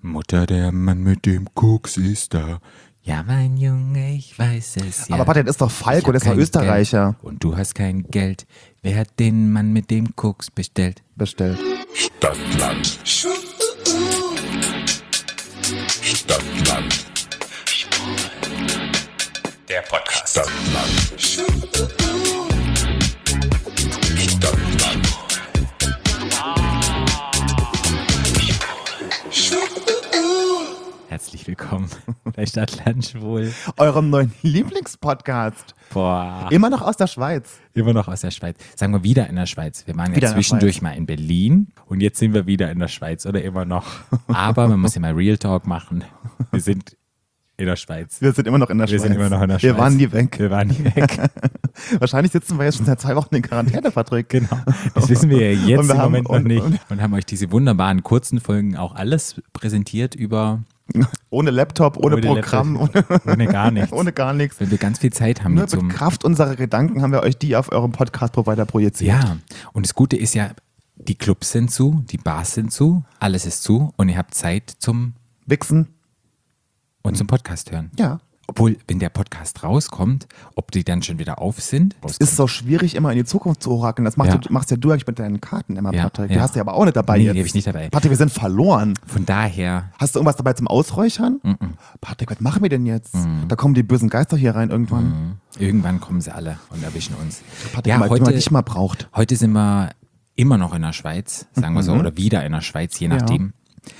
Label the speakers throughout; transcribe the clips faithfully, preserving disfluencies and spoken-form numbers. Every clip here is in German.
Speaker 1: Mutter, der Mann mit dem Koks ist da. Ja, mein Junge, ich weiß es ja.
Speaker 2: Aber warte, das ist doch Falco, das ist doch Österreicher.
Speaker 1: Geld und du hast kein Geld. Wer hat den Mann mit dem Koks bestellt?
Speaker 2: Bestellt.
Speaker 3: Stadtland. Stadtland.
Speaker 1: Der Podcast.
Speaker 3: Stadtland. Stadtland.
Speaker 1: Herzlich willkommen bei Stadtland Schwul.
Speaker 2: Eurem neuen Lieblingspodcast.
Speaker 1: Boah.
Speaker 2: Immer noch aus der Schweiz.
Speaker 1: Immer noch aus der Schweiz. Sagen wir wieder in der Schweiz. Wir waren
Speaker 2: Wieder
Speaker 1: ja
Speaker 2: in der
Speaker 1: zwischendurch
Speaker 2: Schweiz.
Speaker 1: mal in Berlin und jetzt sind wir wieder in der Schweiz oder immer noch. Aber man muss ja mal Real Talk machen. Wir sind in der Schweiz.
Speaker 2: Wir sind immer noch in der
Speaker 1: Wir
Speaker 2: Schweiz.
Speaker 1: sind immer noch in der Schweiz.
Speaker 2: Wir waren nie weg.
Speaker 1: Wir waren nie weg.
Speaker 2: Wahrscheinlich sitzen wir jetzt schon seit zwei Wochen in Quarantäne, Patrick.
Speaker 1: Genau. Das wissen wir ja jetzt
Speaker 2: Und wir
Speaker 1: im
Speaker 2: haben-
Speaker 1: Moment noch
Speaker 2: und-
Speaker 1: nicht.
Speaker 2: und-
Speaker 1: Und haben euch diese wunderbaren kurzen Folgen auch alles präsentiert über
Speaker 2: Ohne Laptop, ohne,
Speaker 1: ohne
Speaker 2: Programm,
Speaker 1: Laptop,
Speaker 2: ohne,
Speaker 1: ohne gar nichts.
Speaker 2: ohne gar nichts.
Speaker 1: Wenn wir ganz viel Zeit haben
Speaker 2: Nur
Speaker 1: mit so einem
Speaker 2: mit Kraft unserer Gedanken haben wir euch die auf eurem Podcast-Provider projiziert.
Speaker 1: Ja, und das Gute ist ja, die Clubs sind zu, die Bars sind zu, alles ist zu und ihr habt Zeit zum
Speaker 2: Wichsen.
Speaker 1: und zum Podcast hören.
Speaker 2: Ja.
Speaker 1: Obwohl, wenn der Podcast rauskommt, ob die dann schon wieder auf sind.
Speaker 2: Es ist so schwierig, immer in die Zukunft zu orakeln. Das machst,
Speaker 1: Ja.
Speaker 2: du, machst ja du eigentlich mit deinen Karten immer,
Speaker 1: Ja,
Speaker 2: Patrick. Die
Speaker 1: ja.
Speaker 2: hast du ja aber auch nicht dabei
Speaker 1: Nee,
Speaker 2: jetzt.
Speaker 1: die hab ich nicht dabei.
Speaker 2: Patrick, wir sind verloren.
Speaker 1: Von daher,
Speaker 2: Hast du irgendwas dabei zum Ausräuchern? Patrick, was machen wir denn jetzt? Da kommen die bösen Geister hier rein irgendwann.
Speaker 1: irgendwann kommen sie alle und erwischen uns.
Speaker 2: Patrick,
Speaker 1: Ja,
Speaker 2: mal, die man
Speaker 1: heute,
Speaker 2: dich mal braucht.
Speaker 1: heute sind wir immer noch in der Schweiz, sagen wir so, oder wieder in der Schweiz, je nachdem.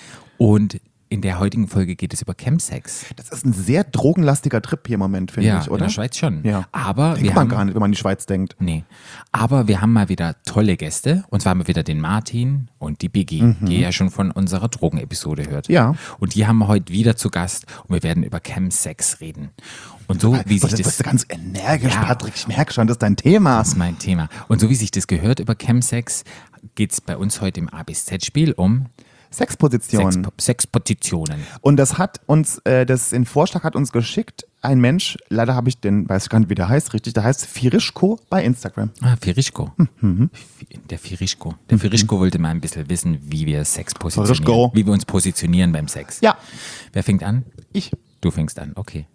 Speaker 1: Und in der heutigen Folge geht es über Chemsex.
Speaker 2: Das ist ein sehr drogenlastiger Trip hier im Moment, finde
Speaker 1: Ja,
Speaker 2: ich,
Speaker 1: in
Speaker 2: oder?
Speaker 1: der Schweiz schon.
Speaker 2: Ja.
Speaker 1: Aber
Speaker 2: Denkt
Speaker 1: wir
Speaker 2: man
Speaker 1: haben
Speaker 2: gar nicht, wenn man an die Schweiz denkt.
Speaker 1: Nee, aber wir haben mal wieder tolle Gäste. Und zwar haben wir wieder den Martin und die Biggie, die ihr ja schon von unserer Drogenepisode hört.
Speaker 2: Ja.
Speaker 1: Und die haben wir heute wieder zu Gast und wir werden über Chemsex reden. Und so wie sich
Speaker 2: das
Speaker 1: das...
Speaker 2: bist du ganz energisch,
Speaker 1: Ja.
Speaker 2: Patrick. Ich merke schon, das ist dein Thema.
Speaker 1: Das ist mein Thema. Und so wie sich das gehört über Chemsex, geht es bei uns heute im A bis Z-Spiel um
Speaker 2: Sexposition.
Speaker 1: Sex, Sexpositionen.
Speaker 2: Und das hat uns, äh, das den Vorschlag hat uns geschickt ein Mensch, leider habe ich den, weiß ich gar nicht, wie der heißt, richtig, der heißt Firischko bei Instagram.
Speaker 1: Ah, Firischko. Der Firischko. Der Firischko wollte mal ein bisschen wissen, wie wir Sex positionieren.
Speaker 2: Firischko.
Speaker 1: Wie wir uns positionieren beim Sex.
Speaker 2: Ja,
Speaker 1: Wer fängt an?
Speaker 2: ich.
Speaker 1: Du fängst an, okay.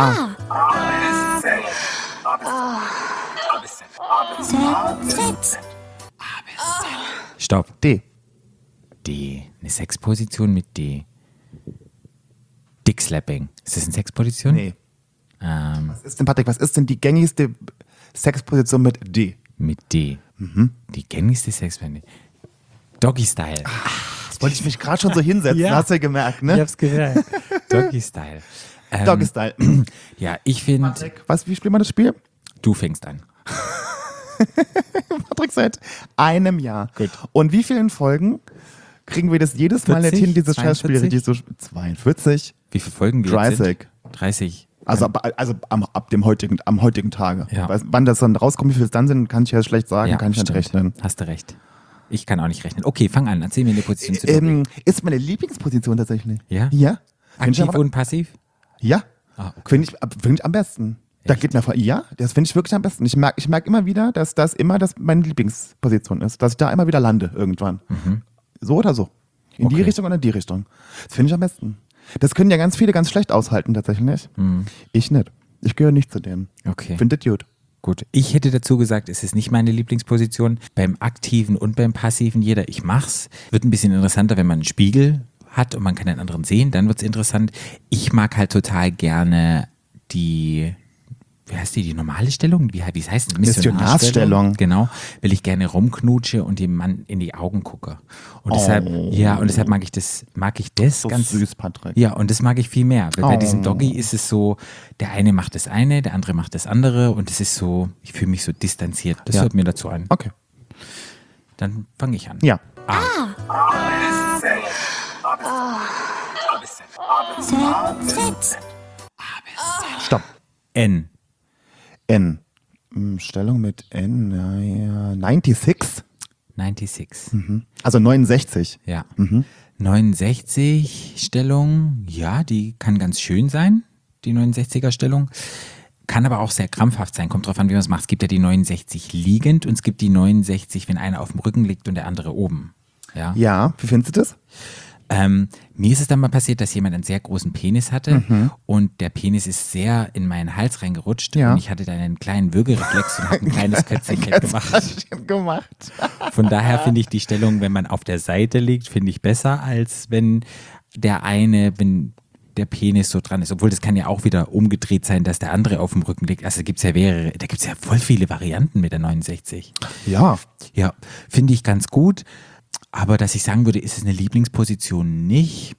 Speaker 1: Stopp.
Speaker 2: D.
Speaker 1: D. Eine Sexposition mit D. Dickslapping. Ist das eine Sexposition?
Speaker 2: Nee.
Speaker 1: Ähm,
Speaker 2: Was ist denn, Patrick, was ist denn die gängigste Sexposition mit D?
Speaker 1: mit D. Die gängigste Sexposition. Doggy Style.
Speaker 2: Das wollte ich mich gerade schon so hinsetzen,
Speaker 1: Ja.
Speaker 2: hast du ja gemerkt, ne?
Speaker 1: hab's gehört. Doggy Style. Ähm,
Speaker 2: Doggy Style.
Speaker 1: Ja, ich finde,
Speaker 2: Patrick, was, wie spielt man das Spiel?
Speaker 1: du fängst an.
Speaker 2: Patrick, seit einem Jahr.
Speaker 1: Gut.
Speaker 2: Und wie vielen Folgen kriegen wir das jedes Mal nicht
Speaker 1: vierzig?
Speaker 2: hin, dieses Scheißspiel richtig so zweiundvierzig?
Speaker 1: Wie viele Folgen wir
Speaker 2: dreißig.
Speaker 1: jetzt sind? dreißig.
Speaker 2: Also, ab, also am, ab dem heutigen, am heutigen Tage.
Speaker 1: Ja.
Speaker 2: Weiß, wann das dann rauskommt, wie viel es dann sind, kann ich ja schlecht sagen, kann ich nicht
Speaker 1: stimmt.
Speaker 2: rechnen.
Speaker 1: Hast du recht. Ich kann auch nicht rechnen. Okay, fang an. Erzähl mir eine Position zu Doggy.
Speaker 2: Ähm, ist meine Lieblingsposition tatsächlich.
Speaker 1: Ja?
Speaker 2: Ja. Find ich
Speaker 1: Aktiv
Speaker 2: aber-
Speaker 1: und passiv?
Speaker 2: Ja.
Speaker 1: Ah, okay.
Speaker 2: Finde ich, find ich am besten. Da geht mir vor, ja, das finde ich wirklich am besten. Ich merke ich merk immer wieder, dass das immer das meine Lieblingsposition ist, dass ich da immer wieder lande irgendwann. So oder so. In die
Speaker 1: Okay.
Speaker 2: Richtung oder in die Richtung. Das finde ich am besten. Das können ja ganz viele ganz schlecht aushalten tatsächlich. Ich nicht. Ich gehöre nicht zu denen.
Speaker 1: Okay.
Speaker 2: Finde das gut.
Speaker 1: Gut, ich hätte dazu gesagt, es ist nicht meine Lieblingsposition. Beim Aktiven und beim Passiven jeder, ich mach's. Wird ein bisschen interessanter, wenn man einen Spiegel hat und man kann den anderen sehen, dann wird's interessant. Ich mag halt total gerne die, wie heißt die, die normale Stellung? Wie, wie heißt das?
Speaker 2: Missionarsstellung.
Speaker 1: Genau, weil ich gerne rumknutsche und dem Mann in die Augen gucke. Und deshalb, ja, und deshalb mag ich das, mag ich das
Speaker 2: So
Speaker 1: ganz
Speaker 2: süß, Patrick.
Speaker 1: Ja, und das mag ich viel mehr. Weil bei
Speaker 2: Oh.
Speaker 1: diesem Doggy ist es so, der eine macht das eine, der andere macht das andere und es ist so, ich fühle mich so distanziert. Das
Speaker 2: Ja.
Speaker 1: hört mir dazu an.
Speaker 2: Okay.
Speaker 1: Dann fange ich an.
Speaker 2: Ja. Stopp.
Speaker 1: N.
Speaker 2: N. Hm, Stellung mit N, naja, sechsundneunzig.
Speaker 1: sechsundneunzig.
Speaker 2: Mhm. Also neunundsechzig.
Speaker 1: Ja. neunundsechzig Stellung, ja, die kann ganz schön sein, die neunundsechziger Stellung. Kann aber auch sehr krampfhaft sein, kommt drauf an, wie man es macht. Es gibt ja die neunundsechzig liegend und es gibt die neunundsechzig, wenn einer auf dem Rücken liegt und der andere oben. Ja.
Speaker 2: Ja, wie findest du das?
Speaker 1: Ähm, mir ist es dann mal passiert, dass jemand einen sehr großen Penis hatte
Speaker 2: Mhm.
Speaker 1: und der Penis ist sehr in meinen Hals reingerutscht
Speaker 2: Ja.
Speaker 1: und ich hatte dann einen kleinen Würgereflex und habe ein kleines Kötzelchen gemacht.
Speaker 2: gemacht.
Speaker 1: Von daher finde ich die Stellung, wenn man auf der Seite liegt, finde ich besser, als wenn der eine, wenn der Penis so dran ist. Obwohl das kann ja auch wieder umgedreht sein, dass der andere auf dem Rücken liegt. Also da gibt es ja mehrere, da gibt es ja voll viele Varianten mit der neunundsechzig.
Speaker 2: Ja.
Speaker 1: Ja, finde ich ganz gut. Aber dass ich sagen würde, ist es eine Lieblingsposition nicht?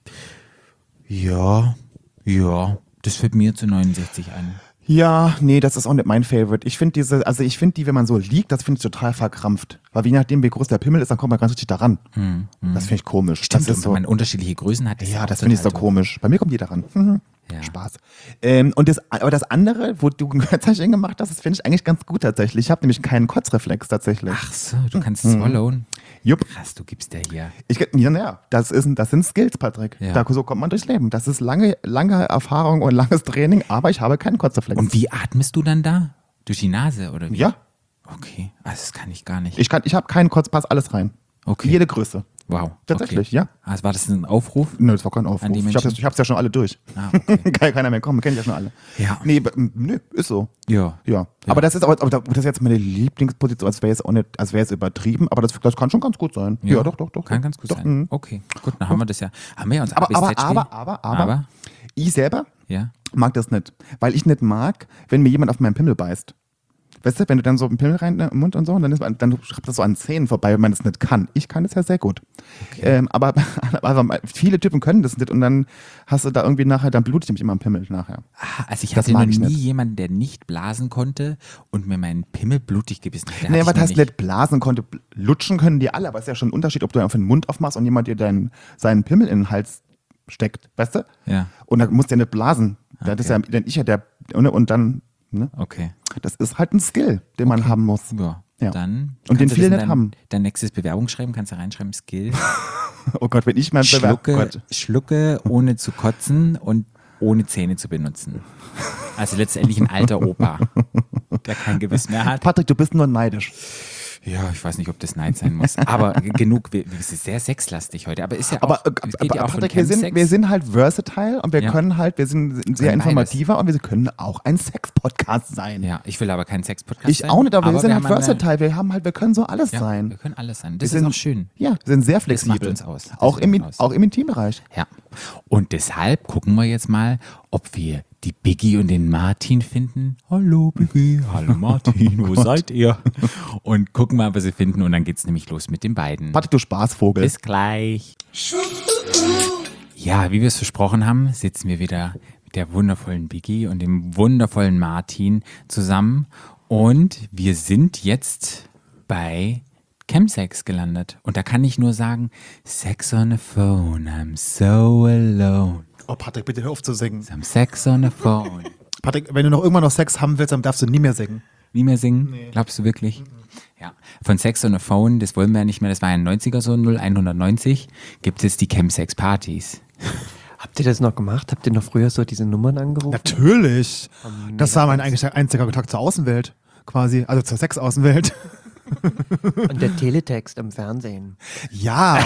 Speaker 1: Ja, ja, das fällt mir zu neunundsechzig ein.
Speaker 2: Ja, nee, das ist auch nicht mein Favorite. Ich finde diese, also ich finde die, wenn man so liegt, das finde ich total verkrampft. Weil je nachdem, wie groß der Pimmel ist, dann kommt man ganz richtig daran.
Speaker 1: Hm, hm.
Speaker 2: Das finde ich komisch.
Speaker 1: Stimmt,
Speaker 2: das ist
Speaker 1: und
Speaker 2: so,
Speaker 1: wenn man unterschiedliche Größen hat, ist
Speaker 2: ja,
Speaker 1: auch
Speaker 2: das finde ich so
Speaker 1: total
Speaker 2: komisch. Bei mir kommt jeder ran. Mhm.
Speaker 1: Ja.
Speaker 2: Spaß. Ähm, und das, aber das andere, wo du ein Kötzelchen gemacht hast, das finde ich eigentlich ganz gut tatsächlich. Ich habe nämlich keinen Kotzreflex tatsächlich.
Speaker 1: Ach so, du kannst swallowen.
Speaker 2: Jupp.
Speaker 1: Krass, du gibst ja hier.
Speaker 2: Ich, ja, naja, das, ist, das sind Skills, Patrick.
Speaker 1: Ja.
Speaker 2: Da, so kommt man durchs Leben. Das ist lange, lange Erfahrung und langes Training, aber ich habe keinen Kotzreflex.
Speaker 1: Und wie atmest du dann da? Durch die Nase oder wie?
Speaker 2: Ja,
Speaker 1: Okay, also das kann ich gar nicht.
Speaker 2: ich, kann, ich habe keinen Kotzpass, alles rein.
Speaker 1: Okay.
Speaker 2: Jede Größe.
Speaker 1: Wow.
Speaker 2: Tatsächlich,
Speaker 1: okay.
Speaker 2: ja.
Speaker 1: Also war das ein Aufruf?
Speaker 2: Nö, das war kein Aufruf.
Speaker 1: An die
Speaker 2: Ich habe
Speaker 1: Menschen?
Speaker 2: es ich hab's ja schon alle durch.
Speaker 1: Ah, okay.
Speaker 2: Kann keiner mehr kommen, kennen ja schon alle.
Speaker 1: Ja.
Speaker 2: Nee, b- nö, ist so.
Speaker 1: Ja.
Speaker 2: Ja. Aber das ist aber, aber das ist jetzt meine Lieblingsposition, als wäre es auch nicht, als wäre es übertrieben, aber das, das kann schon ganz gut sein. Ja, doch, doch, doch.
Speaker 1: Kann
Speaker 2: doch.
Speaker 1: ganz gut
Speaker 2: doch,
Speaker 1: sein.
Speaker 2: mh.
Speaker 1: Okay, gut, dann haben wir das ja. Haben wir ja uns A
Speaker 2: Aber,
Speaker 1: bis
Speaker 2: aber,
Speaker 1: Z stehen.
Speaker 2: aber, aber, aber,
Speaker 1: aber,
Speaker 2: ich selber
Speaker 1: ja.
Speaker 2: mag das nicht. Weil ich nicht mag, wenn mir jemand auf meinen Pimmel beißt. Weißt du, wenn du dann so einen Pimmel rein im Mund und so, und dann, ist, man- dann schreibt das so an Zähnen vorbei, wenn man das nicht kann. Ich kann das ja sehr gut. Ähm, aber also, viele Typen können das nicht und dann hast du da irgendwie nachher, dann blutet nämlich immer am Pimmel nachher.
Speaker 1: Ah, also ich
Speaker 2: Das
Speaker 1: hatte noch
Speaker 2: mag ich
Speaker 1: nie
Speaker 2: nicht.
Speaker 1: jemanden, der nicht blasen konnte und mir meinen Pimmel blutig gebissen hat. Der
Speaker 2: Nee,
Speaker 1: hatte
Speaker 2: was
Speaker 1: ich noch
Speaker 2: heißt nicht blasen konnte? Bl- Lutschen können die alle, aber es ist ja schon ein Unterschied, ob du einfach den Mund aufmachst und jemand dir deinen, seinen Pimmel in den Hals steckt, weißt du?
Speaker 1: Ja.
Speaker 2: Und dann musst du ja nicht blasen. Das
Speaker 1: Okay.
Speaker 2: ist ja, denn ich ja der, und, und dann, ne?
Speaker 1: Okay.
Speaker 2: Das ist halt ein Skill, den man haben muss.
Speaker 1: Ja.
Speaker 2: Ja.
Speaker 1: Dann
Speaker 2: Und den
Speaker 1: kannst du
Speaker 2: viele
Speaker 1: das in
Speaker 2: nicht
Speaker 1: dein,
Speaker 2: haben.
Speaker 1: Dein nächstes Bewerbungsschreiben kannst du reinschreiben, Skill.
Speaker 2: Oh Gott, wenn ich mein Bewerb,
Speaker 1: Schlucke,
Speaker 2: Gott.
Speaker 1: schlucke, ohne zu kotzen und ohne Zähne zu benutzen. Also letztendlich ein alter Opa, der kein Gewiss mehr hat.
Speaker 2: Patrick, du bist nur neidisch.
Speaker 1: Ja, ich weiß nicht, ob das Neid sein muss. Aber g- genug, wir, wir sind sehr sexlastig heute. Aber ist ja
Speaker 2: Aber,
Speaker 1: auch,
Speaker 2: äh,
Speaker 1: es geht
Speaker 2: aber
Speaker 1: ja auch
Speaker 2: Patrick,
Speaker 1: von
Speaker 2: wir sind,
Speaker 1: Chemsex.
Speaker 2: wir sind halt versatile und wir
Speaker 1: Ja.
Speaker 2: können halt, wir sind sind sehr
Speaker 1: können
Speaker 2: informativer und wir können auch ein Sex-Podcast sein.
Speaker 1: Ja, ich will aber kein Sex-Podcast
Speaker 2: Ich
Speaker 1: sein.
Speaker 2: auch nicht, aber, wir sind halt
Speaker 1: haben eine-
Speaker 2: versatile. Wir haben halt, wir können so alles
Speaker 1: Ja,
Speaker 2: sein.
Speaker 1: wir können alles sein.
Speaker 2: Wir
Speaker 1: Das
Speaker 2: sind
Speaker 1: ist auch schön.
Speaker 2: Ja, wir sind sehr
Speaker 1: Das
Speaker 2: flexibel.
Speaker 1: macht uns aus. Das
Speaker 2: Auch
Speaker 1: macht
Speaker 2: im,
Speaker 1: uns aus.
Speaker 2: auch im Intimbereich.
Speaker 1: Ja. Und deshalb gucken wir jetzt mal, ob wir die Biggie und den Martin finden. Hallo Biggie, hallo Martin, wo seid ihr? Und gucken mal, was sie finden. Und dann geht's nämlich los mit den beiden.
Speaker 2: Patrick, du Spaßvogel.
Speaker 1: Bis gleich. Ja, wie wir es versprochen haben, sitzen wir wieder mit der wundervollen Biggie und dem wundervollen Martin zusammen. Und wir sind jetzt bei Chemsex gelandet. Und da kann ich nur sagen, Sex on the phone, I'm so alone.
Speaker 4: Oh, Patrick, bitte hör auf zu singen.
Speaker 1: Some sex on the phone.
Speaker 4: Patrick, wenn du noch irgendwann noch Sex haben willst, dann darfst du nie mehr singen.
Speaker 1: Nie mehr singen? Glaubst du wirklich? Ja. Von Sex on the Phone, das wollen wir ja nicht mehr, das war ja ein neunziger so, null einhundertneunzig, gibt es jetzt die Chemsex-Partys.
Speaker 5: Habt ihr das noch gemacht? Habt ihr noch früher so diese Nummern angerufen?
Speaker 4: Natürlich. Das war mein eigentlich einziger Kontakt zur Außenwelt. Quasi, also zur Sex-Außenwelt.
Speaker 5: Und der Teletext im Fernsehen.
Speaker 4: Ja.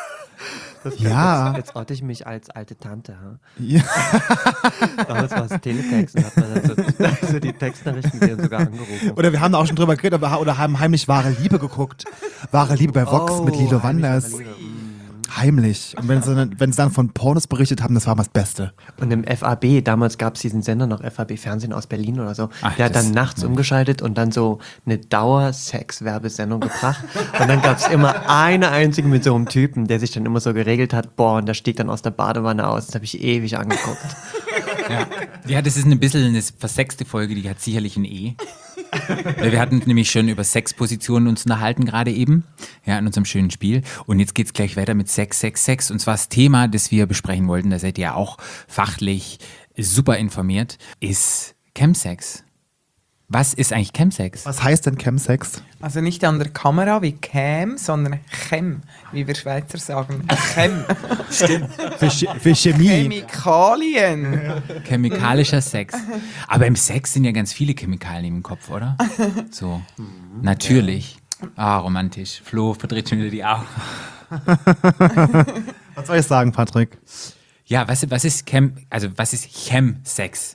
Speaker 4: Ja.
Speaker 5: Jetzt, jetzt oute ich mich als alte Tante. Ha?
Speaker 4: Ja.
Speaker 5: Damals war es Teletext und hat man dann so, so die Textnachrichten gesehen und sogar angerufen.
Speaker 4: Oder wir haben da auch schon drüber geredet, aber, oder haben heimlich Wahre Liebe geguckt. Wahre Liebe bei Vox mit Lilo
Speaker 5: Oh, heimlich
Speaker 4: Wanders.
Speaker 5: Wahre Liebe. Mm.
Speaker 4: Heimlich. Und wenn sie, dann, wenn sie dann von Pornos berichtet haben, das war das Beste.
Speaker 5: Und im F A B, damals gab es diesen Sender noch, F A B Fernsehen aus Berlin oder so,
Speaker 1: Ach,
Speaker 5: der hat
Speaker 1: das-
Speaker 5: dann nachts umgeschaltet und dann so eine Dauersex-Werbesendung gebracht. Und dann gab es immer eine einzige mit so einem Typen, der sich dann immer so geregelt hat, boah, und der stieg dann aus der Badewanne aus. Das habe ich ewig angeguckt.
Speaker 1: Ja. Ja, das ist ein bisschen eine versexte Folge, die hat sicherlich ein E. Weil wir hatten nämlich schon über Sexpositionen uns unterhalten gerade eben, ja, in unserem schönen Spiel. Und jetzt geht's gleich weiter mit Sex, Sex, Sex. Und zwar das Thema, das wir besprechen wollten, da seid ihr ja auch fachlich super informiert, ist Chemsex. Was ist eigentlich Chemsex?
Speaker 4: Was heißt denn Chemsex?
Speaker 6: Also nicht an der Kamera wie Cam, sondern Chem, wie wir Schweizer sagen. Chem.
Speaker 4: Für, Ch- für Chemie.
Speaker 6: Chemikalien.
Speaker 1: Chemikalischer Sex. Aber im Sex sind ja ganz viele Chemikalien im Kopf, oder? So, natürlich. Ah, romantisch. Flo verdreht schon wieder die Augen.
Speaker 4: Was soll ich sagen, Patrick?
Speaker 1: Ja, was, was ist Chem, also was ist Chemsex?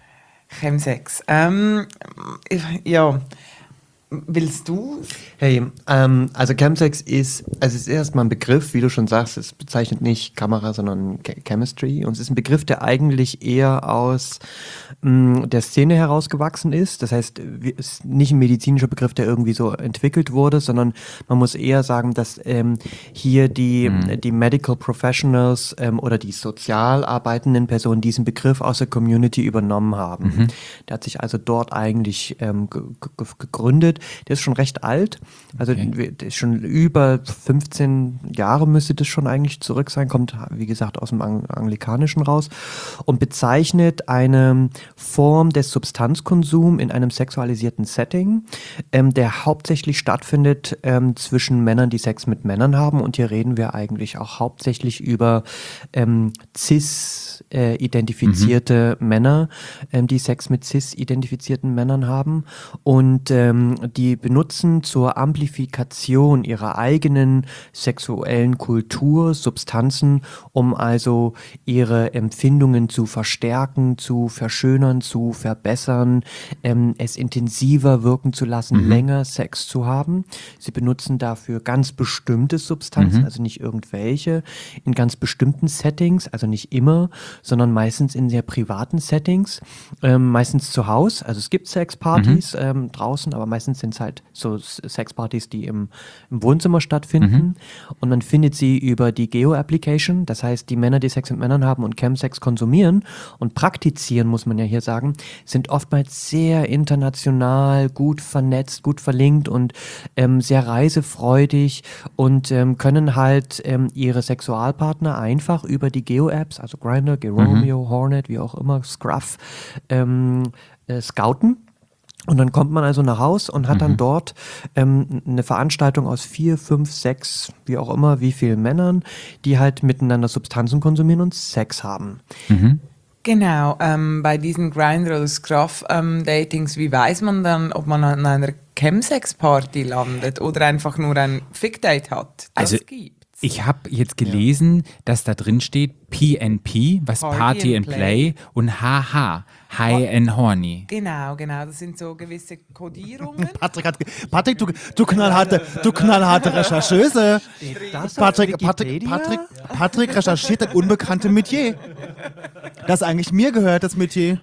Speaker 6: Chemsex. Ähm, ja, willst du?
Speaker 5: Hey, ähm, also Chemsex ist, also es ist erstmal ein Begriff, wie du schon sagst, es bezeichnet nicht Kamera, sondern Ch- Chemistry und es ist ein Begriff, der eigentlich eher aus mh, der Szene herausgewachsen ist. Das heißt, es ist nicht ein medizinischer Begriff, der irgendwie so entwickelt wurde, sondern man muss eher sagen, dass ähm, hier die, mhm. die Medical Professionals ähm, oder die sozial arbeitenden Personen diesen Begriff aus der Community übernommen haben. Mhm. Der hat sich also dort eigentlich ähm, ge- ge- gegründet. Der ist schon recht alt, also okay. der ist schon über fünfzehn Jahre müsste das schon eigentlich zurück sein, kommt wie gesagt aus dem Ang- Anglikanischen raus und bezeichnet eine Form des Substanzkonsums in einem sexualisierten Setting, ähm, der hauptsächlich stattfindet ähm, zwischen Männern, die Sex mit Männern haben und hier reden wir eigentlich auch hauptsächlich über ähm, cis-identifizierte äh, mhm. Männer, ähm, die Sex mit cis-identifizierten Männern haben und ähm, die benutzen zur Amplifikation ihrer eigenen sexuellen Kultur Substanzen, um also ihre Empfindungen zu verstärken, zu verschönern, zu verbessern, ähm, es intensiver wirken zu lassen, mhm. länger Sex zu haben. Sie benutzen dafür ganz bestimmte Substanzen, mhm. also nicht irgendwelche, in ganz bestimmten Settings, also nicht immer, sondern meistens in sehr privaten Settings, ähm, meistens zu Hause. Also es gibt Sexpartys mhm. ähm, draußen, aber meistens sind es halt so Sexpartys, die im, im Wohnzimmer stattfinden. Mhm. Und man findet sie über die Geo-Application. Das heißt, die Männer, die Sex mit Männern haben und Chemsex konsumieren und praktizieren, muss man ja hier sagen, sind oftmals sehr international, gut vernetzt, gut verlinkt und ähm, sehr reisefreudig und ähm, können halt ähm, ihre Sexualpartner einfach über die Geo-Apps, also Grindr, Geromeo, mhm. Hornet, wie auch immer, Scruff, ähm, äh, scouten. Und dann kommt man also nach Haus und hat mhm. dann dort ähm, eine Veranstaltung aus vier, fünf, sechs, wie auch immer, wie vielen Männern, die halt miteinander Substanzen konsumieren und Sex haben.
Speaker 1: Mhm.
Speaker 6: Genau, ähm, bei diesen Grindr- oder Scruff-Datings, ähm, wie weiß man dann, ob man an einer Chemsex-Party landet oder einfach nur ein Fick-Date hat? Das
Speaker 1: also
Speaker 6: gibt's.
Speaker 1: Ich habe jetzt gelesen, ja. dass da drin steht P N P, was Party, Party and Play, Play und H H, High and Horny.
Speaker 6: Genau, genau, das sind so gewisse Kodierungen.
Speaker 4: Patrick, hat, Patrick du, du knallharte, du knallharte Rechercheuse. Patrick, Patrick, Patrick, Patrick recherchiert das unbekannte Metier. Das eigentlich mir gehört, das Metier.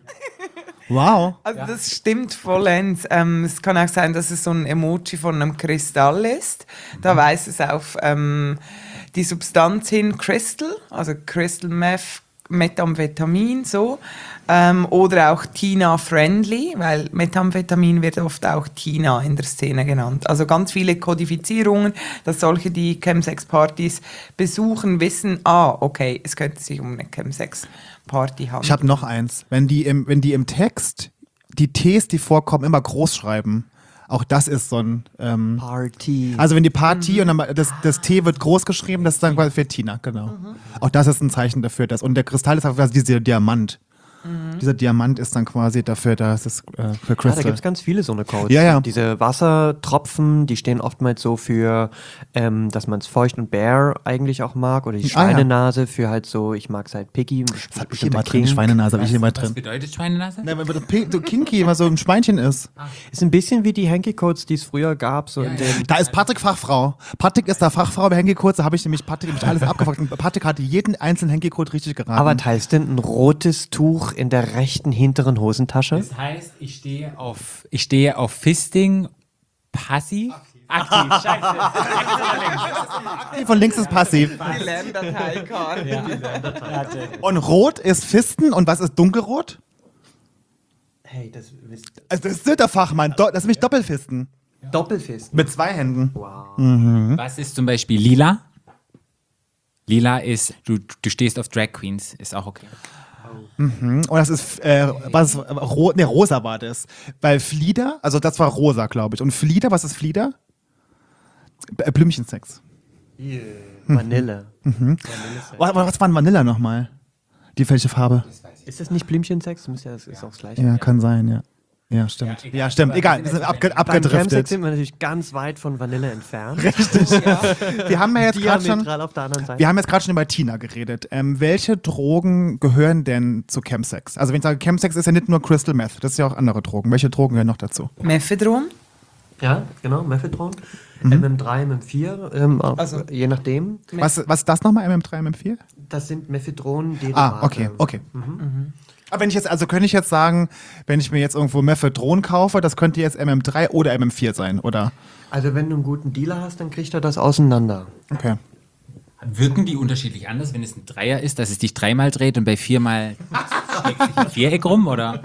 Speaker 4: Wow.
Speaker 6: Also das stimmt vollends. Ähm, es kann auch sein, dass es so ein Emoji von einem Kristall ist. Da weist es auf ähm, die Substanz hin, Crystal, also Crystal Meth, Methamphetamin, so. Ähm, oder auch Tina-friendly, weil Methamphetamin wird oft auch Tina in der Szene genannt. Also ganz viele Kodifizierungen, dass solche, die Chemsex-Partys besuchen, wissen, ah, okay, es könnte sich um eine Chemsex-Party handeln.
Speaker 4: Ich habe noch eins. Wenn die, im, wenn die im Text die Ts, die vorkommen, immer groß schreiben, auch das ist so ein ähm,
Speaker 5: Party.
Speaker 4: Also wenn die Party mhm. und dann das, das T wird groß geschrieben, das ist dann quasi für Tina, genau. Mhm. Auch das ist ein Zeichen dafür. Dass, und der Kristall ist auch quasi dieser Diamant. Mhm. Dieser Diamant ist dann quasi dafür, dass es äh, für Crystal.
Speaker 5: Ja, da gibt es ganz viele so eine Codes.
Speaker 4: Ja, ja.
Speaker 5: Diese Wassertropfen, die stehen oftmals so für, ähm, dass man es feucht und bare eigentlich auch mag. Oder die Schweinenase ah, ja. für halt so, ich mag es halt picky.
Speaker 4: Das hab ich immer drin, Schweinenase habe ich immer drin.
Speaker 1: Was bedeutet Schweinenase?
Speaker 4: Na, weil so kinky, was so ein Schweinchen ist.
Speaker 5: Ah. Ist ein bisschen wie die Hanky-Codes, die es früher gab. So ja, in den
Speaker 4: da ist Patrick Fachfrau. Patrick ist da Fachfrau bei Hanky-Codes. Da habe ich nämlich Patrick nämlich alles abgefragt. Und Patrick hatte jeden einzelnen Hanky-Code richtig geraten.
Speaker 5: Aber teilst du ein rotes Tuch in der rechten hinteren Hosentasche?
Speaker 1: Das heißt, ich stehe auf, ich stehe auf Fisting passiv. Aktiv, scheiße.
Speaker 4: Die von links ist passiv.
Speaker 6: Die Lerndateikarte.
Speaker 1: Ja.
Speaker 4: Und rot ist Fisten und was ist dunkelrot?
Speaker 5: Hey, das wisst
Speaker 4: Also das ist der Fachmann. Do- Das ist nämlich Doppelfisten.
Speaker 5: ja. Doppelfist.
Speaker 4: Mit zwei Händen.
Speaker 5: Wow.
Speaker 4: Mhm.
Speaker 1: Was ist zum Beispiel lila? Lila ist, du, du stehst auf Drag Queens, ist auch okay.
Speaker 4: Mhm. Und das ist, äh, was ist, ro- ne, rosa war das. Weil Flieder, also das war rosa, glaube ich. Und Flieder, was ist Flieder? B- Blümchensex.
Speaker 5: Yeah. Vanille.
Speaker 4: Mhm. Was, was war ein Vanilla nochmal? Die welche Farbe?
Speaker 5: Ist das nicht Blümchensex? Das ist ja das ist auch das Gleiche.
Speaker 4: Ja, kann sein, ja. Ja, stimmt. Ja, stimmt. Egal, wir sind abge
Speaker 5: Beim
Speaker 4: abgedriftet.
Speaker 5: Chemsex sind wir natürlich ganz weit von Vanille entfernt.
Speaker 4: Wir haben ja jetzt gerade schon,
Speaker 5: Diametral auf der anderen Seite.
Speaker 4: wir haben jetzt gerade schon über Tina geredet. Ähm, welche Drogen gehören denn zu Chemsex? Also wenn ich sage Chemsex, ist ja nicht nur Crystal Meth, das ist ja auch andere Drogen. Welche Drogen gehören noch dazu?
Speaker 6: Mephedron?
Speaker 5: Ja, genau, Mephedron. M M drei, M M vier, ähm,
Speaker 6: Also-
Speaker 5: je nachdem.
Speaker 4: Was, was ist das nochmal, M M drei, M M vier?
Speaker 5: Das sind Mephedron-Derivate.
Speaker 4: Ah, okay, okay. Aber wenn ich jetzt, also könnte ich jetzt sagen, wenn ich mir jetzt irgendwo Mephedron kaufe, das könnte jetzt M M drei oder M M vier sein, oder?
Speaker 5: Also wenn du einen guten Dealer hast, dann kriegt er das auseinander.
Speaker 4: Okay.
Speaker 1: Wirken die unterschiedlich anders, wenn es ein Dreier ist, dass es dich dreimal dreht und bei viermal schlägt sich ein Viereck rum, oder?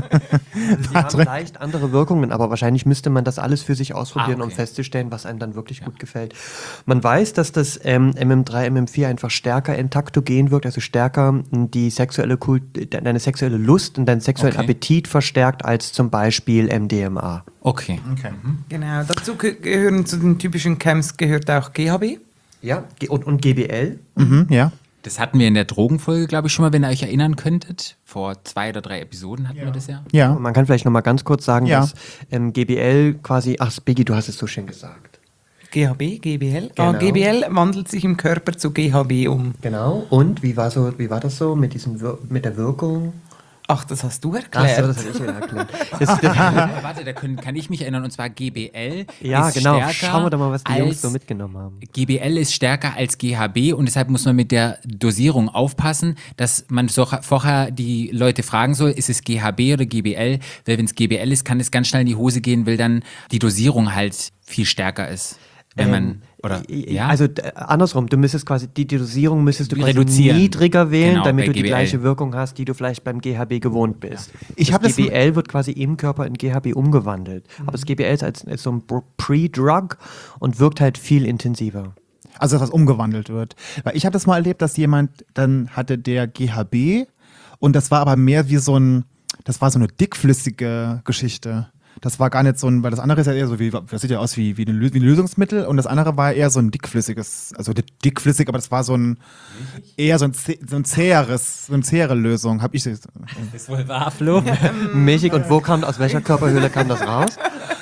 Speaker 5: Also sie haben leicht andere Wirkungen, aber wahrscheinlich müsste man das alles für sich ausprobieren,
Speaker 1: Ah,
Speaker 5: um
Speaker 1: okay.
Speaker 5: festzustellen, was einem dann wirklich gut gefällt. Man weiß, dass das ähm, M M drei, M M vier einfach stärker entaktogen wirkt, also stärker die sexuelle Kult, deine sexuelle Lust und deinen sexuellen
Speaker 1: Okay.
Speaker 5: Appetit verstärkt als zum Beispiel M D M A.
Speaker 1: Okay.
Speaker 4: Okay.
Speaker 6: Genau, dazu ge- gehören zu den typischen Camps gehört auch G H B.
Speaker 5: Ja, G- und, und G B L.
Speaker 4: Mhm, ja.
Speaker 1: Das hatten wir in der Drogenfolge, glaube ich, schon mal, wenn ihr euch erinnern könntet. Vor zwei oder drei Episoden hatten wir das ja.
Speaker 4: Ja.
Speaker 5: Man kann vielleicht noch mal ganz kurz sagen,
Speaker 4: Ja.
Speaker 5: dass ähm, G B L quasi, ach Biggie, du hast es so schön gesagt.
Speaker 6: G H B, G B L. Ah,
Speaker 5: Genau.
Speaker 6: G B L wandelt sich im Körper zu G H B um.
Speaker 5: Genau. Und wie war so, wie war das so mit diesem Wir mit der Wirkung?
Speaker 6: Ach, das hast du
Speaker 5: Ach
Speaker 6: erklärt.
Speaker 5: so, das habe ich wieder erklärt. Das, das,
Speaker 1: Warte, da können, kann ich mich erinnern, und zwar G B L
Speaker 5: ja,
Speaker 1: ist
Speaker 5: genau.
Speaker 1: stärker
Speaker 5: Schauen wir doch mal, was die Jungs
Speaker 1: als-
Speaker 5: so mitgenommen haben.
Speaker 1: G B L ist stärker als G H B und deshalb muss man mit der Dosierung aufpassen, dass man so, vorher die Leute fragen soll, ist es G H B oder G B L? Weil wenn es G B L ist, kann es ganz schnell in die Hose gehen, weil dann die Dosierung halt viel stärker ist. Wenn man, oder, ja?
Speaker 5: Also d- andersrum, du müsstest quasi, die die Dosierung müsstest du quasi
Speaker 1: Reduzieren.
Speaker 5: niedriger wählen,
Speaker 1: Genau,
Speaker 5: damit
Speaker 1: bei
Speaker 5: du die
Speaker 1: G B L.
Speaker 5: gleiche Wirkung hast, die du vielleicht beim G H B gewohnt bist.
Speaker 4: Ich
Speaker 5: das
Speaker 4: hab das
Speaker 5: G B L wird quasi im Körper in G H B umgewandelt. Aber das G B L ist als, als so ein Pre-Drug und wirkt halt viel intensiver.
Speaker 4: Also, dass das umgewandelt wird. Weil ich habe das mal erlebt, dass jemand dann hatte der G H B und das war aber mehr wie so ein, das war so eine dickflüssige Geschichte. Das war gar nicht so ein, weil das andere ist ja eher so wie, das sieht ja aus wie, wie, ein, Lö- wie ein Lösungsmittel und das andere war eher so ein dickflüssiges, also di- dickflüssig, aber das war so ein, eher so ein, zäh- so ein zäheres, so eine zähere Lösung, hab ich das.
Speaker 1: ist wohl wahr, Flo.
Speaker 5: Milchig, und wo kam, aus welcher Körperhöhle kam das raus?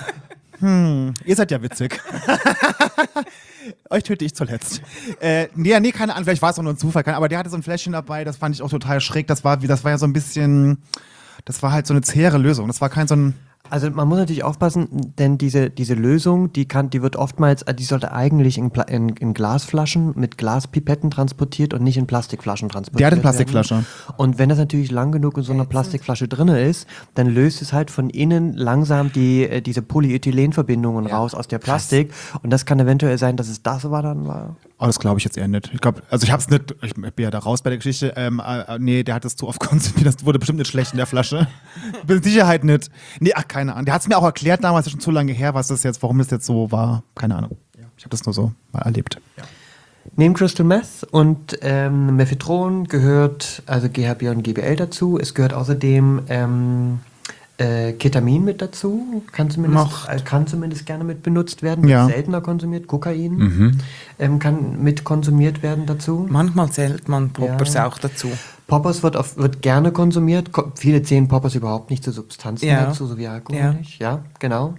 Speaker 4: Ihr seid ja witzig. Euch töte ich zuletzt. Äh, nee, nee, keine Ahnung, vielleicht war es auch nur ein Zufall, keine- aber der hatte so ein Fläschchen dabei, das fand ich auch total schräg, das war, wie, das war ja so ein bisschen, das war halt so eine zähere Lösung, das war kein so ein,
Speaker 5: Also man muss natürlich aufpassen, denn diese, diese Lösung, die kann, die wird oftmals, die sollte eigentlich in, Pla- in, in Glasflaschen mit Glaspipetten transportiert und nicht in Plastikflaschen transportiert
Speaker 4: Der hat eine
Speaker 5: werden.
Speaker 4: Plastikflasche.
Speaker 5: Und wenn das natürlich lang genug in so einer Plastikflasche drin ist, dann löst es halt von innen langsam die, äh, diese Polyethylenverbindungen raus aus der Plastik. Und das kann eventuell sein, dass es das war dann war.
Speaker 4: oh, das glaube ich jetzt eher nicht. Ich glaube, also ich hab's nicht, ich bin ja da raus bei der Geschichte, ähm, äh, nee, der hat es zu oft konsumiert, das wurde bestimmt nicht schlecht in der Flasche. Mit Sicherheit nicht. Nee, ach, keine Ahnung. Der hat es mir auch erklärt damals, ist schon zu lange her, was das jetzt, warum das jetzt so war. Keine Ahnung. Ich habe das nur so mal erlebt.
Speaker 5: Neben Crystal Meth und ähm, Mephedron gehört also G H B und G B L dazu. Es gehört außerdem ähm, äh, Ketamin mit dazu. Kann zumindest,
Speaker 6: Macht.
Speaker 5: äh, kann zumindest gerne mit benutzt werden. Wird
Speaker 4: Ja.
Speaker 5: seltener konsumiert. Kokain ähm, kann mit konsumiert werden dazu.
Speaker 6: Manchmal zählt man Poppers
Speaker 5: Ja.
Speaker 6: auch dazu.
Speaker 5: Poppers wird, auf, wird gerne konsumiert. Ko viele zählen Poppers überhaupt nicht zu Substanzen
Speaker 6: Ja.
Speaker 5: dazu, so wie Alkohol
Speaker 6: Ja.
Speaker 5: nicht. Ja, genau.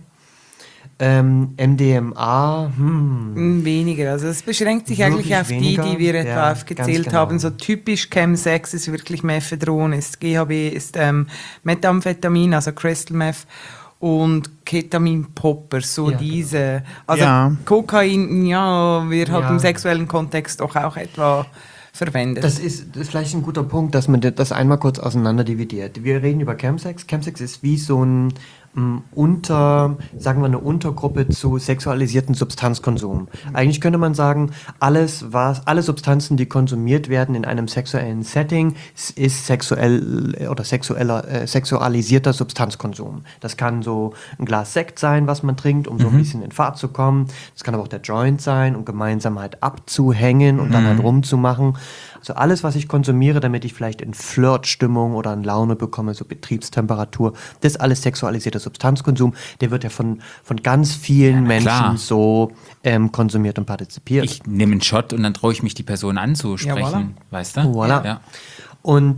Speaker 5: Ähm, M D M A, hm.
Speaker 6: Mm, Weniger. Also es beschränkt sich
Speaker 5: Wirklich
Speaker 6: eigentlich auf
Speaker 5: weniger?
Speaker 6: die, die wir etwa
Speaker 5: Ja,
Speaker 6: aufgezählt
Speaker 5: ganz genau.
Speaker 6: haben. So typisch Chemsex ist wirklich Mephedron, ist G H B, ist ähm, Methamphetamin, also Crystal Meth und Ketamin-Poppers, so
Speaker 5: Ja,
Speaker 6: diese. Also
Speaker 4: Ja.
Speaker 6: Kokain, ja, wird halt
Speaker 5: Ja.
Speaker 6: im sexuellen Kontext doch auch etwa verwendet.
Speaker 5: Das ist, das ist vielleicht ein guter Punkt, dass man das einmal kurz auseinander dividiert. Wir reden über Chemsex. Chemsex ist wie so ein m, unter, sagen wir eine Untergruppe zu sexualisierten Substanzkonsum. Eigentlich könnte man sagen, alles was, alle Substanzen, die konsumiert werden in einem sexuellen Setting, s- ist sexuell äh, oder sexueller, äh, sexualisierter Substanzkonsum. Das kann so ein Glas Sekt sein, was man trinkt, um so ein bisschen in Fahrt zu kommen. Das kann aber auch der Joint sein, um gemeinsam halt abzuhängen und dann halt rumzumachen. Also alles, was ich konsumiere, damit ich vielleicht in Flirtstimmung oder in Laune bekomme, so Betriebstemperatur, das ist alles sexualisierter Substanzkonsum. Der wird ja von, von ganz vielen Menschen
Speaker 1: klar.
Speaker 5: so ähm, konsumiert und partizipiert.
Speaker 1: Ich nehme einen Shot und dann traue ich mich, die Person anzusprechen.
Speaker 6: Ja, voilà.
Speaker 1: Weißt du?
Speaker 5: Voilà.
Speaker 1: Ja.
Speaker 5: Und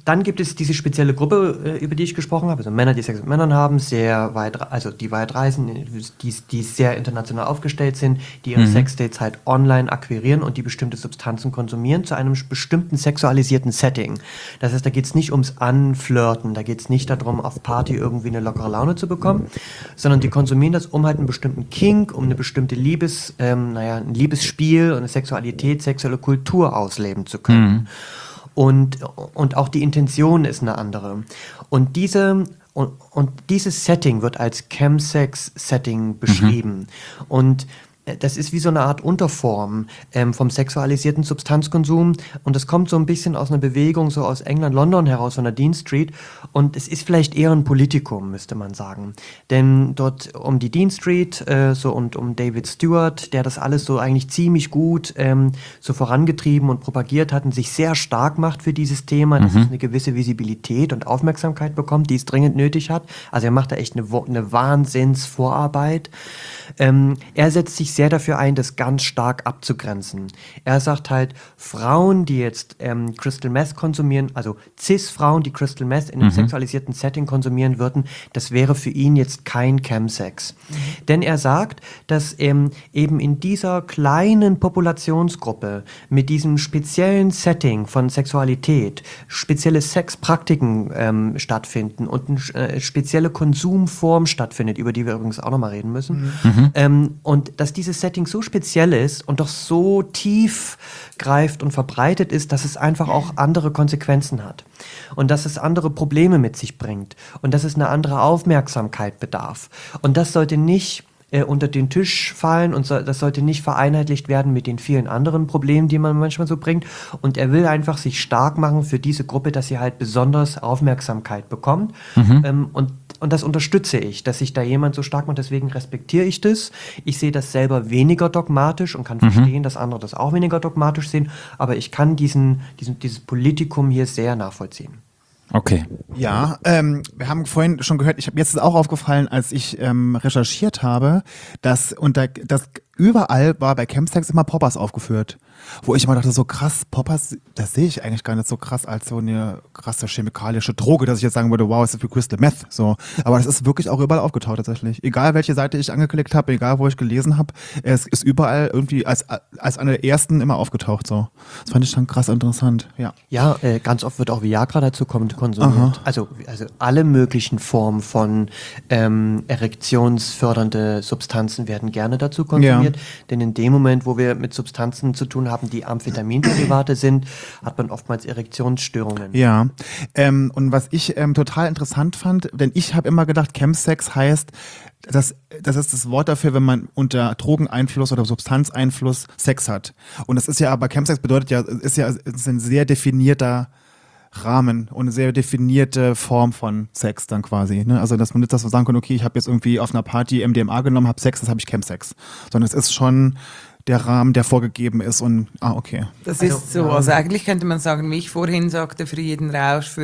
Speaker 5: dann gibt es diese spezielle Gruppe, äh, über die ich gesprochen habe, also Männer, die Sex mit Männern haben, sehr weit, also die weit reisen, die, die sehr international aufgestellt sind, die ihre mhm. Sexdates halt online akquirieren und die bestimmte Substanzen konsumieren zu einem bestimmten sexualisierten Setting. Das heißt, da geht es nicht ums Anflirten, da geht es nicht darum, auf Party irgendwie eine lockere Laune zu bekommen, sondern die konsumieren das, um halt einen bestimmten Kink, um eine bestimmte Liebes, ähm, naja, ein Liebesspiel und eine Sexualität, sexuelle Kultur ausleben zu können. Mhm. Und, und auch die Intention ist eine andere. Und diese und, und dieses Setting wird als Chemsex-Setting beschrieben. Mhm. Und das ist wie so eine Art Unterform ähm, vom sexualisierten Substanzkonsum und das kommt so ein bisschen aus einer Bewegung, so aus England, London heraus, von der Dean Street und es ist vielleicht eher ein Politikum, müsste man sagen. Denn dort um die Dean Street äh, so und um David Stewart, der das alles so eigentlich ziemlich gut ähm, so vorangetrieben und propagiert hat und sich sehr stark macht für dieses Thema, dass mhm. es eine gewisse Visibilität und Aufmerksamkeit bekommt, die es dringend nötig hat. Also er macht da echt eine, eine Wahnsinnsvorarbeit. Ähm, er setzt sich sehr dafür ein, das ganz stark abzugrenzen. Er sagt halt, Frauen, die jetzt ähm, Crystal Meth konsumieren, also Cis-Frauen, die Crystal Meth in einem mhm. sexualisierten Setting konsumieren würden, das wäre für ihn jetzt kein Chemsex. Mhm. Denn er sagt, dass ähm, eben in dieser kleinen Populationsgruppe mit diesem speziellen Setting von Sexualität spezielle Sexpraktiken ähm, stattfinden und eine äh, spezielle Konsumform stattfindet, über die wir übrigens auch nochmal reden müssen. Mhm. Ähm, und dass dieses Setting so speziell ist und doch so tief greift und verbreitet ist, dass es einfach auch andere Konsequenzen hat. Und dass es andere Probleme mit sich bringt. Und dass es eine andere Aufmerksamkeit bedarf. Und das sollte nicht äh, unter den Tisch fallen und so, das sollte nicht vereinheitlicht werden mit den vielen anderen Problemen, die man manchmal so bringt. Und er will einfach sich stark machen für diese Gruppe, dass sie halt besonders Aufmerksamkeit bekommt. Mhm. Ähm, und Und das unterstütze ich, dass sich da jemand so stark macht. Deswegen respektiere ich das. Ich sehe das selber weniger dogmatisch und kann mhm. verstehen, dass andere das auch weniger dogmatisch sehen. Aber ich kann diesen, diesen, dieses Politikum hier sehr nachvollziehen.
Speaker 1: Okay.
Speaker 4: Ja, ähm, wir haben vorhin schon gehört, ich habe jetzt ist auch aufgefallen, als ich ähm, recherchiert habe, dass unter das überall war bei Chemsex immer Poppers aufgeführt. Wo ich immer dachte, so krass, Poppers, das sehe ich eigentlich gar nicht so krass als so eine krasse chemikalische Droge, dass ich jetzt sagen würde, wow, es ist wie Crystal Meth. So. Aber das ist wirklich auch überall aufgetaucht tatsächlich. Egal welche Seite ich angeklickt habe, egal wo ich gelesen habe, es ist überall irgendwie als, als eine der ersten immer aufgetaucht. So. Das fand ich schon krass interessant. Ja,
Speaker 5: ja äh, ganz oft wird auch Viagra dazu konsumiert. Also, also alle möglichen Formen von ähm, erektionsfördernde Substanzen werden gerne dazu konsumiert. Ja. Denn in dem Moment, wo wir mit Substanzen zu tun haben, die Amphetaminderivate sind, hat man oftmals Erektionsstörungen.
Speaker 4: Ja, ähm, und was ich ähm, total interessant fand, denn ich habe immer gedacht, Chemsex heißt, das, das ist das Wort dafür, wenn man unter Drogeneinfluss oder Substanzeinfluss Sex hat. Und das ist ja aber, Chemsex bedeutet ja, ist ja ist ein sehr definierter Rahmen und eine sehr definierte Form von Sex dann quasi. Ne? Also dass man nicht das so sagen kann, okay, ich habe jetzt irgendwie auf einer Party M D M A genommen, habe Sex, das habe ich Chemsex. Sondern es ist schon der Rahmen, der vorgegeben ist und, ah, okay.
Speaker 6: Das ist also, so, also eigentlich könnte man sagen, wie ich vorhin sagte, für jeden Rausch, für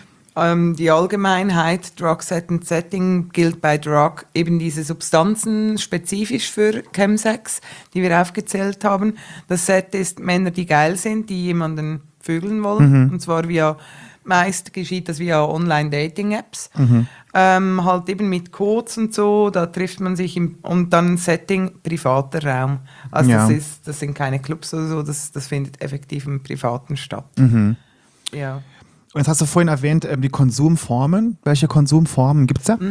Speaker 6: ähm, die Allgemeinheit, Drug Set and Setting gilt bei Drug eben diese Substanzen spezifisch für Chemsex, die wir aufgezählt haben. Das Set ist Männer, die geil sind, die jemanden vögeln wollen, mhm. und zwar via, meist geschieht das via Online-Dating-Apps, mhm. ähm, halt eben mit Codes und so, da trifft man sich im, und dann Setting, privater Raum. Also ja. das, ist, das sind keine Clubs oder so, das, das findet effektiv im Privaten statt.
Speaker 4: Mhm.
Speaker 6: Ja.
Speaker 4: Und jetzt hast du vorhin erwähnt, die Konsumformen. Welche Konsumformen gibt es da?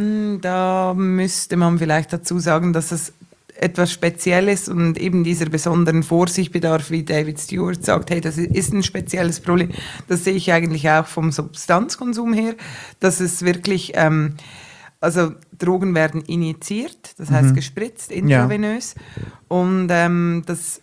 Speaker 6: Da müsste man vielleicht dazu sagen, dass es etwas Spezielles und eben dieser besonderen Vorsicht bedarf, wie David Stewart sagt, hey, das ist ein spezielles Problem. Das sehe ich eigentlich auch vom Substanzkonsum her, dass es wirklich, ähm, also Drogen werden injiziert, das heißt mhm. gespritzt, intravenös, ja. und ähm, das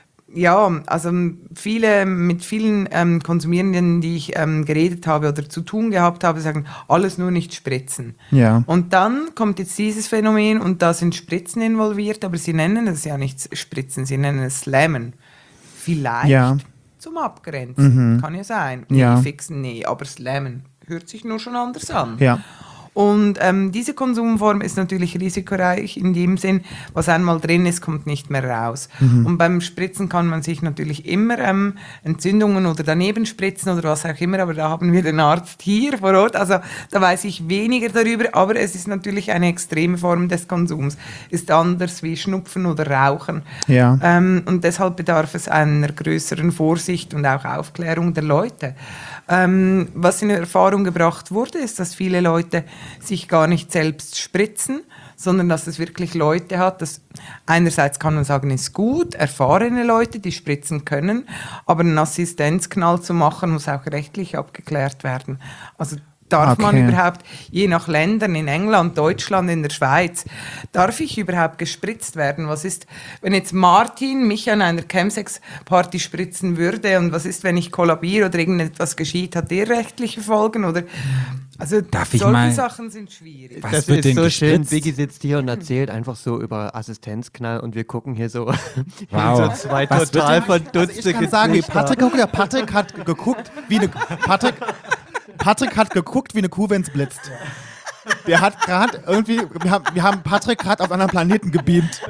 Speaker 6: ja, also viele, mit vielen ähm, Konsumierenden, die ich ähm, geredet habe oder zu tun gehabt habe, sagen, alles nur nicht spritzen.
Speaker 4: Ja.
Speaker 6: Und dann kommt jetzt dieses Phänomen und da sind Spritzen involviert, aber sie nennen es ja nicht Spritzen, sie nennen es Slammen. Vielleicht
Speaker 4: ja.
Speaker 6: zum Abgrenzen,
Speaker 4: mhm.
Speaker 6: kann ja sein. Nee,
Speaker 4: ja.
Speaker 6: fixen, nee, aber Slammen hört sich nur schon anders an.
Speaker 4: Ja.
Speaker 6: Und ähm, diese Konsumform ist natürlich risikoreich in dem Sinn, was einmal drin ist, kommt nicht mehr raus. Mhm. Und beim Spritzen kann man sich natürlich immer ähm, Entzündungen oder daneben spritzen oder was auch immer, aber da haben wir den Arzt hier vor Ort, also da weiß ich weniger darüber, aber es ist natürlich eine extreme Form des Konsums. Ist anders wie Schnupfen oder Rauchen.
Speaker 2: Ja.
Speaker 6: Ähm, und deshalb bedarf es einer größeren Vorsicht und auch Aufklärung der Leute. Ähm, was in Erfahrung gebracht wurde, ist, dass viele Leute sich gar nicht selbst spritzen, sondern dass es wirklich Leute hat, das einerseits kann man sagen, ist gut, erfahrene Leute, die spritzen können, aber einen Assistenzknall zu machen, muss auch rechtlich abgeklärt werden. Also darf
Speaker 2: Okay.
Speaker 6: man überhaupt, je nach Ländern, in England, Deutschland, in der Schweiz, darf ich überhaupt gespritzt werden? Was ist, wenn jetzt Martin mich an einer Chemsex-Party spritzen würde und was ist, wenn ich kollabiere oder irgendetwas geschieht? Hat der rechtliche Folgen? Oder, also
Speaker 1: Darf ich
Speaker 6: solche
Speaker 1: mal-
Speaker 6: Sachen sind schwierig.
Speaker 1: Was
Speaker 5: Das
Speaker 1: wird
Speaker 5: ist
Speaker 1: denn
Speaker 5: so schön.
Speaker 1: gespritzt?
Speaker 5: Biggie sitzt hier und erzählt einfach so über Assistenzknall und wir gucken hier so,
Speaker 1: Wow.
Speaker 5: so zwei
Speaker 1: Was wird
Speaker 5: total
Speaker 1: denn-
Speaker 5: verdutzte
Speaker 4: Ich kann sagen, wie
Speaker 5: Gesichter.
Speaker 4: Patrick, guck, der Patrick hat geguckt, wie eine Patrick, Patrick hat geguckt wie eine Kuh, wenn es blitzt. Der hat gerade irgendwie, wir haben, wir haben Patrick gerade auf einem anderen Planeten gebeamt.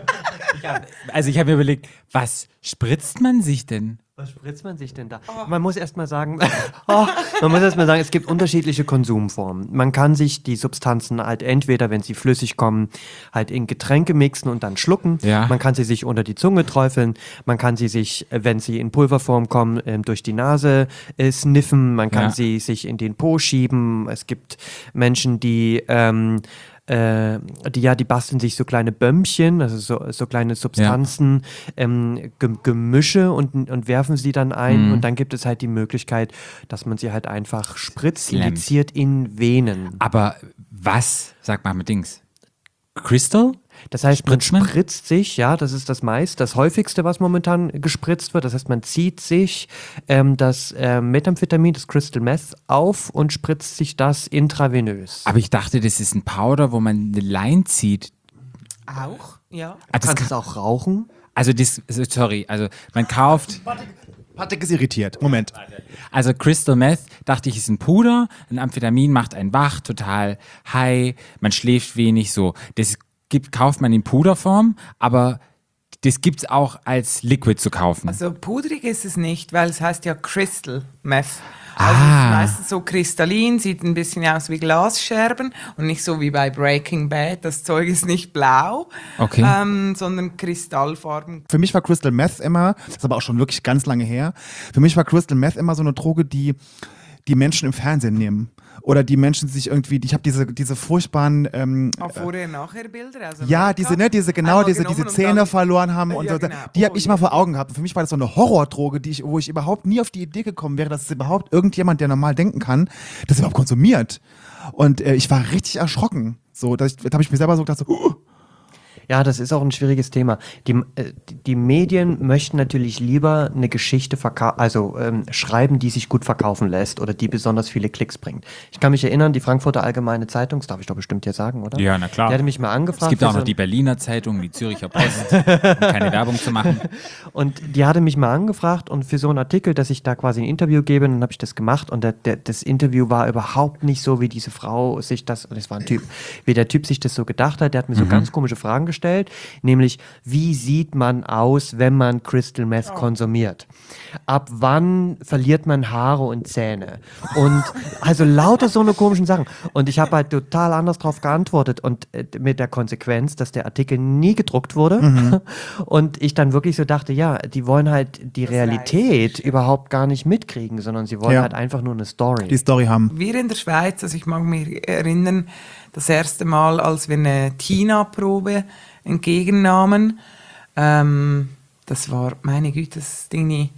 Speaker 1: Also ich habe mir überlegt, was spritzt man sich denn?
Speaker 5: Was spritzt man sich denn da? Man muss erst mal sagen, oh, man muss erst mal sagen, es gibt unterschiedliche Konsumformen. Man kann sich die Substanzen halt entweder, wenn sie flüssig kommen, halt in Getränke mixen und dann schlucken.
Speaker 1: Ja.
Speaker 5: Man kann sie sich unter die Zunge träufeln. Man kann sie sich, äh, wenn sie in Pulverform kommen, ähm, durch die Nase äh, sniffen. Man kann
Speaker 1: Ja.
Speaker 5: sie sich in den Po schieben. Es gibt Menschen, die ähm, äh, die ja, die basteln sich so kleine Bömmchen, also so, so kleine Substanzen, ähm, Ge- Gemische und, und werfen sie dann ein
Speaker 1: Mhm.
Speaker 5: und dann gibt es halt die Möglichkeit, dass man sie halt einfach spritzt,
Speaker 1: Slam.
Speaker 5: injiziert in Venen.
Speaker 1: Aber was, sag mal mit Dings, Crystal?
Speaker 5: Das heißt, man
Speaker 1: Spritzt man?
Speaker 5: spritzt sich, ja, das ist das meist, das häufigste, was momentan gespritzt wird. Das heißt, man zieht sich ähm, das äh, Methamphetamin, das Crystal Meth auf und spritzt sich das intravenös.
Speaker 1: Aber ich dachte, das ist ein Powder, wo man eine Line zieht.
Speaker 6: Auch, ja.
Speaker 1: Ah,
Speaker 5: Du
Speaker 1: das
Speaker 5: kannst es
Speaker 1: kann,
Speaker 5: auch rauchen.
Speaker 1: also das, sorry, also man kauft,
Speaker 4: Patrick ist irritiert. Moment.
Speaker 1: also Crystal Meth, dachte ich, ist ein Puder, ein Amphetamin macht einen wach, total high, man schläft wenig, so. Das gibt, kauft man in Puderform, aber das gibt's auch als Liquid zu kaufen.
Speaker 6: Also pudrig ist es nicht, weil es heißt ja Crystal Meth. Also es
Speaker 1: Ah.
Speaker 6: ist meistens so kristallin, sieht ein bisschen aus wie Glasscherben und nicht so wie bei Breaking Bad. Das Zeug ist nicht blau,
Speaker 1: Okay.
Speaker 6: ähm, sondern Kristallfarben.
Speaker 4: Für mich war Crystal Meth immer, das ist aber auch schon wirklich ganz lange her, für mich war Crystal Meth immer so eine Droge, die die Menschen im Fernsehen nehmen. Oder die Menschen sich irgendwie, ich habe diese, diese furchtbaren, ähm,
Speaker 6: Auch Vorher-Nachher-Bilder. Also
Speaker 4: ja,
Speaker 6: Make-up
Speaker 4: diese, ne, diese, genau,
Speaker 6: einmal
Speaker 4: diese,
Speaker 6: genommen
Speaker 4: diese
Speaker 6: und
Speaker 4: Zähne
Speaker 6: dann-
Speaker 4: verloren haben und
Speaker 6: Ja,
Speaker 4: so.
Speaker 6: genau.
Speaker 4: Die habe
Speaker 6: Oh,
Speaker 4: ich
Speaker 6: ja.
Speaker 4: immer vor Augen gehabt. Für mich war das so eine Horrordroge, die ich, wo ich überhaupt nie auf die Idee gekommen wäre, dass es überhaupt irgendjemand, der normal denken kann, das überhaupt konsumiert. Und äh, ich war richtig erschrocken. So, da habe ich mir selber so gedacht, so, uh,
Speaker 5: Ja, das ist auch ein schwieriges Thema. Die, äh, die Medien möchten natürlich lieber eine Geschichte verkau- also ähm, schreiben, die sich gut verkaufen lässt oder die besonders viele Klicks bringt. Ich kann mich erinnern, die Frankfurter Allgemeine Zeitung, das darf ich doch bestimmt hier sagen, oder?
Speaker 1: Ja, na klar.
Speaker 5: Die hatte mich mal angefragt.
Speaker 1: Es gibt
Speaker 5: für
Speaker 1: auch
Speaker 5: so
Speaker 1: noch
Speaker 5: ein-
Speaker 1: die Berliner Zeitung, die Züricher Post, um keine Werbung zu machen.
Speaker 5: Und die hatte mich mal angefragt und für so einen Artikel, dass ich da quasi ein Interview gebe, und dann habe ich das gemacht und der, der, das Interview war überhaupt nicht so, wie diese Frau sich das, und es war ein Typ, wie der Typ sich das so gedacht hat. Der hat mir so ganz komische Fragen gestellt, nämlich, wie sieht man aus, wenn man Crystal Meth konsumiert? Ab wann verliert man Haare und Zähne? Und also lauter so eine komischen Sachen. Und ich habe halt total anders drauf geantwortet und äh, mit der Konsequenz, dass der Artikel nie gedruckt wurde und ich dann wirklich so dachte, ja, die wollen halt die Realität überhaupt gar nicht mitkriegen, sondern sie wollen
Speaker 4: Ja.
Speaker 5: halt einfach nur eine Story.
Speaker 4: die Story haben.
Speaker 6: Wir in der Schweiz, also ich mag mich erinnern, das erste Mal, als wir eine Tina-Probe entgegennahmen, ähm, das war, meine Güte, das ist irgendwie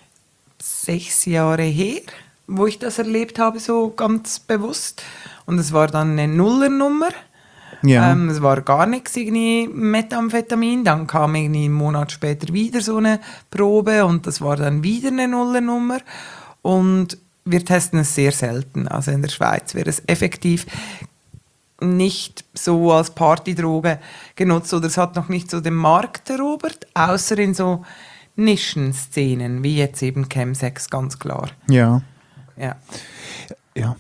Speaker 6: sechs Jahre her, wo ich das erlebt habe, so ganz bewusst. Und es war dann eine Nullernummer.
Speaker 4: Ja.
Speaker 6: Ähm, es war gar nichts, irgendwie Methamphetamin. Dann kam irgendwie einen Monat später wieder so eine Probe und das war dann wieder eine Nullernummer. Und wir testen es sehr selten. Also in der Schweiz wird es effektiv nicht so als Partydroge genutzt oder es hat noch nicht so den Markt erobert, außer in so Nischenszenen, wie jetzt eben Chemsex, ganz klar.
Speaker 4: Ja.
Speaker 6: Ja.
Speaker 4: Ja.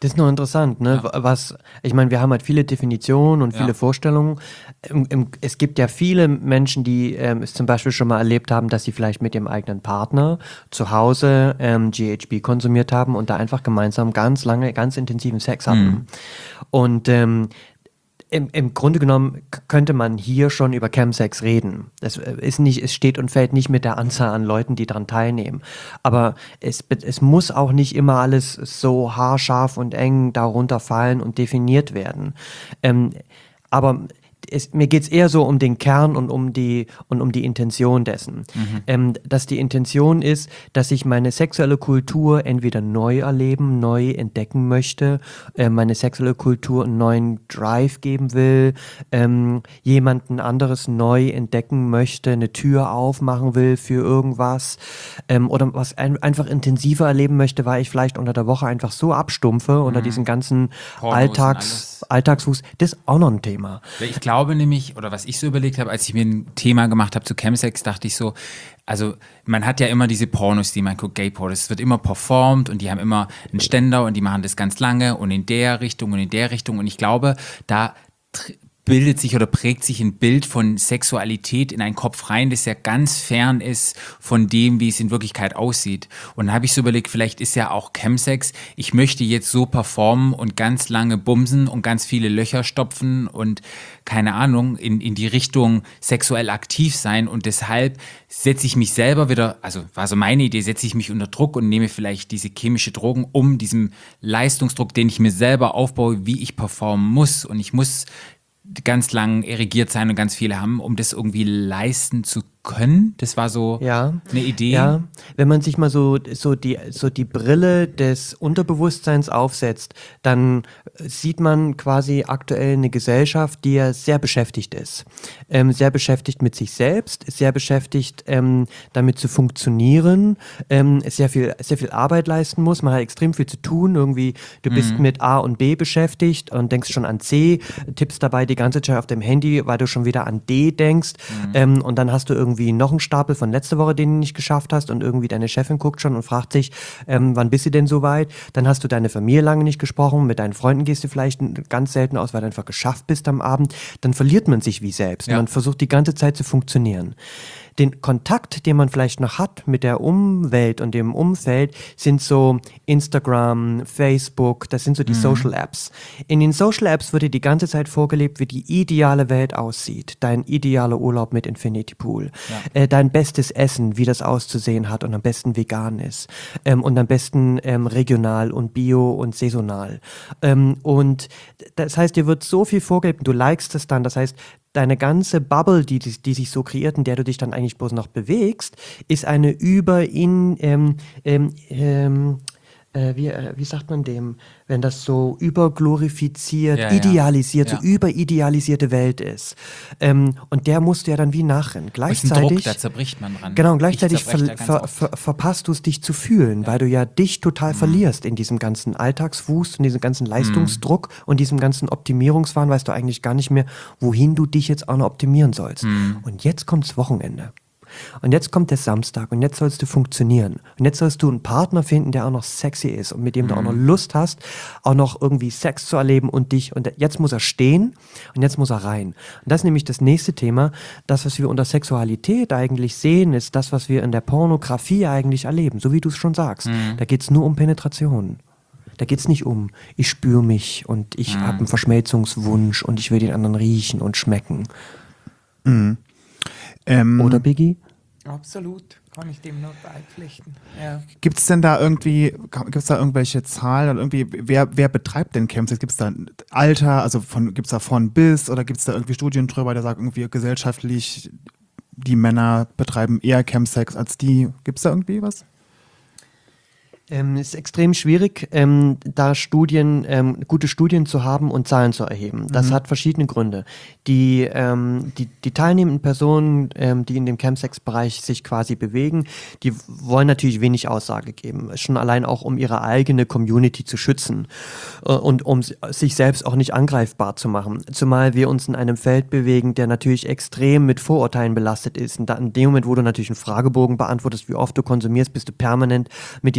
Speaker 5: Das ist noch interessant, ne?
Speaker 1: Ja.
Speaker 5: Was, ich meine, wir haben halt viele Definitionen und viele
Speaker 1: Ja.
Speaker 5: Vorstellungen. Im, im, es gibt ja viele Menschen, die ähm, es zum Beispiel schon mal erlebt haben, dass sie vielleicht mit ihrem eigenen Partner zu Hause ähm, G H B konsumiert haben und da einfach gemeinsam ganz lange, ganz intensiven Sex hatten.
Speaker 1: Mhm.
Speaker 5: Und ähm, Im, Im Grunde genommen k- könnte man hier schon über Chemsex reden. Das äh, ist nicht, es steht und fällt nicht mit der Anzahl an Leuten, die daran teilnehmen. Aber es, be- es muss auch nicht immer alles so haarscharf und eng darunter fallen und definiert werden. Ähm, aber es, mir geht es eher so um den Kern und um die, und um die Intention dessen. Ähm, dass die Intention ist, dass ich meine sexuelle Kultur entweder neu erleben, neu entdecken möchte, äh, meine sexuelle Kultur einen neuen Drive geben will, ähm, jemanden anderes neu entdecken möchte, eine Tür aufmachen will für irgendwas, ähm, oder was ein, einfach intensiver erleben möchte, weil ich vielleicht unter der Woche einfach so abstumpfe unter diesen ganzen
Speaker 1: Pornos und
Speaker 5: Alltags,
Speaker 1: alles.
Speaker 5: Alltagsfuß. Das ist auch noch ein Thema.
Speaker 1: Ich glaube nämlich, oder was ich so überlegt habe, als ich mir ein Thema gemacht habe zu Chemsex, dachte ich so, also man hat ja immer diese Pornos, die man guckt, Gay-Pornos, es wird immer performt und die haben immer einen Ständer und die machen das ganz lange und in der Richtung und in der Richtung und ich glaube, da tr- bildet sich oder prägt sich ein Bild von Sexualität in einen Kopf rein, das ja ganz fern ist von dem, wie es in Wirklichkeit aussieht. Und dann habe ich so überlegt, vielleicht ist ja auch Chemsex, ich möchte jetzt so performen und ganz lange bumsen und ganz viele Löcher stopfen und keine Ahnung, in, in die Richtung sexuell aktiv sein und deshalb setze ich mich selber wieder, also war so meine Idee, setze ich mich unter Druck und nehme vielleicht diese chemische Drogen, um diesem Leistungsdruck, den ich mir selber aufbaue, wie ich performen muss und ich muss ganz lang erigiert sein und ganz viele haben, um das irgendwie leisten zu können. Das war so
Speaker 5: Ja.
Speaker 1: eine Idee.
Speaker 5: Ja, wenn man sich mal so, so, die, so die Brille des Unterbewusstseins aufsetzt, dann sieht man quasi aktuell eine Gesellschaft, die ja sehr beschäftigt ist. Ähm, sehr beschäftigt mit sich selbst, sehr beschäftigt ähm, damit zu funktionieren, ähm, sehr viel, sehr viel Arbeit leisten muss. Man hat extrem viel zu tun. Irgendwie, du bist mit A und B beschäftigt und denkst schon an C, tippst dabei die ganze Zeit auf dem Handy, weil du schon wieder an D denkst. Ähm, und dann hast du irgendwie irgendwie noch einen Stapel von letzter Woche, den du nicht geschafft hast und irgendwie deine Chefin guckt schon und fragt sich, ähm, wann bist du denn so weit? Dann hast du deine Familie lange nicht gesprochen, mit deinen Freunden gehst du vielleicht ganz selten aus, weil du einfach geschafft bist am Abend. Dann verliert man sich wie selbst.
Speaker 1: Ja.
Speaker 5: Man versucht die ganze Zeit zu funktionieren. Den Kontakt, den man vielleicht noch hat mit der Umwelt und dem Umfeld, sind so Instagram, Facebook, das sind so die Social Apps. In den Social Apps wird dir die ganze Zeit vorgelebt, wie die ideale Welt aussieht. Dein idealer Urlaub mit Infinity Pool. Äh, dein bestes Essen, wie das auszusehen hat und am besten vegan ist. Ähm, und am besten ähm, regional und bio und saisonal. Ähm, und das heißt, dir wird so viel vorgelebt und du likest es dann. Das heißt, deine ganze Bubble, die, die, die sich so kreiert, in der du dich dann eigentlich bloß noch bewegst, ist eine über in, ähm, ähm, ähm, äh, wie, äh, wie sagt man dem, wenn das so überglorifiziert,
Speaker 1: Ja, ja.
Speaker 5: idealisiert,
Speaker 1: Ja.
Speaker 5: so überidealisierte Welt ist. Ähm, und der musst du ja dann wie nachrennen.
Speaker 1: Das ist ein Druck,
Speaker 5: Gleichzeitig,
Speaker 1: da zerbricht man dran.
Speaker 5: genau, und
Speaker 1: Ich
Speaker 5: gleichzeitig ver,
Speaker 1: zerbrech da ganz
Speaker 5: ver,
Speaker 1: oft.
Speaker 5: ver, verpasst du es, dich zu fühlen, weil du ja dich total verlierst in diesem ganzen Alltagswust und diesem ganzen Leistungsdruck und diesem ganzen Optimierungswahn, weißt du eigentlich gar nicht mehr, wohin du dich jetzt auch noch optimieren sollst. Und jetzt kommt's Wochenende. Und jetzt kommt der Samstag und jetzt sollst du funktionieren. Und jetzt sollst du einen Partner finden, der auch noch sexy ist und mit dem du auch noch Lust hast, auch noch irgendwie Sex zu erleben und dich. Und jetzt muss er stehen und jetzt muss er rein. Und das ist nämlich das nächste Thema. Das, was wir unter Sexualität eigentlich sehen, ist das, was wir in der Pornografie eigentlich erleben. So wie du es schon sagst. Da geht's nur um Penetration. Da geht's nicht um, ich spüre mich und ich habe einen Verschmelzungswunsch und ich will den anderen riechen und schmecken.
Speaker 2: Ähm,
Speaker 5: Oder, Biggie?
Speaker 6: Absolut, kann ich dem nur beipflichten. Ja.
Speaker 2: Gibt es denn da irgendwie, gibt es da irgendwelche Zahlen oder irgendwie, wer, wer betreibt denn Chemsex? Gibt es da ein Alter, also von, gibt es da von bis oder gibt es da irgendwie Studien drüber, der sagt irgendwie gesellschaftlich, die Männer betreiben eher Chemsex als die? Gibt es da irgendwie was?
Speaker 5: Ähm, ist extrem schwierig, ähm, da Studien, ähm, gute Studien zu haben und Zahlen zu erheben. Das hat verschiedene Gründe. Die, ähm, die, die teilnehmenden Personen, ähm, die in dem Chemsex-Bereich sich quasi bewegen, die wollen natürlich wenig Aussage geben. Schon allein auch, um ihre eigene Community zu schützen äh, und um s- sich selbst auch nicht angreifbar zu machen. Zumal wir uns in einem Feld bewegen, der natürlich extrem mit Vorurteilen belastet ist. Und da in dem Moment, wo du natürlich einen Fragebogen beantwortest, wie oft du konsumierst, bist du permanent mit diesen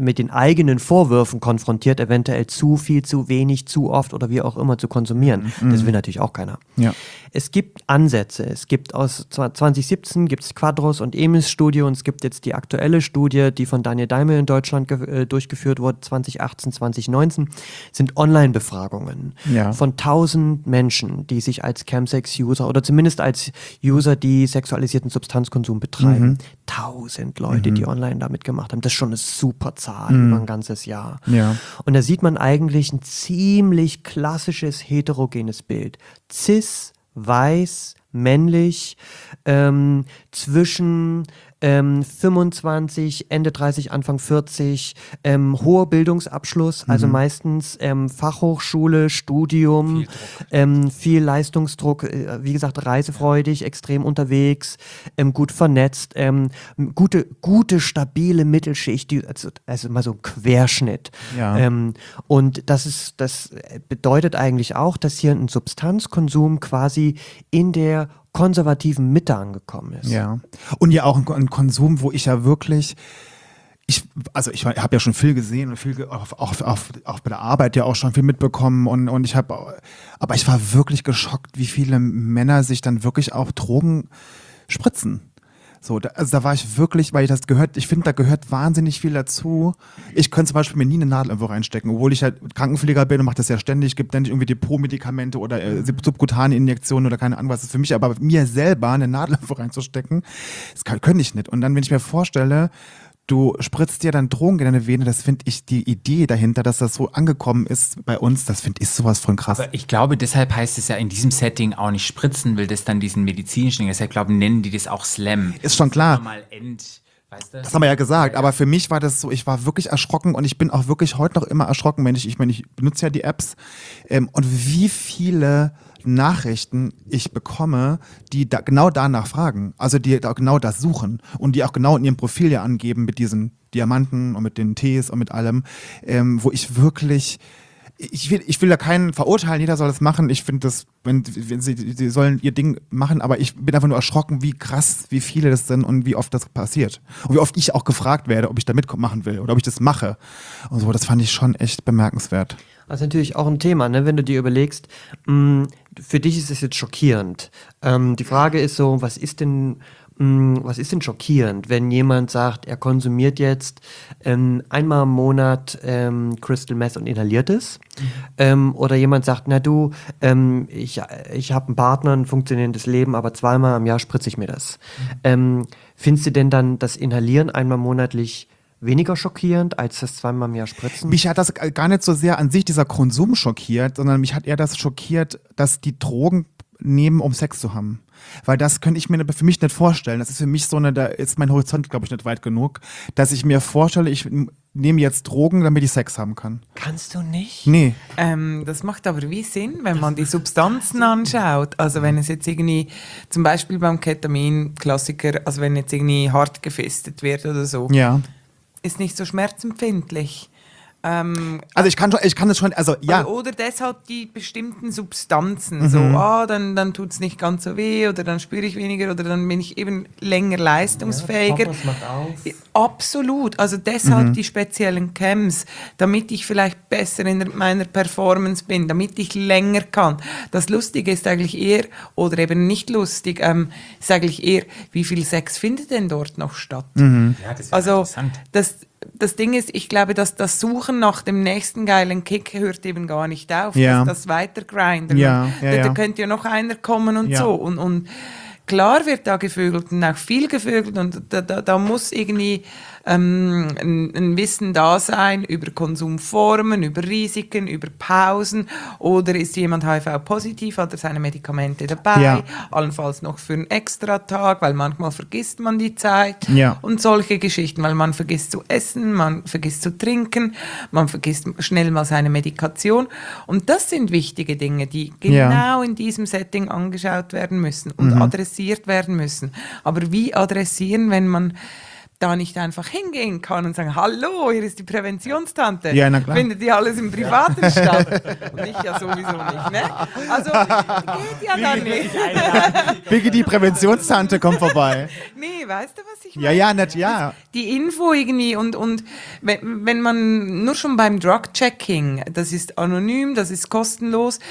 Speaker 5: mit den eigenen Vorwürfen konfrontiert, eventuell zu viel, zu wenig, zu oft oder wie auch immer zu konsumieren. Mhm. Das will natürlich auch keiner.
Speaker 2: Ja.
Speaker 5: Es gibt Ansätze. Es gibt aus zwanzig siebzehn gibt es Quadros und Emis Studie und es gibt jetzt die aktuelle Studie, die von Daniel Daimel in Deutschland ge- äh, durchgeführt wurde, zwanzig achtzehn, zwanzig neunzehn, sind Online-Befragungen
Speaker 2: Ja.
Speaker 5: von tausend Menschen, die sich als Chemsex-User oder zumindest als User, die sexualisierten Substanzkonsum betreiben. Tausend Leute, die online da mitgemacht haben. Das ist schon eine super Zahl über ein ganzes Jahr.
Speaker 2: Ja.
Speaker 5: Und da sieht man eigentlich ein ziemlich klassisches heterogenes Bild. Cis, weiß, männlich, ähm, zwischen ähm, fünfundzwanzig, Ende dreißig, Anfang vierzig, ähm, hoher Bildungsabschluss, also meistens ähm, Fachhochschule, Studium, viel, ähm, viel Leistungsdruck, äh, wie gesagt, reisefreudig, extrem unterwegs, ähm, gut vernetzt, ähm, gute, gute, stabile Mittelschicht, die, also, also mal so ein Querschnitt.
Speaker 2: Ja.
Speaker 5: Ähm, und das ist, das bedeutet eigentlich auch, dass hier ein Substanzkonsum quasi in der konservativen Mitte angekommen ist.
Speaker 2: Ja. Und ja auch ein, ein Konsum, wo ich ja wirklich, ich, also ich habe ja schon viel gesehen und viel ge- auch, auch, auch, auch bei der Arbeit ja auch schon viel mitbekommen und, und ich habe, aber ich war wirklich geschockt, wie viele Männer sich dann wirklich auch Drogen spritzen. So, da, also da war ich wirklich, weil ich das gehört, ich finde, da gehört wahnsinnig viel dazu. Ich könnte zum Beispiel mir nie eine Nadel irgendwo reinstecken, obwohl ich halt Krankenpfleger bin und mache das ja ständig, gibt ständig irgendwie Depotmedikamente oder äh, subkutane Injektionen oder keine Ahnung was. Das ist für mich aber mir selber eine Nadel irgendwo reinzustecken, das kann, könnte ich nicht. Und dann, wenn ich mir vorstelle, du spritzt dir dann Drogen in deine Vene, das finde ich, die Idee dahinter, dass das so angekommen ist bei uns, das finde ich sowas von krass.
Speaker 1: Aber ich glaube, deshalb heißt es ja in diesem Setting auch nicht spritzen, will das dann diesen medizinischen Ding. Deshalb glaube ich, nennen die das auch Slam.
Speaker 2: Ist schon klar.
Speaker 1: Mal End, weißt du?
Speaker 2: Das haben wir ja gesagt, aber für mich war das so, ich war wirklich erschrocken und ich bin auch wirklich heute noch immer erschrocken, wenn ich, ich meine, ich benutze ja die Apps ähm, und wie viele Nachrichten ich bekomme, die da genau danach fragen, also die da genau das suchen und die auch genau in ihrem Profil ja angeben mit diesen Diamanten und mit den Tees und mit allem, ähm, wo ich wirklich Ich will, ich will da keinen verurteilen, jeder soll das machen. Ich finde das, wenn, wenn sie, sie sollen ihr Ding machen, aber ich bin einfach nur erschrocken, wie krass, wie viele das sind und wie oft das passiert. Und wie oft ich auch gefragt werde, ob ich da mitmachen will oder ob ich das mache. Und so, das fand ich schon echt bemerkenswert.
Speaker 5: Das ist natürlich auch ein Thema, ne? Wenn du dir überlegst, mh, für dich ist es jetzt schockierend. Ähm, die Frage ist so, was ist denn, mh, was ist denn schockierend, wenn jemand sagt, er konsumiert jetzt ähm, einmal im Monat ähm, Crystal Meth und inhaliert es? Mhm. Ähm, oder jemand sagt, na du, ähm, ich, ich habe einen Partner, ein funktionierendes Leben, aber zweimal im Jahr spritze ich mir das. Mhm. Ähm, findest du denn dann das Inhalieren einmal monatlich weniger schockierend als das zweimal im Jahr Spritzen?
Speaker 2: Mich hat das gar nicht so sehr an sich dieser Konsum schockiert, sondern mich hat eher das schockiert, dass die Drogen nehmen, um Sex zu haben. Weil das könnte ich mir für mich nicht vorstellen. Das ist für mich so eine, da ist mein Horizont, glaube ich, nicht weit genug, dass ich mir vorstelle, ich nehme jetzt Drogen, damit ich Sex haben kann.
Speaker 5: Kannst du nicht?
Speaker 2: Nee.
Speaker 6: Ähm, das macht aber wie Sinn, wenn man die Substanzen anschaut. Also wenn es jetzt irgendwie, zum Beispiel beim Ketamin, Klassiker, also wenn jetzt irgendwie hart gefestet wird oder so,
Speaker 2: Ja.
Speaker 6: ist nicht so schmerzempfindlich. Ähm,
Speaker 2: Also ich kann schon, ich kann das schon, also ja.
Speaker 6: Oder, oder deshalb die bestimmten Substanzen.
Speaker 2: Mhm.
Speaker 6: So, ah, dann, dann tut es nicht ganz so weh oder dann spüre ich weniger oder dann bin ich eben länger leistungsfähiger.
Speaker 5: Ja, das macht aus.
Speaker 6: Absolut. Also deshalb
Speaker 2: Mhm.
Speaker 6: die speziellen Chems, damit ich vielleicht besser in der- meiner Performance bin, damit ich länger kann. Das Lustige ist eigentlich eher, oder eben nicht lustig, ähm, ist eigentlich eher, wie viel Sex findet denn dort noch statt?
Speaker 2: Mhm.
Speaker 1: Ja, das ist
Speaker 6: Also
Speaker 1: interessant.
Speaker 6: das, das Ding ist, ich glaube, dass das Suchen nach dem nächsten geilen Kick hört eben gar nicht auf.
Speaker 2: Ja.
Speaker 6: Das, das Weitergrinden.
Speaker 2: Ja,
Speaker 6: Und
Speaker 2: ja,
Speaker 6: da, da
Speaker 2: ja.
Speaker 6: könnte ja noch einer kommen und
Speaker 2: Ja.
Speaker 6: so. Und, und klar wird da gevögelt und auch viel gevögelt und da, da, da muss irgendwie ähm, ein, ein Wissen da sein über Konsumformen, über Risiken, über Pausen oder ist jemand H I V-positiv, hat er seine Medikamente dabei,
Speaker 2: Ja.
Speaker 6: allenfalls noch für einen Extratag, weil manchmal vergisst man die Zeit
Speaker 2: Ja.
Speaker 6: und solche Geschichten, weil man vergisst zu essen, man vergisst zu trinken, man vergisst schnell mal seine Medikation und das sind wichtige Dinge, die genau
Speaker 2: Ja.
Speaker 6: in diesem Setting angeschaut werden müssen und
Speaker 2: Mhm.
Speaker 6: adressiert werden müssen. Aber wie adressieren, wenn man da nicht einfach hingehen kann und sagen, hallo, hier ist die Präventionstante.
Speaker 2: Ja, na klar.
Speaker 6: Findet die alles im Privaten statt? Und ich ja sowieso nicht, ne? Also, geht ja dann nicht.
Speaker 2: Biggie, die Präventionstante kommt vorbei.
Speaker 6: Nee, weißt du, was ich meine?
Speaker 2: Ja, ja, nett, ja.
Speaker 6: Die Info irgendwie und, und wenn, wenn man nur schon beim Drug-Checking, das ist anonym, das ist kostenlos,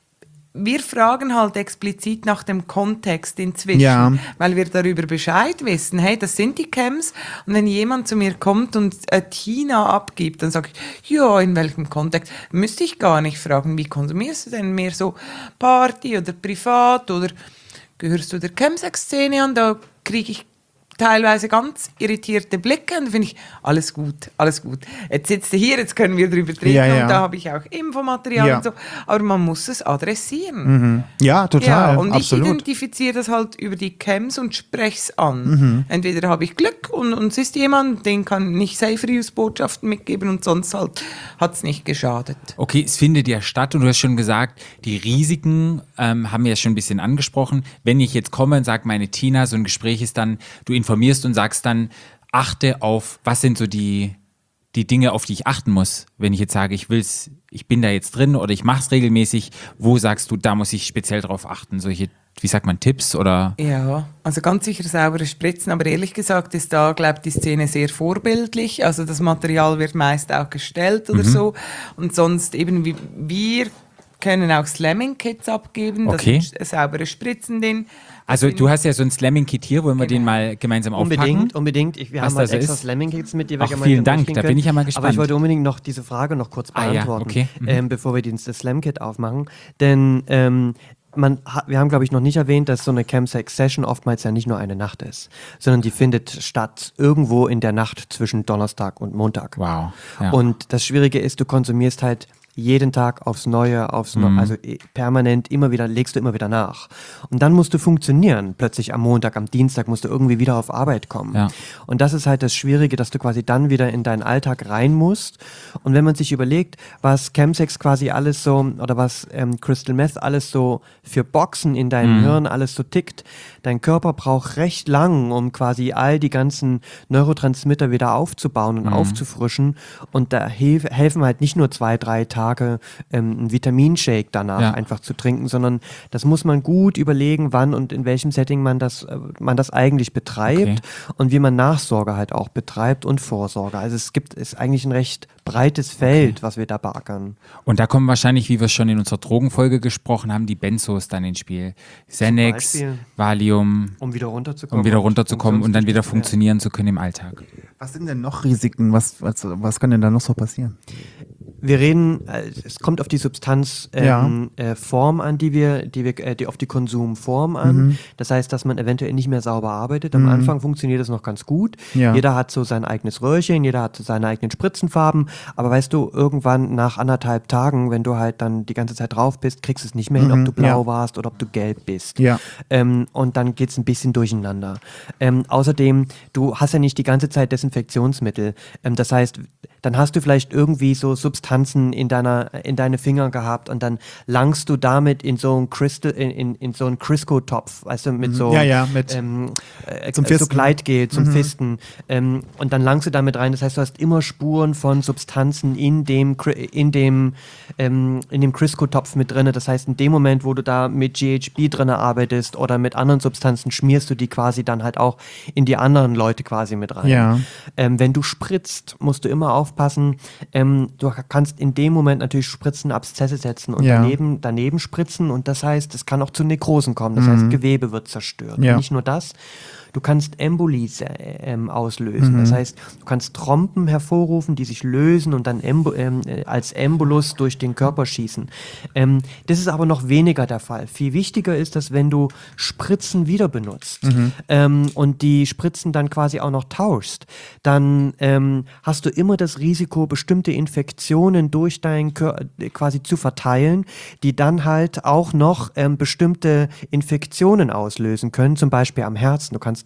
Speaker 6: wir fragen halt explizit nach dem Kontext inzwischen,
Speaker 2: Ja.
Speaker 6: weil wir darüber Bescheid wissen. Hey, das sind die Camps. Und wenn jemand zu mir kommt und äh, Tina abgibt, dann sage ich, ja, in welchem Kontext? Müsste ich gar nicht fragen, wie konsumierst du denn mehr so Party oder privat oder gehörst du der Chemsex-Szene an? Da kriege ich teilweise ganz irritierte Blicke und finde ich, alles gut, alles gut. Jetzt sitzt du hier, jetzt können wir drüber reden
Speaker 2: Ja, ja.
Speaker 6: und da habe ich auch Infomaterial
Speaker 2: Ja.
Speaker 6: und so, aber man muss es adressieren.
Speaker 2: Mhm. Ja, total,
Speaker 6: Ja, und
Speaker 2: absolut.
Speaker 6: ich identifiziere das halt über die Camps und spreche es an.
Speaker 2: Mhm.
Speaker 6: Entweder habe ich Glück und, und es ist jemand, den kann ich Safe-Use-Botschaften mitgeben und sonst halt hat es nicht geschadet.
Speaker 1: Okay, es findet ja statt und du hast schon gesagt, die Risiken ähm, haben wir ja schon ein bisschen angesprochen. Wenn ich jetzt komme und sage, meine Tina, so ein Gespräch ist dann, du informierst und sagst dann, achte auf, was sind so die, die Dinge, auf die ich achten muss. Wenn ich jetzt sage, ich will's, ich bin da jetzt drin oder ich mache es regelmäßig, wo sagst du, da muss ich speziell drauf achten? Solche, wie sagt man, Tipps oder?
Speaker 6: Ja, also ganz sicher saubere Spritzen, aber ehrlich gesagt ist da, glaube ich, die Szene sehr vorbildlich. Also das Material wird meist auch gestellt oder
Speaker 1: Mhm.
Speaker 6: so. Und sonst eben, wie, wir können auch Slamming-Kits abgeben,
Speaker 1: Okay.
Speaker 6: da sind saubere Spritzen drin. Das
Speaker 1: Also
Speaker 6: sind-
Speaker 1: du hast ja so ein Slamming-Kit hier, wollen wir den
Speaker 6: Genau.
Speaker 1: mal gemeinsam aufpacken?
Speaker 5: Unbedingt, unbedingt. Ich, wir
Speaker 1: Was
Speaker 5: haben
Speaker 1: da
Speaker 5: halt
Speaker 1: so
Speaker 5: extra
Speaker 1: ist?
Speaker 5: Slamming-Kits mit, die wir
Speaker 1: Ach,
Speaker 5: gemeinsam
Speaker 1: vielen Dank,
Speaker 5: durchgehen
Speaker 1: da bin
Speaker 5: können.
Speaker 1: ich ja mal
Speaker 5: Aber ich
Speaker 1: gespannt.
Speaker 5: wollte unbedingt noch diese Frage noch kurz
Speaker 1: Ah, ja,
Speaker 5: beantworten,
Speaker 1: okay. Mhm.
Speaker 5: ähm, bevor wir den, das Slam-Kit aufmachen. Denn ähm, man ha- wir haben, glaube ich, noch nicht erwähnt, dass so eine Chemsex-Session oftmals ja nicht nur eine Nacht ist, sondern die findet statt irgendwo in der Nacht zwischen Donnerstag und Montag.
Speaker 1: Wow. Ja.
Speaker 5: Und das Schwierige ist, du konsumierst halt jeden Tag aufs Neue, aufs Neue,
Speaker 1: Mhm.
Speaker 5: also eh, permanent immer wieder, legst du immer wieder nach. Und dann musst du funktionieren. Plötzlich am Montag, am Dienstag musst du irgendwie wieder auf Arbeit kommen.
Speaker 1: Ja.
Speaker 5: Und das ist halt das Schwierige, dass du quasi dann wieder in deinen Alltag rein musst. Und wenn man sich überlegt, was Chemsex quasi alles so, oder was ähm, Crystal Meth alles so für Boxen in deinem
Speaker 1: Mhm.
Speaker 5: Hirn alles so tickt, dein Körper braucht recht lang, um quasi all die ganzen Neurotransmitter wieder aufzubauen und
Speaker 1: Mhm.
Speaker 5: aufzufrischen. Und da hilf, helfen halt nicht nur zwei, drei Tage ähm, einen Vitaminshake danach
Speaker 1: Ja.
Speaker 5: einfach zu trinken, sondern das muss man gut überlegen, wann und in welchem Setting man das, äh, man das eigentlich betreibt
Speaker 1: Okay.
Speaker 5: und wie man Nachsorge halt auch betreibt und Vorsorge. Also es gibt, ist eigentlich ein recht breites Feld, was wir da beackern.
Speaker 1: Und da kommen wahrscheinlich, wie wir schon in unserer Drogenfolge gesprochen haben, die Benzos dann ins Spiel. Xanax,
Speaker 5: Beispiel.
Speaker 1: Valium,
Speaker 5: Um wieder runterzukommen.
Speaker 1: um wieder runterzukommen und dann wieder
Speaker 5: funktionieren.
Speaker 1: funktionieren zu können im Alltag.
Speaker 2: Was sind denn noch Risiken? Was, was, was kann denn da noch so passieren?
Speaker 5: Wir reden, äh, es kommt auf die Substanzform ähm, äh, Form an, die wir, die wir, äh, die, auf die Konsumform an.
Speaker 2: Mhm.
Speaker 5: Das heißt, dass man eventuell nicht mehr sauber arbeitet. Am
Speaker 2: Mhm.
Speaker 5: Anfang funktioniert das noch ganz gut.
Speaker 2: Ja.
Speaker 5: Jeder hat so sein eigenes Röhrchen, jeder hat so seine eigenen Spritzenfarben. Aber weißt du, irgendwann nach anderthalb Tagen, wenn du halt dann die ganze Zeit drauf bist, kriegst du es nicht mehr hin,
Speaker 2: Mhm,
Speaker 5: ob du blau
Speaker 2: ja.
Speaker 5: warst oder ob du gelb bist.
Speaker 2: Ja.
Speaker 5: Ähm, und dann geht es ein bisschen durcheinander. Ähm, außerdem, du hast ja nicht die ganze Zeit Desinfektionsmittel. Ähm, das heißt, dann hast du vielleicht irgendwie so Substanzen in deiner, in deine Finger gehabt und dann langst du damit in so einen Crystal, in, in, in so einen Crisco-Topf, weißt du, mit so,
Speaker 2: Ja, ja, mit-
Speaker 5: ähm, äh,
Speaker 2: zum
Speaker 5: äh, so
Speaker 2: Fisten.
Speaker 5: Gleitgel, zum
Speaker 2: Mhm.
Speaker 5: Fisten. Ähm, und dann langst du damit rein. Das heißt, du hast immer Spuren von Substanzen in dem, Cri- in dem, ähm, in dem Crisco-Topf mit drin. Das heißt, in dem Moment, wo du da mit G H B drin arbeitest oder mit anderen Substanzen, schmierst du die quasi dann halt auch in die anderen Leute quasi mit rein.
Speaker 2: Ja.
Speaker 5: Ähm, wenn du spritzt, musst du immer aufpassen. Ähm, du kannst in dem Moment natürlich Spritzen, Abszesse setzen und
Speaker 2: Ja.
Speaker 5: daneben, daneben spritzen. Und das heißt, es kann auch zu Nekrosen kommen. Das
Speaker 2: Mhm.
Speaker 5: heißt, Gewebe wird zerstört.
Speaker 2: Ja.
Speaker 5: Und nicht nur das. Du kannst Embolis äh, ähm, auslösen.
Speaker 2: Mhm.
Speaker 5: Das heißt, du kannst Trompen hervorrufen, die sich lösen und dann Embo ähm, äh, als Embolus durch den Körper schießen. Ähm, das ist aber noch weniger der Fall. Viel wichtiger ist, dass wenn du Spritzen wieder benutzt
Speaker 2: Mhm.
Speaker 5: ähm, und die Spritzen dann quasi auch noch tauschst, dann ähm, hast du immer das Risiko, bestimmte Infektionen durch deinen Körper quasi zu verteilen, die dann halt auch noch ähm, bestimmte Infektionen auslösen können, zum Beispiel am Herzen. Du kannst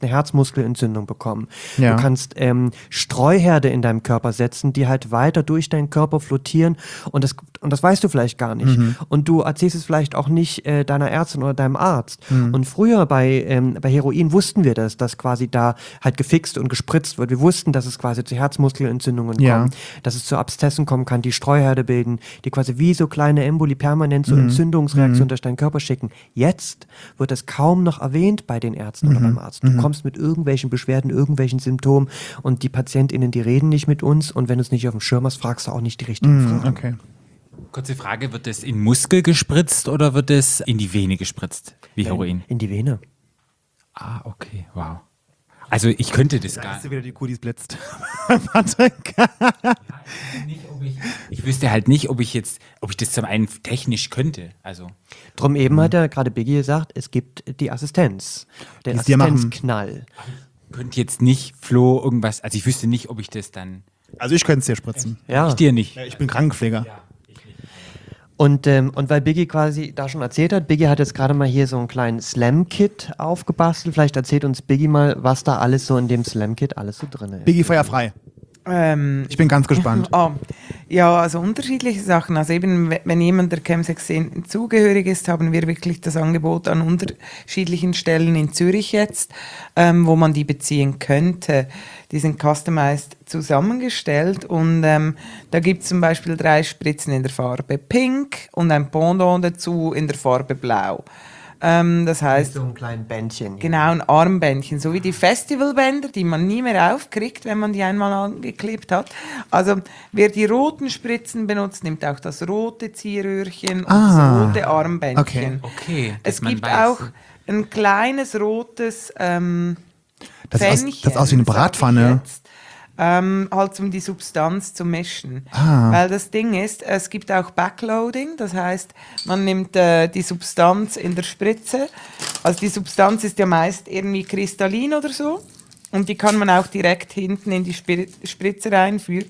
Speaker 5: kannst eine Herzmuskelentzündung bekommen.
Speaker 2: Ja.
Speaker 5: Du kannst ähm, Streuherde in deinem Körper setzen, die halt weiter durch deinen Körper flottieren und das, und das weißt du vielleicht gar nicht.
Speaker 2: Mhm.
Speaker 5: Und du erzählst es vielleicht auch nicht äh, deiner Ärztin oder deinem Arzt.
Speaker 2: Mhm.
Speaker 5: Und früher bei, ähm, bei Heroin wussten wir das, dass quasi da halt gefixt und gespritzt wird. Wir wussten, dass es quasi zu Herzmuskelentzündungen
Speaker 2: Ja.
Speaker 5: kommt, dass es zu Abszessen kommen kann, die Streuherde bilden, die quasi wie so kleine Emboli permanent so Entzündungsreaktionen durch deinen Körper schicken. Jetzt wird das kaum noch erwähnt bei den Ärzten oder beim Arzt. Du kommst mit irgendwelchen Beschwerden, irgendwelchen Symptomen und die PatientInnen, die reden nicht mit uns und wenn du es nicht auf dem Schirm hast, fragst du auch nicht die richtigen Fragen.
Speaker 2: Okay.
Speaker 1: Kurze Frage, wird es in Muskel gespritzt oder wird es in die Vene gespritzt, wie Heroin?
Speaker 5: In die Vene.
Speaker 1: Ah, okay, wow. Also ich könnte das gar
Speaker 4: Hast du wieder die Kuh, die es blitzt.
Speaker 2: Patrick.
Speaker 1: nicht. Ich, ich wüsste halt nicht, ob ich jetzt, ob ich das zum einen technisch könnte. Also
Speaker 5: Drum eben hat ja gerade Biggie gesagt, es gibt die Assistenz. Der
Speaker 2: Die es dir machen.
Speaker 5: Assistenzknall.
Speaker 1: ich könnte jetzt nicht Flo irgendwas, also ich wüsste nicht, ob ich das dann.
Speaker 2: Also ich könnte es dir spritzen.
Speaker 5: Ja.
Speaker 1: Ich dir nicht.
Speaker 2: Ja, ich bin Krankenpfleger.
Speaker 5: Und, ähm, und weil Biggie quasi da schon erzählt hat, Biggie hat jetzt gerade mal hier so einen kleinen Slam-Kit aufgebastelt. Vielleicht erzählt uns Biggie mal, was da alles so in dem Slam-Kit alles so drin ist.
Speaker 2: Biggie feuerfrei.
Speaker 6: Ähm,
Speaker 2: Ich bin ganz gespannt.
Speaker 6: Ah, ja, also unterschiedliche Sachen. Also eben, we- wenn jemand der Chemsex zugehörig ist, haben wir wirklich das Angebot an unterschiedlichen Stellen in Zürich jetzt, ähm, wo man die beziehen könnte. Die sind customized zusammengestellt und ähm, da gibt es zum Beispiel drei Spritzen in der Farbe Pink und ein Pendant dazu in der Farbe Blau. Ähm, das heißt,
Speaker 5: So ein kleines Bändchen. hier.
Speaker 6: genau, ein Armbändchen, so wie die Festivalbänder, die man nie mehr aufkriegt, wenn man die einmal angeklebt hat. Also wer die roten Spritzen benutzt, nimmt auch das rote Zierröhrchen und
Speaker 2: Ah,
Speaker 6: das rote Armbändchen.
Speaker 1: Okay, dass
Speaker 6: Es
Speaker 1: man
Speaker 6: gibt
Speaker 1: weiß.
Speaker 6: auch ein kleines rotes ähm,
Speaker 2: Das, aus,
Speaker 6: Pfännchen,
Speaker 2: das aussieht wie eine
Speaker 6: sag ich
Speaker 2: Bratpfanne.
Speaker 6: jetzt. Ähm, halt um die Substanz zu mischen.
Speaker 2: Ah.
Speaker 6: Weil das Ding ist, es gibt auch Backloading, das heißt, man nimmt äh, die Substanz in der Spritze. Also die Substanz ist ja meist irgendwie kristallin oder so und die kann man auch direkt hinten in die Spir Spritze reinführen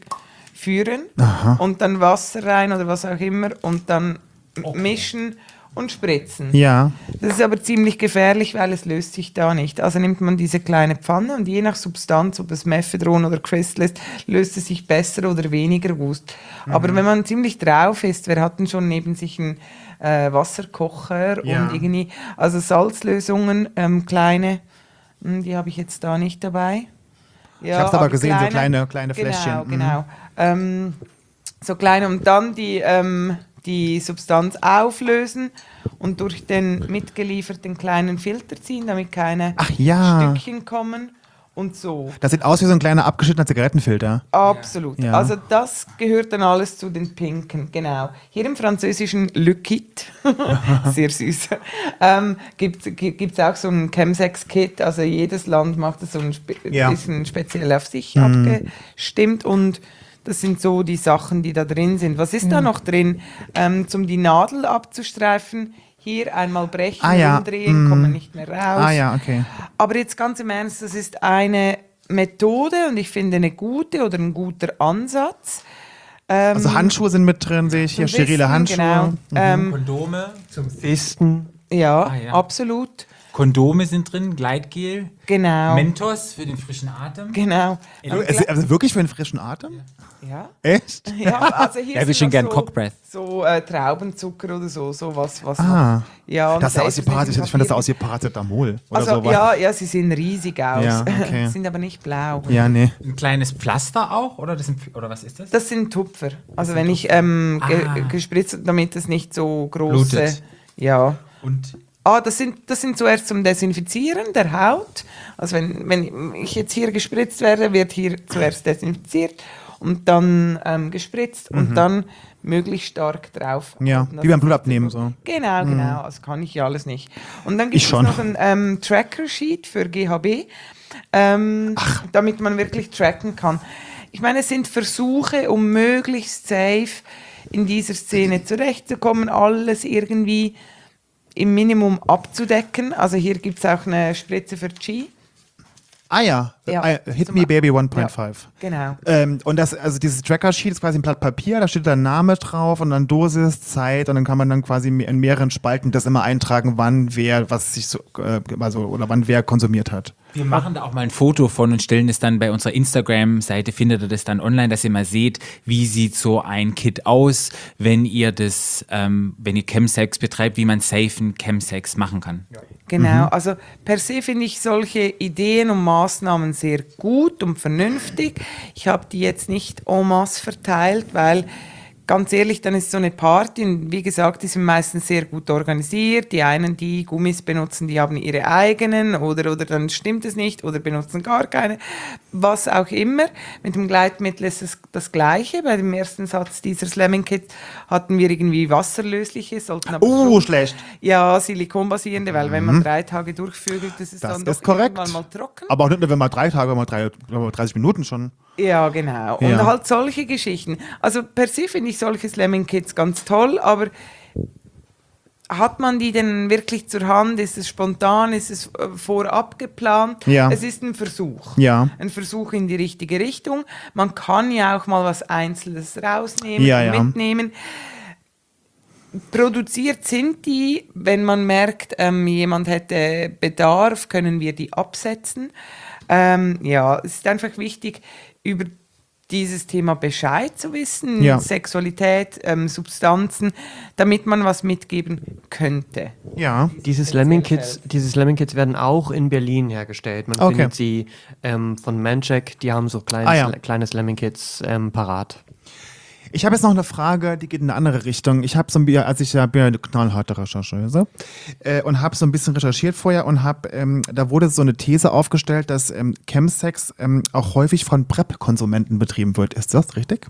Speaker 6: und dann Wasser rein oder was auch immer und dann mischen und spritzen.
Speaker 2: Ja.
Speaker 6: Das ist aber ziemlich gefährlich, weil es löst sich da nicht. Also nimmt man diese kleine Pfanne und je nach Substanz, ob es Methadron oder Crystal ist, löst es sich besser oder weniger gut.
Speaker 2: Mhm.
Speaker 6: Aber wenn man ziemlich drauf ist, wir hatten schon neben sich einen äh, Wasserkocher
Speaker 2: Ja.
Speaker 6: und irgendwie, also Salzlösungen, ähm, kleine, hm, die habe ich jetzt da nicht dabei. Ja,
Speaker 2: hab's aber gesehen, so kleine- kleine
Speaker 6: genau,
Speaker 2: Fläschchen. Mhm.
Speaker 6: Genau, ähm, so kleine und dann die, ähm, die Substanz auflösen und durch den mitgelieferten kleinen Filter ziehen, damit keine
Speaker 2: Ach ja.
Speaker 6: Stückchen kommen und so.
Speaker 2: Das sieht aus wie so ein kleiner abgeschnittener Zigarettenfilter.
Speaker 6: Absolut.
Speaker 2: Ja.
Speaker 6: Also das gehört dann alles zu den Pinken, genau. Hier im französischen Le Kit, sehr süß, ähm, gibt es auch so ein Chemsex-Kit. Also jedes Land macht das so ein spe
Speaker 2: Ja.
Speaker 6: bisschen speziell auf sich abgestimmt und das sind so die Sachen, die da drin sind. Was ist da noch drin? Ähm, zum die Nadel abzustreifen, hier einmal brechen,
Speaker 2: Ah ja,
Speaker 6: umdrehen,
Speaker 2: mm.
Speaker 6: kommen nicht mehr raus.
Speaker 2: Ah ja, okay.
Speaker 6: Aber jetzt ganz im Ernst, das ist eine Methode und ich finde eine gute oder ein guter Ansatz. Ähm,
Speaker 2: Also Handschuhe sind mit drin, sehe ich hier.
Speaker 6: zum
Speaker 2: Sterile
Speaker 6: Wissen,
Speaker 2: Handschuhe.
Speaker 6: Genau. Ähm,
Speaker 1: Kondome,
Speaker 5: Zum Fisten.
Speaker 6: ja,
Speaker 1: Ah, ja.
Speaker 6: absolut.
Speaker 1: Kondome sind drin, Gleitgel,
Speaker 6: Genau.
Speaker 1: Mentos für den frischen Atem.
Speaker 6: Genau.
Speaker 2: Also, es- also wirklich für einen frischen Atem?
Speaker 6: Ja.
Speaker 2: Echt?
Speaker 6: Ja, also hier
Speaker 1: Ja, wir
Speaker 6: sind
Speaker 1: schon
Speaker 6: noch
Speaker 1: gern
Speaker 6: so,
Speaker 1: Cockbreath.
Speaker 6: so äh, Traubenzucker oder so, so was, was
Speaker 2: Ah.
Speaker 6: noch. Ja, und
Speaker 2: Das sah aus wie
Speaker 6: ist nicht
Speaker 2: Parat-
Speaker 6: im
Speaker 2: ich fand das sah
Speaker 6: Papier.
Speaker 2: aus wie Paracetamol oder
Speaker 6: Also
Speaker 2: sowas.
Speaker 6: ja, ja, sie sehen riesig aus,
Speaker 2: Ja, okay.
Speaker 6: sind aber nicht blau.
Speaker 2: Ja, nee.
Speaker 1: Ein kleines Pflaster auch? Oder, das sind, oder was ist das?
Speaker 6: Das sind Tupfer. Also wenn ich ähm, ge
Speaker 1: Ah.
Speaker 6: gespritzt, damit es nicht so große.
Speaker 1: Blutet.
Speaker 6: Ja.
Speaker 1: Und
Speaker 6: Ah, das sind, das sind zuerst zum Desinfizieren der Haut. Also wenn, wenn ich jetzt hier gespritzt werde, wird hier zuerst desinfiziert und dann ähm, gespritzt und dann möglichst stark drauf.
Speaker 2: Mhm. Ja,
Speaker 6: halten, dass
Speaker 2: wie beim
Speaker 6: es nicht
Speaker 2: Blutabnehmen
Speaker 6: so-
Speaker 2: so.
Speaker 6: Genau, genau. Das kann ich ja alles nicht. Und dann gibt
Speaker 2: Ich
Speaker 6: es
Speaker 2: schon.
Speaker 6: noch ein ähm, Tracker-Sheet für G H B, ähm, damit man wirklich tracken kann. Ich meine, es sind Versuche, um möglichst safe in dieser Szene zurechtzukommen, alles irgendwie im Minimum abzudecken. Also hier gibt es auch eine Spritze für G.
Speaker 2: Ah ja.
Speaker 6: Ja.
Speaker 4: Äh, Hit Me Baby eins Komma fünf.
Speaker 6: Genau.
Speaker 4: Ähm, und das, also dieses Tracker-Sheet ist quasi ein Blatt Papier, da steht dann Name drauf und dann Dosis, Zeit und dann kann man dann quasi in mehreren Spalten das immer eintragen, wann wer was sich so, äh, also oder wann wer konsumiert hat.
Speaker 1: Wir machen da auch mal ein Foto von und stellen es dann bei unserer Instagram-Seite, findet ihr das dann online, dass ihr mal seht, wie sieht so ein Kit aus, wenn ihr das, ähm, wenn ihr Chemsex betreibt, wie man safen Chemsex machen kann.
Speaker 6: Genau, also per se finde ich solche Ideen und Maßnahmen sehr gut und vernünftig. Ich habe die jetzt nicht en masse verteilt, weil ganz ehrlich, dann ist so eine Party und wie gesagt, die sind meistens sehr gut organisiert. Die einen, die Gummis benutzen, die haben ihre eigenen oder, oder dann stimmt es nicht oder benutzen gar keine. Was auch immer. Mit dem Gleitmittel ist es das Gleiche. Bei dem ersten Satz dieser Slamming Kit hatten wir irgendwie wasserlösliche, sollten aber
Speaker 4: Oh,
Speaker 6: schon-
Speaker 4: schlecht.
Speaker 6: Ja, silikonbasierende, weil wenn man drei Tage durchvögelt, das ist
Speaker 4: Das
Speaker 6: dann doch
Speaker 4: ist korrekt.
Speaker 6: irgendwann mal trocken.
Speaker 4: Aber auch nicht nur, wenn man drei Tage, wenn man drei, wenn man dreißig Minuten schon.
Speaker 6: Ja, genau. Und
Speaker 4: Ja.
Speaker 6: halt solche Geschichten. Also per se finde ich solche Slamming Kits ganz toll, aber hat man die denn wirklich zur Hand? Ist es spontan? Ist es äh, vorab geplant?
Speaker 4: Ja.
Speaker 6: Es ist ein Versuch.
Speaker 4: Ja.
Speaker 6: Ein Versuch in die richtige Richtung. Man kann ja auch mal was Einzelnes rausnehmen
Speaker 4: Ja,
Speaker 6: und
Speaker 4: ja.
Speaker 6: mitnehmen. Produziert sind die, wenn man merkt, ähm, jemand hätte Bedarf, können wir die absetzen. Ähm, ja, es ist einfach wichtig, über dieses Thema Bescheid zu wissen,
Speaker 4: Ja.
Speaker 6: Sexualität, ähm, Substanzen, damit man was mitgeben könnte.
Speaker 4: Ja.
Speaker 5: Diese Slamming Kits, diese Slamming Kits werden auch in Berlin hergestellt. Man
Speaker 4: Okay.
Speaker 5: findet sie ähm, von Mancheck, die haben so kleine,
Speaker 4: Ah, ja.
Speaker 5: kleine Slamming Kits ähm, parat.
Speaker 4: Ich habe jetzt noch eine Frage, die geht in eine andere Richtung. Ich habe so ein bisschen, als ich ja bin ja eine knallharte Rechercheuse äh, und habe so ein bisschen recherchiert vorher und habe, ähm, da wurde so eine These aufgestellt, dass ähm, Chemsex ähm, auch häufig von PrEP-Konsumenten betrieben wird. Ist das richtig?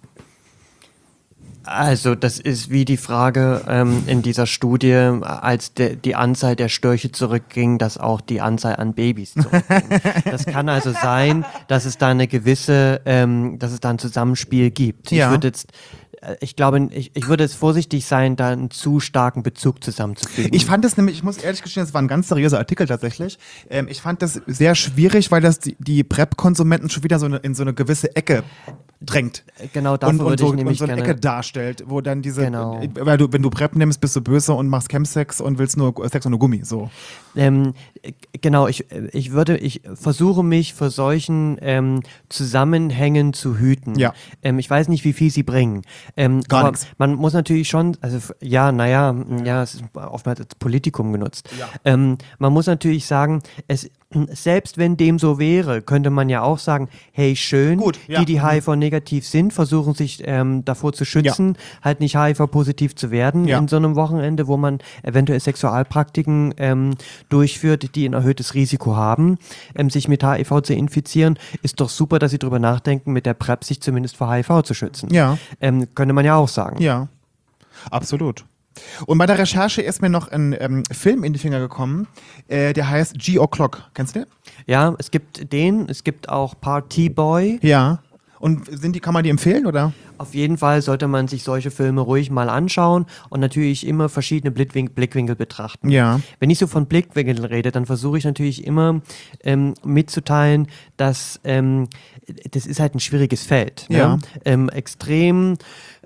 Speaker 5: Also das ist wie die Frage ähm, in dieser Studie, als de, die Anzahl der Störche zurückging, dass auch die Anzahl an Babys zurückging. Das kann also sein, dass es da eine gewisse, ähm, dass es da ein Zusammenspiel gibt.
Speaker 4: Ja.
Speaker 5: Ich würde jetzt, äh, ich glaube, ich, ich würde jetzt vorsichtig sein, da einen zu starken Bezug zusammenzufügen.
Speaker 4: Ich fand das nämlich, ich muss ehrlich gestehen, das war ein ganz seriöser Artikel tatsächlich. Ähm, ich fand das sehr schwierig, weil das die, die PrEP-Konsumenten schon wieder so eine, in so eine gewisse Ecke drängt.
Speaker 5: Genau, dafür
Speaker 4: und, und
Speaker 5: würde
Speaker 4: so,
Speaker 5: ich
Speaker 4: und
Speaker 5: nämlich
Speaker 4: so eine
Speaker 5: gerne-
Speaker 4: Ecke darstellt, wo dann diese,
Speaker 5: Genau.
Speaker 4: weil du, wenn du PrEP nimmst, bist du böse und machst Chemsex und willst nur Sex ohne Gummi, so.
Speaker 5: Ähm, äh, genau, ich, äh, ich würde, ich versuche mich vor solchen ähm, Zusammenhängen zu hüten.
Speaker 4: Ja.
Speaker 5: Ähm, ich weiß nicht, wie viel sie bringen. Ähm,
Speaker 4: Gar
Speaker 5: aber
Speaker 4: nix.
Speaker 5: man muss natürlich schon, also f- ja, naja, ja, es ist oftmals als Politikum genutzt. Ähm, man muss natürlich sagen, es selbst wenn dem so wäre, könnte man ja auch sagen, hey, schön,
Speaker 4: Gut, ja.
Speaker 5: die, die H I V-negativ sind, versuchen sich ähm, davor zu schützen, halt nicht H I V-positiv zu werden
Speaker 4: Ja.
Speaker 5: in so einem Wochenende, wo man eventuell Sexualpraktiken ähm, durchführt, die ein erhöhtes Risiko haben, ähm, sich mit H I V zu infizieren, ist doch super, dass sie darüber nachdenken, mit der PrEP sich zumindest vor H I V zu schützen.
Speaker 4: Ja.
Speaker 5: Ähm, könnte man ja auch sagen.
Speaker 4: Ja, absolut. Und bei der Recherche ist mir noch ein ähm, Film in die Finger gekommen, äh, der heißt G O'Clock. Kennst du den?
Speaker 5: Ja, es gibt den, es gibt auch Party Boy.
Speaker 4: Ja. Und sind die, kann man die empfehlen, oder?
Speaker 5: Auf jeden Fall sollte man sich solche Filme ruhig mal anschauen und natürlich immer verschiedene Blickwinkel, Blickwinkel betrachten.
Speaker 4: Ja.
Speaker 5: Wenn ich so von Blickwinkeln rede, dann versuche ich natürlich immer ähm, mitzuteilen, dass ähm, das ist halt ein schwieriges Feld. Ne?
Speaker 4: Ja.
Speaker 5: Ähm, extrem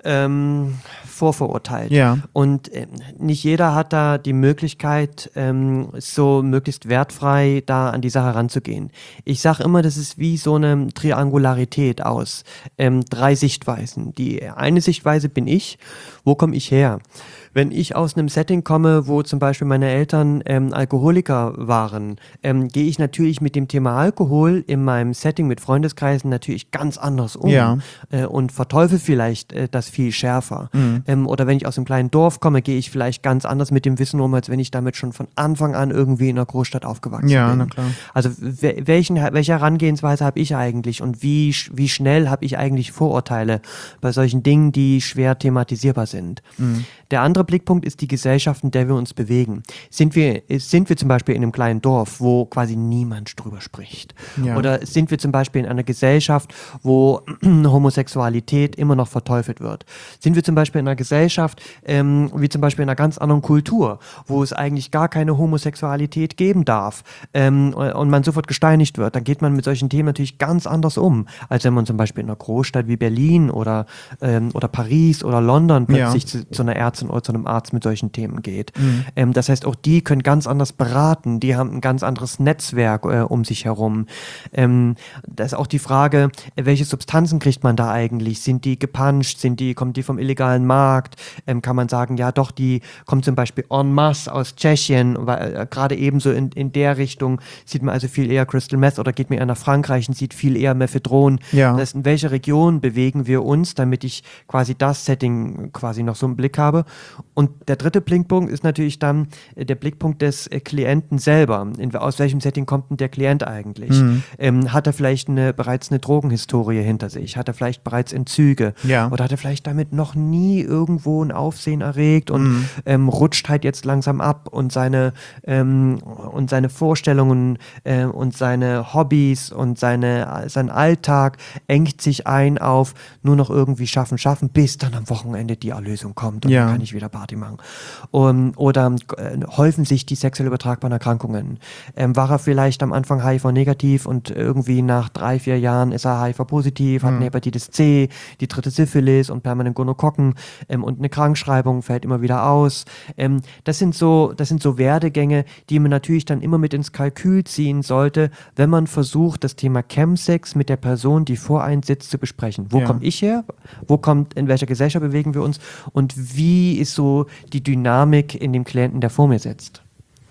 Speaker 5: ähm, vorverurteilt.
Speaker 4: Ja.
Speaker 5: Und ähm, nicht jeder hat da die Möglichkeit, ähm, so möglichst wertfrei da an die Sache ranzugehen. Ich sage immer, das ist wie so eine Triangularität aus ähm, drei Sichtweisen. Die eine Sichtweise bin ich. Wo komme ich her? Wenn ich aus einem Setting komme, wo zum Beispiel meine Eltern ähm, Alkoholiker waren, ähm, gehe ich natürlich mit dem Thema Alkohol in meinem Setting mit Freundeskreisen natürlich ganz anders um
Speaker 4: Ja.
Speaker 5: äh, und verteufel vielleicht äh, das viel schärfer.
Speaker 4: Mhm.
Speaker 5: Ähm, oder wenn ich aus einem kleinen Dorf komme, gehe ich vielleicht ganz anders mit dem Wissen um, als wenn ich damit schon von Anfang an irgendwie in einer Großstadt aufgewachsen
Speaker 4: Ja,
Speaker 5: bin.
Speaker 4: na klar.
Speaker 5: Also we- welchen, welche Herangehensweise habe ich eigentlich und wie, sch- wie schnell habe ich eigentlich Vorurteile bei solchen Dingen, die schwer thematisierbar sind?
Speaker 4: Mhm.
Speaker 5: Der andere andere Blickpunkt ist die Gesellschaft, in der wir uns bewegen. Sind wir, sind wir zum Beispiel in einem kleinen Dorf, wo quasi niemand drüber spricht?
Speaker 2: Ja.
Speaker 5: Oder sind wir zum Beispiel in einer Gesellschaft, wo Homosexualität immer noch verteufelt wird? Sind wir zum Beispiel in einer Gesellschaft, ähm, wie zum Beispiel in einer ganz anderen Kultur, wo es eigentlich gar keine Homosexualität geben darf ähm, und man sofort gesteinigt wird? Dann geht man mit solchen Themen natürlich ganz anders um, als wenn man zum Beispiel in einer Großstadt wie Berlin oder, ähm, oder Paris oder London plötzlich
Speaker 2: Ja.
Speaker 5: zu, zu einer Ärztin oder zu einem Arzt mit solchen Themen geht. Mhm. Ähm, das heißt, auch die können ganz anders beraten, die haben ein ganz anderes Netzwerk äh, um sich herum. Ähm, da ist auch die Frage, welche Substanzen kriegt man da eigentlich? Sind die gepanscht? Sind die, kommen die vom illegalen Markt? Ähm, kann man sagen, ja doch, die kommen zum Beispiel en masse aus Tschechien, weil äh, gerade ebenso in, in der Richtung sieht man also viel eher Crystal Meth, oder geht mir eher nach Frankreich und sieht viel eher Mephedron.
Speaker 2: Ja.
Speaker 5: Das heißt, in welcher Region bewegen wir uns, damit ich quasi das Setting quasi noch so im Blick habe. Und der dritte Blickpunkt ist natürlich dann äh, der Blickpunkt des äh, Klienten selber. In, aus welchem Setting kommt denn der Klient eigentlich?
Speaker 2: Mhm.
Speaker 5: Ähm, hat er vielleicht eine, bereits eine Drogenhistorie hinter sich? Hat er vielleicht bereits Entzüge?
Speaker 2: Ja.
Speaker 5: Oder hat er vielleicht damit noch nie irgendwo ein Aufsehen erregt und
Speaker 2: Mhm.
Speaker 5: ähm, rutscht halt jetzt langsam ab und seine, ähm, und seine Vorstellungen äh, und seine Hobbys und seine, sein Alltag engt sich ein auf nur noch irgendwie schaffen, schaffen, bis dann am Wochenende die Erlösung kommt und
Speaker 2: Ja.
Speaker 5: dann kann ich wieder Party machen. Um, oder äh, häufen sich die sexuell übertragbaren Erkrankungen. Ähm, war er vielleicht am Anfang H I V-negativ und irgendwie nach drei, vier Jahren ist er H I V-positiv, hat eine Hepatitis C, die dritte Syphilis und permanent Gonokokken ähm, und eine Krankschreibung fällt immer wieder aus. Ähm, das sind so, das sind so Werdegänge, die man natürlich dann immer mit ins Kalkül ziehen sollte, wenn man versucht, das Thema Chemsex mit der Person, die vor einem sitzt, zu besprechen. Wo
Speaker 2: Ja.
Speaker 5: komme ich her? Wo kommt, in welcher Gesellschaft bewegen wir uns? Und wie ist so die Dynamik in dem Klienten, der vor mir sitzt?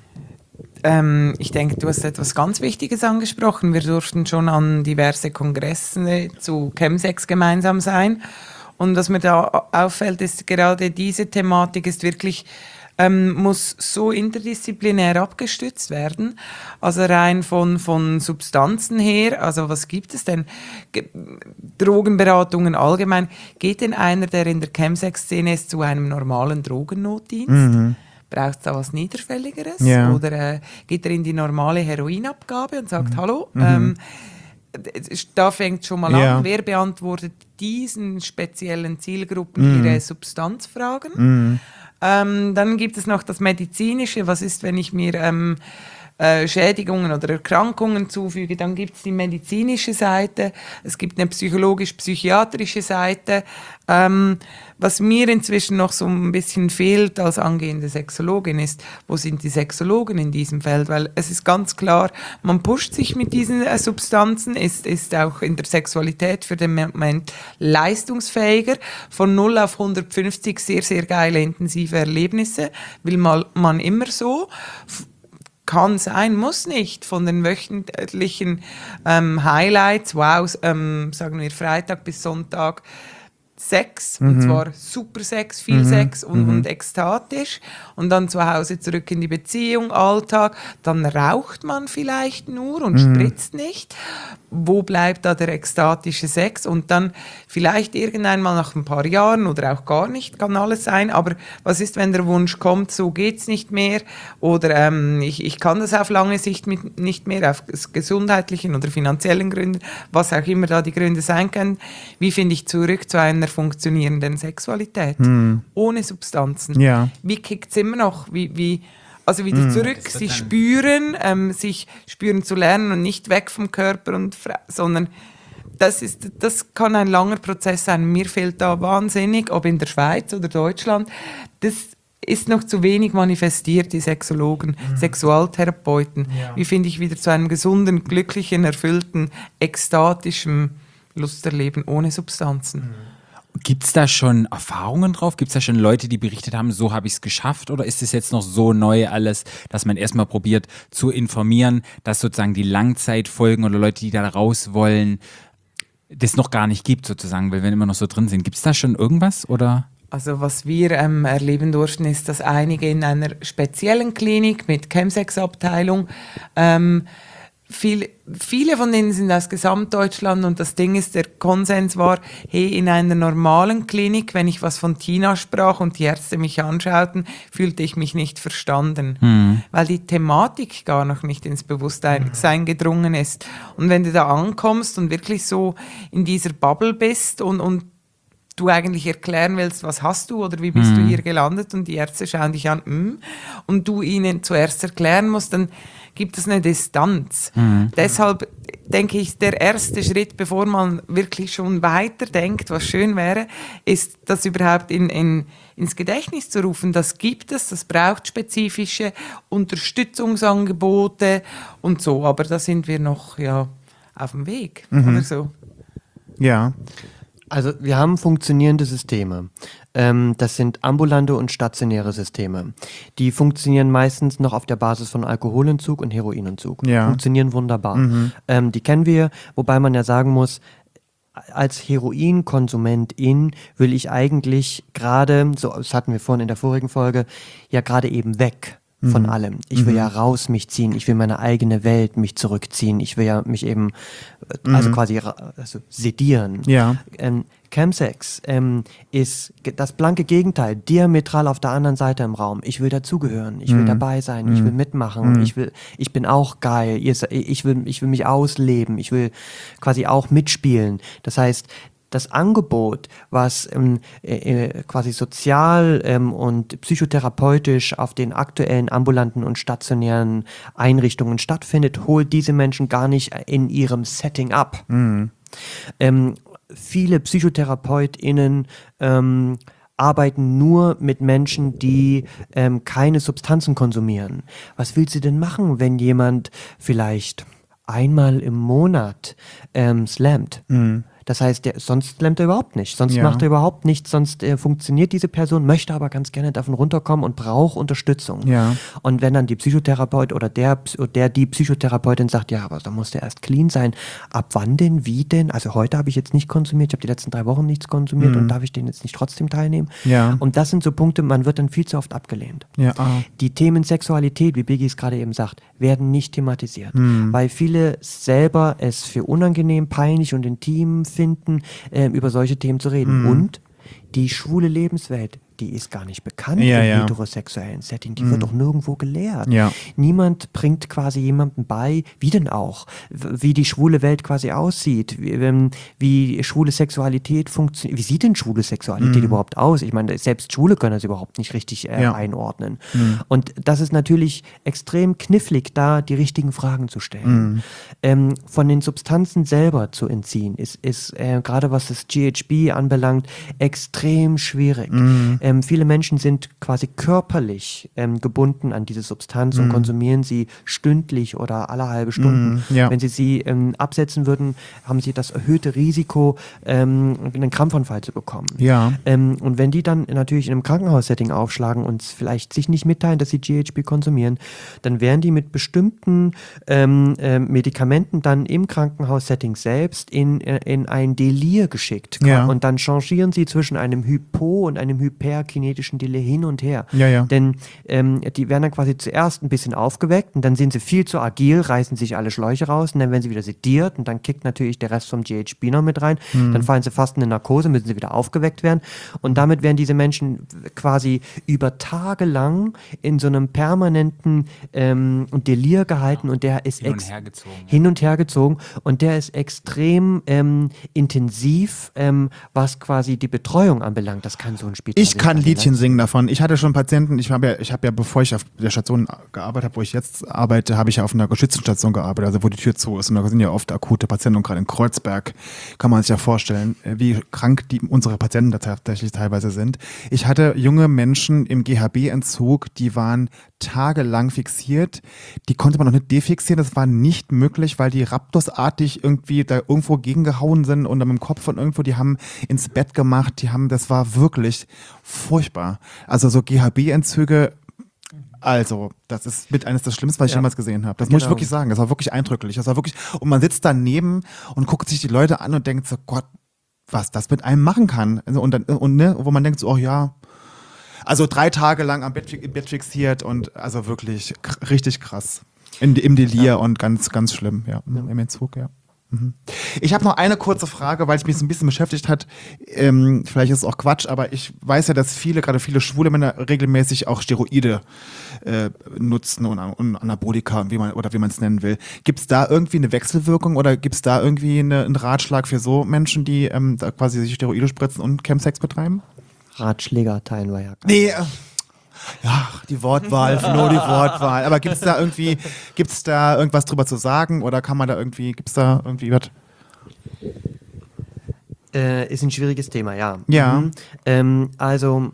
Speaker 6: Ähm, ich denke, du hast etwas ganz Wichtiges angesprochen. Wir durften schon an diverse Kongresse zu Chemsex gemeinsam sein. Und was mir da auffällt, ist gerade diese Thematik ist wirklich, ähm, muss so interdisziplinär abgestützt werden. Also rein von, von Substanzen her, also was gibt es denn? Ge- Drogenberatungen allgemein. Geht denn einer, der in der Chemsex-Szene ist, zu einem normalen Drogennotdienst?
Speaker 2: Mhm.
Speaker 6: Braucht es da was Niederschwelligeres?
Speaker 2: Ja.
Speaker 6: Oder äh, geht er in die normale Heroinabgabe und sagt, hallo, ähm, d- da fängt schon mal
Speaker 2: Ja.
Speaker 6: an, wer beantwortet diesen speziellen Zielgruppen ihre Substanzfragen?
Speaker 2: Mhm.
Speaker 6: Ähm, dann gibt es noch das Medizinische, was ist, wenn ich mir ähm, äh, Schädigungen oder Erkrankungen zufüge, dann gibt es die medizinische Seite, es gibt eine psychologisch-psychiatrische Seite. Ähm, was mir inzwischen noch so ein bisschen fehlt als angehende Sexologin ist, wo sind die Sexologen in diesem Feld? Weil es ist ganz klar, man pusht sich mit diesen äh, Substanzen, ist, ist auch in der Sexualität für den Moment leistungsfähiger, von null auf hundertfünfzig sehr, sehr geile, intensive Erlebnisse, will mal, man immer so. F- Kann sein, muss nicht. Von den wöchentlichen ähm, Highlights, wow, ähm, sagen wir Freitag bis Sonntag, Sex, und zwar super Sex, viel Sex und, und ekstatisch. Und dann zu Hause zurück in die Beziehung, Alltag. Dann raucht man vielleicht nur und spritzt nicht. Wo bleibt da der ekstatische Sex? Und dann vielleicht irgendwann mal nach ein paar Jahren oder auch gar nicht, kann alles sein. Aber was ist, wenn der Wunsch kommt, so geht's nicht mehr? Oder ähm, ich, ich kann das auf lange Sicht mit, nicht mehr, auf gesundheitlichen oder finanziellen Gründen, was auch immer da die Gründe sein können. Wie finde ich zurück zu einer funktionierenden Sexualität? Ohne Substanzen.
Speaker 2: Ja.
Speaker 6: Wie kickt es immer noch? Wie, wie, also wieder zurück, sich spüren, ähm, sich spüren zu lernen und nicht weg vom Körper, und fra- sondern das, ist, das kann ein langer Prozess sein. Mir fehlt da wahnsinnig, ob in der Schweiz oder Deutschland, das ist noch zu wenig manifestiert, die Sexologen, Sexualtherapeuten. Wie finde ich wieder zu einem gesunden, glücklichen, erfüllten, ekstatischen Lusterleben ohne Substanzen?
Speaker 1: Gibt es da schon Erfahrungen drauf? Gibt es da schon Leute, die berichtet haben, so habe ich es geschafft? Oder ist es jetzt noch so neu alles, dass man erstmal probiert zu informieren, dass sozusagen die Langzeitfolgen oder Leute, die da raus wollen, das noch gar nicht gibt sozusagen, weil wir immer noch so drin sind. Gibt es da schon irgendwas? Oder?
Speaker 6: Also was wir ähm, erleben durften, ist, dass einige in einer speziellen Klinik mit Chemsex-Abteilung ähm, Viel, viele von denen sind aus Gesamtdeutschland und das Ding ist, der Konsens war, hey, in einer normalen Klinik, wenn ich was von Tina sprach und die Ärzte mich anschauten, fühlte ich mich nicht verstanden, mhm. weil die Thematik gar noch nicht ins Bewusstsein mhm. gedrungen ist. Und wenn du da ankommst und wirklich so in dieser Bubble bist und, und du eigentlich erklären willst, was hast du oder wie bist mhm. du hier gelandet und die Ärzte schauen dich an mm, und du ihnen zuerst erklären musst, dann gibt es eine Distanz. Mhm. Deshalb denke ich, der erste Schritt, bevor man wirklich schon weiterdenkt, was schön wäre, ist, das überhaupt in, in, ins Gedächtnis zu rufen. Das gibt es, das braucht spezifische Unterstützungsangebote und so, aber da sind wir noch ja, auf dem Weg mhm. oder so.
Speaker 2: Ja.
Speaker 5: Also wir haben funktionierende Systeme. Ähm, das sind ambulante und stationäre Systeme. Die funktionieren meistens noch auf der Basis von Alkoholentzug und Heroinentzug.
Speaker 2: Ja.
Speaker 5: Funktionieren wunderbar.
Speaker 2: Mhm.
Speaker 5: Ähm, die kennen wir, wobei man ja sagen muss, als Heroinkonsumentin will ich eigentlich gerade, so das hatten wir vorhin in der vorigen Folge, ja gerade eben weg von mhm. allem. Ich will mhm. ja raus mich ziehen, ich will meine eigene Welt mich zurückziehen, ich will ja mich eben, also mhm. quasi also sedieren.
Speaker 2: Ja.
Speaker 5: Ähm, Chemsex ähm, ist das blanke Gegenteil, diametral auf der anderen Seite im Raum. Ich will dazugehören, ich will
Speaker 2: mhm.
Speaker 5: dabei sein,
Speaker 2: mhm.
Speaker 5: ich will mitmachen,
Speaker 2: mhm.
Speaker 5: ich will, ich bin auch geil, ich will, ich will mich ausleben, ich will quasi auch mitspielen. Das heißt, das Angebot, was ähm, äh, quasi sozial ähm, und psychotherapeutisch auf den aktuellen ambulanten und stationären Einrichtungen stattfindet, holt diese Menschen gar nicht in ihrem Setting ab.
Speaker 2: Mhm.
Speaker 5: Ähm, viele PsychotherapeutInnen ähm, arbeiten nur mit Menschen, die ähm, keine Substanzen konsumieren. Was will sie denn machen, wenn jemand vielleicht einmal im Monat ähm, slammt? Mhm. Das heißt, der, sonst slammt er überhaupt nicht, sonst
Speaker 2: ja.
Speaker 5: macht er überhaupt nichts, sonst äh, funktioniert diese Person, möchte aber ganz gerne davon runterkommen und braucht Unterstützung.
Speaker 2: Ja.
Speaker 5: Und wenn dann die Psychotherapeut oder der, der die Psychotherapeutin sagt, ja, aber da muss der erst clean sein, ab wann denn, wie denn? Also heute habe ich jetzt nicht konsumiert, ich habe die letzten drei Wochen nichts konsumiert mhm. und darf ich den jetzt nicht trotzdem teilnehmen?
Speaker 2: Ja.
Speaker 5: Und das sind so Punkte, man wird dann viel zu oft abgelehnt.
Speaker 2: Ja. Ah.
Speaker 5: Die Themen Sexualität, wie Biggie es gerade eben sagt, werden nicht thematisiert,
Speaker 2: mhm.
Speaker 5: weil viele selber es für unangenehm, peinlich und intim finden, äh, über solche Themen zu reden. Mhm. Und die schwule Lebenswelt, die ist gar nicht bekannt
Speaker 2: ja,
Speaker 5: im
Speaker 2: ja.
Speaker 5: heterosexuellen Setting. Die
Speaker 2: mhm.
Speaker 5: wird auch nirgendwo gelehrt.
Speaker 2: Ja.
Speaker 5: Niemand bringt quasi jemandem bei, wie denn auch, wie die schwule Welt quasi aussieht, wie, wie schwule Sexualität funktioniert. Wie sieht denn schwule Sexualität mhm. überhaupt aus? Ich meine, selbst Schwule können das überhaupt nicht richtig äh,
Speaker 2: ja.
Speaker 5: einordnen.
Speaker 2: Mhm.
Speaker 5: Und das ist natürlich extrem knifflig, da die richtigen Fragen zu stellen.
Speaker 2: Mhm.
Speaker 5: Ähm, von den Substanzen selber zu entziehen, ist, ist äh, gerade was das G H B anbelangt, extrem schwierig.
Speaker 2: Mhm.
Speaker 5: Ähm, viele Menschen sind quasi körperlich ähm, gebunden an diese Substanz
Speaker 2: mm.
Speaker 5: und konsumieren sie stündlich oder alle halbe Stunden.
Speaker 2: Mm, ja.
Speaker 5: Wenn sie sie ähm, absetzen würden, haben sie das erhöhte Risiko, ähm, einen Krampfanfall zu bekommen.
Speaker 2: Ja.
Speaker 5: Ähm, und wenn die dann natürlich in einem Krankenhaussetting aufschlagen und vielleicht sich nicht mitteilen, dass sie G H B konsumieren, dann werden die mit bestimmten ähm, äh, Medikamenten dann im Krankenhaussetting selbst in, äh, in ein Delir geschickt.
Speaker 2: Ja.
Speaker 5: Und dann changieren sie zwischen einem Hypo und einem Hyper kinetischen Delay hin und her.
Speaker 2: Ja, ja.
Speaker 5: Denn ähm, die werden dann quasi zuerst ein bisschen aufgeweckt und dann sind sie viel zu agil, reißen sich alle Schläuche raus und dann werden sie wieder sediert und dann kickt natürlich der Rest vom G H B noch mit rein. Mhm. Dann fallen sie fast in eine Narkose, müssen sie wieder aufgeweckt werden und damit werden diese Menschen quasi über Tage lang in so einem permanenten ähm, Delir gehalten und der ist
Speaker 1: hin und
Speaker 5: ex-
Speaker 1: her gezogen.
Speaker 5: hin und her gezogen und der ist extrem ähm, intensiv, ähm, was quasi die Betreuung anbelangt. Das kann so ein Spital
Speaker 2: Ich kann Liedchen singen davon. Ich hatte schon Patienten, ich habe ja, ich habe ja, bevor ich auf der Station gearbeitet habe, wo ich jetzt arbeite, habe ich ja auf einer Geschützenstation gearbeitet, also wo die Tür zu ist. Und da sind ja oft akute Patienten und gerade in Kreuzberg kann man sich ja vorstellen, wie krank die unsere Patienten da tatsächlich teilweise sind. Ich hatte junge Menschen im G H B-Entzug, die waren tagelang fixiert. Die konnte man noch nicht defixieren. Das war nicht möglich, weil die Raptorsartig irgendwie da irgendwo gegengehauen sind und dann mit dem Kopf von irgendwo, die haben ins Bett gemacht, die haben, das war wirklich furchtbar. Also so G H B-Entzüge, also das ist mit eines der Schlimmsten, was ich
Speaker 5: ja.
Speaker 2: jemals gesehen habe. Das
Speaker 5: Genau.
Speaker 2: muss ich wirklich sagen. Das war wirklich eindrücklich. Das war wirklich, und man sitzt daneben und guckt sich die Leute an und denkt so, Gott, was das mit einem machen kann. Also und dann, und ne, wo man denkt so, oh ja, also drei Tage lang am Bett, im Bett fixiert und also wirklich k- richtig krass. In, Im Delir ja. und ganz, ganz schlimm, ja. ja. Im Entzug, ja. Mhm. Ich habe noch eine kurze Frage, weil es mich so ein bisschen beschäftigt hat. Ähm, vielleicht ist es auch Quatsch, aber ich weiß ja, dass viele, gerade viele schwule Männer regelmäßig auch Steroide äh, nutzen und, und Anabolika, wie man, oder wie man es nennen will. Gibt es da irgendwie eine Wechselwirkung oder gibt es da irgendwie eine, einen Ratschlag für so Menschen, die ähm, da quasi sich Steroide spritzen und Chemsex betreiben?
Speaker 5: Ratschläger teilen wir ja.
Speaker 2: Nee, äh, ja, die Wortwahl, nur die Wortwahl. Aber gibt es da irgendwie, gibt's da irgendwas drüber zu sagen oder kann man da irgendwie, gibt es da irgendwie was?
Speaker 5: Äh, ist ein schwieriges Thema, ja.
Speaker 2: Ja.
Speaker 5: Mhm. Ähm, also,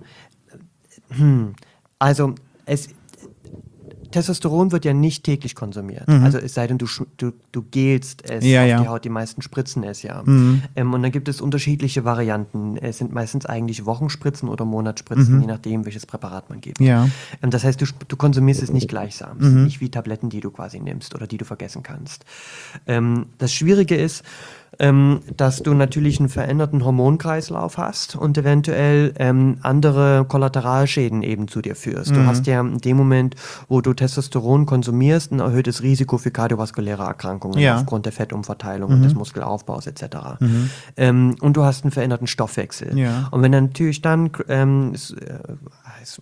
Speaker 5: hm, also es Testosteron wird ja nicht täglich konsumiert. Mhm. Also es sei denn, du, du, du gelst es
Speaker 2: ja,
Speaker 5: auf
Speaker 2: ja.
Speaker 5: die Haut, die meisten spritzen es ja.
Speaker 2: Mhm.
Speaker 5: Ähm, und dann gibt es unterschiedliche Varianten. Es sind meistens eigentlich Wochenspritzen oder Monatsspritzen,
Speaker 2: Mhm.
Speaker 5: je nachdem, welches Präparat man gibt.
Speaker 2: Ja.
Speaker 5: Ähm, das heißt, du, du konsumierst es nicht gleichsam. Es
Speaker 2: Mhm.
Speaker 5: sind nicht wie Tabletten, die du quasi nimmst oder die du vergessen kannst. Ähm, das Schwierige ist, Ähm, dass du natürlich einen veränderten Hormonkreislauf hast und eventuell ähm, andere Kollateralschäden eben zu dir führst.
Speaker 2: Mhm.
Speaker 5: Du hast ja in dem Moment, wo du Testosteron konsumierst, ein erhöhtes Risiko für kardiovaskuläre Erkrankungen
Speaker 2: Ja.
Speaker 5: aufgrund der Fettumverteilung
Speaker 2: Mhm.
Speaker 5: und des Muskelaufbaus et cetera.
Speaker 2: Mhm.
Speaker 5: Ähm, und du hast einen veränderten Stoffwechsel.
Speaker 2: Ja.
Speaker 5: Und wenn dann natürlich dann ähm, es, äh, es,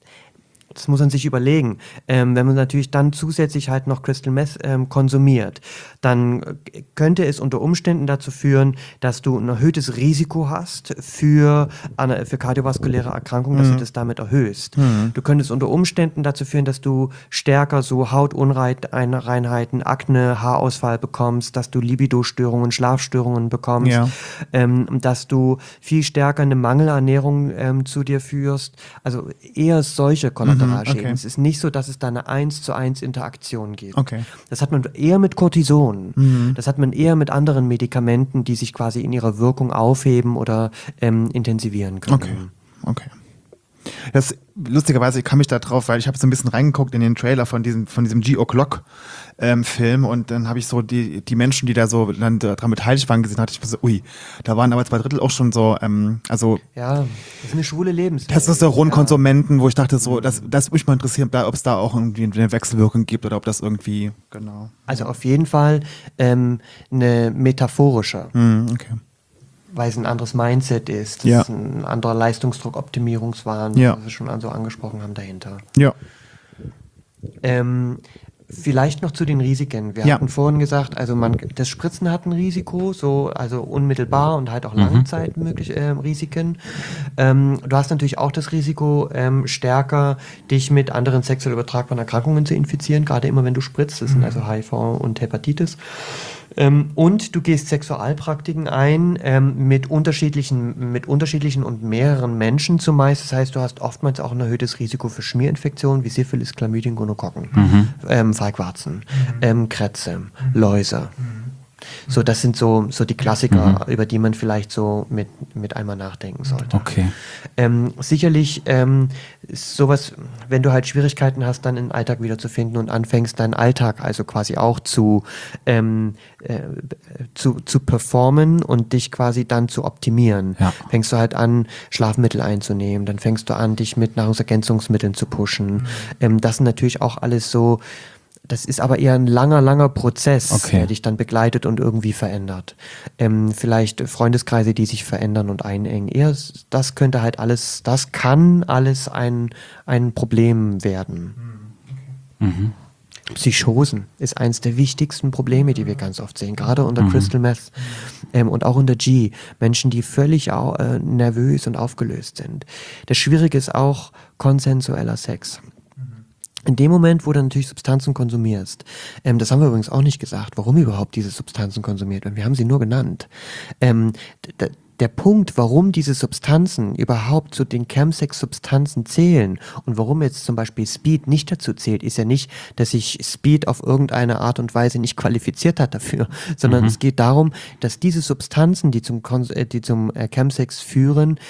Speaker 5: das muss man sich überlegen. Ähm, wenn man natürlich dann zusätzlich halt noch Crystal Meth ähm, konsumiert, dann äh, könnte es unter Umständen dazu führen, dass du ein erhöhtes Risiko hast für, eine, für kardiovaskuläre Erkrankungen, dass
Speaker 2: Mhm.
Speaker 5: du das damit erhöhst.
Speaker 2: Mhm.
Speaker 5: Du könntest unter Umständen dazu führen, dass du stärker so Hautunreinheiten, Akne, Haarausfall bekommst, dass du Libido-Störungen, Schlafstörungen bekommst,
Speaker 2: Ja.
Speaker 5: ähm, dass du viel stärker eine Mangelernährung ähm, zu dir führst. Also eher solche Kollateralschäden.
Speaker 2: okay.
Speaker 5: Es ist nicht so, dass es da eine eins zu eins Interaktion gibt.
Speaker 2: Okay.
Speaker 5: Das hat man eher mit Cortison.
Speaker 2: Mhm.
Speaker 5: Das hat man eher mit anderen Medikamenten, die sich quasi in ihrer Wirkung aufheben oder ähm, intensivieren können.
Speaker 2: Okay. Okay. Das, lustigerweise, ich kam mich da drauf, weil ich habe so ein bisschen reingeguckt in den Trailer von diesem, von diesem G-O'Clock ähm, Film und dann habe ich so die, die Menschen, die da so dann daran beteiligt waren, gesehen, hatte ich so, ui, da waren aber zwei Drittel auch schon so, ähm, also
Speaker 5: Ja, das ist eine schwule Lebenswelt.
Speaker 2: Testosteronkonsumenten, wo ich dachte so, das, das würde mich mal interessieren, ob es da auch irgendwie eine Wechselwirkung gibt oder ob das irgendwie, genau.
Speaker 5: Also auf jeden Fall ähm, eine metaphorische.
Speaker 2: Mhm, okay.
Speaker 5: Weil es ein anderes Mindset ist, das
Speaker 2: Ja.
Speaker 5: ist ein anderer Leistungsdruck, Optimierungswahn,
Speaker 2: Ja.
Speaker 5: was wir schon so angesprochen haben dahinter.
Speaker 2: Ja.
Speaker 5: Ähm, vielleicht noch zu den Risiken. Wir
Speaker 2: Ja.
Speaker 5: hatten vorhin gesagt, also man, das Spritzen hat ein Risiko, so also unmittelbar und halt auch Langzeit möglich, äh, Risiken. Ähm, du hast natürlich auch das Risiko, ähm, stärker dich mit anderen sexuell übertragbaren Erkrankungen zu infizieren, gerade immer wenn du spritzt. Das sind also H I V und Hepatitis. Ähm, und du gehst Sexualpraktiken ein ähm, mit unterschiedlichen, mit unterschiedlichen und mehreren Menschen zumeist. Das heißt, du hast oftmals auch ein erhöhtes Risiko für Schmierinfektionen wie Syphilis, Chlamydien, Gonokokken, ähm, Feigwarzen, ähm, Krätze, Läuse. So, das sind so, so die Klassiker, über die man vielleicht so mit, mit einmal nachdenken sollte.
Speaker 1: Okay.
Speaker 5: Ähm, sicherlich ähm, ist sowas, wenn du halt Schwierigkeiten hast, dann den Alltag wiederzufinden und anfängst, deinen Alltag also quasi auch zu, ähm, äh, zu, zu performen und dich quasi dann zu optimieren.
Speaker 1: Ja.
Speaker 5: Fängst du halt an, Schlafmittel einzunehmen, dann fängst du an, dich mit Nahrungsergänzungsmitteln zu pushen. Ähm, das sind natürlich auch alles so. Das ist aber eher ein langer, langer Prozess,
Speaker 1: Okay.
Speaker 5: der dich dann begleitet und irgendwie verändert. Ähm, vielleicht Freundeskreise, die sich verändern und einengen. Eher, das könnte halt alles, das kann alles ein, ein Problem werden. Psychosen ist eines der wichtigsten Probleme, die wir ganz oft sehen, gerade unter Crystal Meth ähm, und auch unter G. Menschen, die völlig au äh, nervös und aufgelöst sind. Das Schwierige ist auch konsensueller Sex. In dem Moment, wo du natürlich Substanzen konsumierst, ähm, das haben wir übrigens auch nicht gesagt, warum überhaupt diese Substanzen konsumiert werden. Wir haben sie nur genannt. Ähm, d- der Punkt, warum diese Substanzen überhaupt zu den Chemsex-Substanzen zählen und warum jetzt zum Beispiel Speed nicht dazu zählt, ist ja nicht, dass sich Speed auf irgendeine Art und Weise nicht qualifiziert hat dafür, sondern es geht darum, dass diese Substanzen, die zum, Kons äh, die zum äh, Chemsex führen,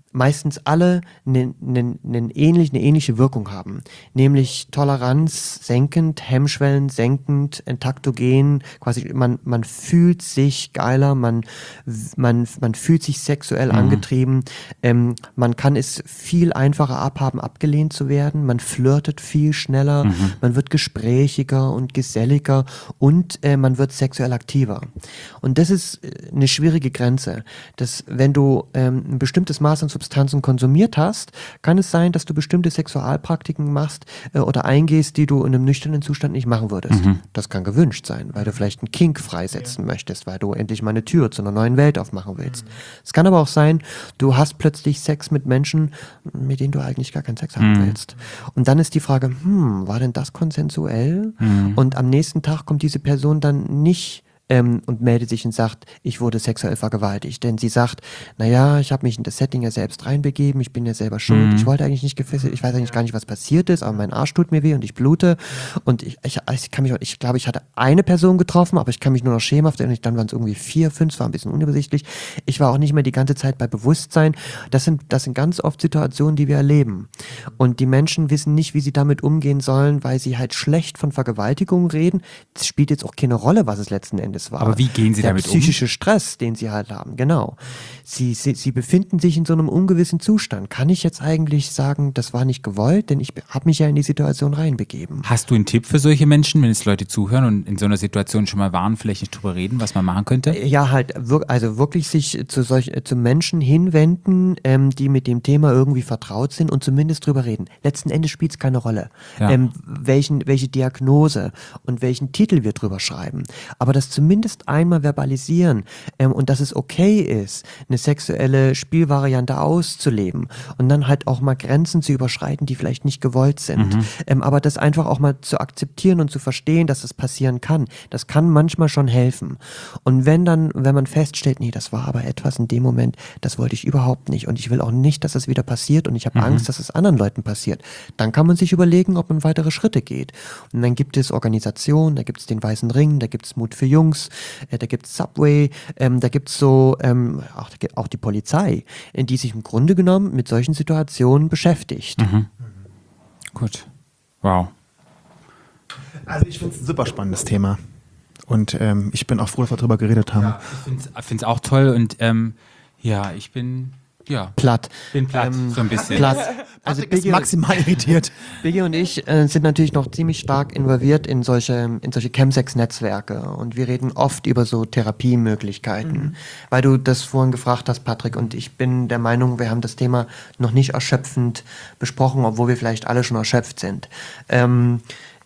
Speaker 5: meistens alle eine ne, ne ähnlich, ne ähnliche Wirkung haben. Nämlich Toleranz senkend, Hemmschwellen senkend, entaktogen, quasi man, man fühlt sich geiler, man, man, man fühlt sich sexuell mhm. angetrieben, ähm, man kann es viel einfacher abhaben, abgelehnt zu werden, man flirtet viel schneller, mhm. man wird gesprächiger und geselliger und äh, man wird sexuell aktiver. Und das ist eine schwierige Grenze, dass wenn du ähm, ein bestimmtes Maß an Substanzen konsumiert hast, kann es sein, dass du bestimmte Sexualpraktiken machst äh, oder eingehst, die du in einem nüchternen Zustand nicht machen würdest. Mhm. Das kann gewünscht sein, weil du vielleicht einen Kink freisetzen ja. möchtest, weil du endlich mal eine Tür zu einer neuen Welt aufmachen willst. Es mhm. kann aber auch sein, du hast plötzlich Sex mit Menschen, mit denen du eigentlich gar keinen Sex haben mhm. willst. Und dann ist die Frage, hm, war denn das konsensuell? Mhm. Und am nächsten Tag kommt diese Person dann nicht Ähm, und meldet sich und sagt, ich wurde sexuell vergewaltigt. Denn sie sagt, naja, ich habe mich in das Setting ja selbst reinbegeben, ich bin ja selber schuld, mhm. ich wollte eigentlich nicht gefesselt, ich weiß eigentlich gar nicht, was passiert ist, aber mein Arsch tut mir weh und ich blute. Und ich, ich, ich kann mich, ich glaube, ich hatte eine Person getroffen, aber ich kann mich nur noch schemenhaft erinnern, dann waren es irgendwie vier, fünf, war ein bisschen unübersichtlich. Ich war auch nicht mehr die ganze Zeit bei Bewusstsein. Das sind, das sind ganz oft Situationen, die wir erleben. Und die Menschen wissen nicht, wie sie damit umgehen sollen, weil sie halt schlecht von Vergewaltigung reden. Es spielt jetzt auch keine Rolle, was es letzten Endes war.
Speaker 1: Aber wie gehen Sie
Speaker 5: der
Speaker 1: damit um?
Speaker 5: Der psychische Stress, den Sie halt haben, genau. Sie, sie, sie befinden sich in so einem ungewissen Zustand. Kann ich jetzt eigentlich sagen, das war nicht gewollt, denn ich habe mich ja in die Situation reinbegeben.
Speaker 1: Hast du einen Tipp für solche Menschen, wenn es Leute zuhören und in so einer Situation schon mal waren, vielleicht nicht drüber reden, was man machen könnte?
Speaker 5: Ja, halt, also wirklich sich zu, solch, zu Menschen hinwenden, ähm, die mit dem Thema irgendwie vertraut sind und zumindest drüber reden. Letzten Endes spielt es keine Rolle, ja. ähm, welchen, welche Diagnose und welchen Titel wir drüber schreiben. Aber das zumindest einmal verbalisieren ähm, und dass es okay ist, eine sexuelle Spielvariante auszuleben und dann halt auch mal Grenzen zu überschreiten, die vielleicht nicht gewollt sind. Mhm. Ähm, aber das einfach auch mal zu akzeptieren und zu verstehen, dass das passieren kann, das kann manchmal schon helfen. Und wenn dann, wenn man feststellt, nee, das war aber etwas in dem Moment, das wollte ich überhaupt nicht und ich will auch nicht, dass es wieder passiert und ich habe mhm. Angst, dass es anderen Leuten passiert, dann kann man sich überlegen, ob man weitere Schritte geht. Und dann gibt es Organisationen, da gibt es den Weißen Ring, da gibt es Mut für Jungs, äh, da gibt es Subway, ähm, da gibt es so ähm, auch, auch die Polizei, in die sich im Grunde genommen mit solchen Situationen beschäftigt.
Speaker 1: Mhm. Gut. Wow.
Speaker 4: Also ich finde es ein super spannendes Thema. Und ähm, ich bin auch froh, dass wir darüber geredet haben.
Speaker 1: Ja, ich finde es auch toll und ähm, ja, ich bin ja
Speaker 5: platt.
Speaker 1: Bin platt, ähm, so ein bisschen.
Speaker 5: Platt. Also
Speaker 4: Biggie ist maximal irritiert.
Speaker 5: Biggie und ich äh, sind natürlich noch ziemlich stark involviert in solche, in solche Chemsex-Netzwerke und wir reden oft über so Therapiemöglichkeiten. Mhm. Weil du das vorhin gefragt hast, Patrick, und ich bin der Meinung, wir haben das Thema noch nicht erschöpfend besprochen, obwohl wir vielleicht alle schon erschöpft sind. Ähm,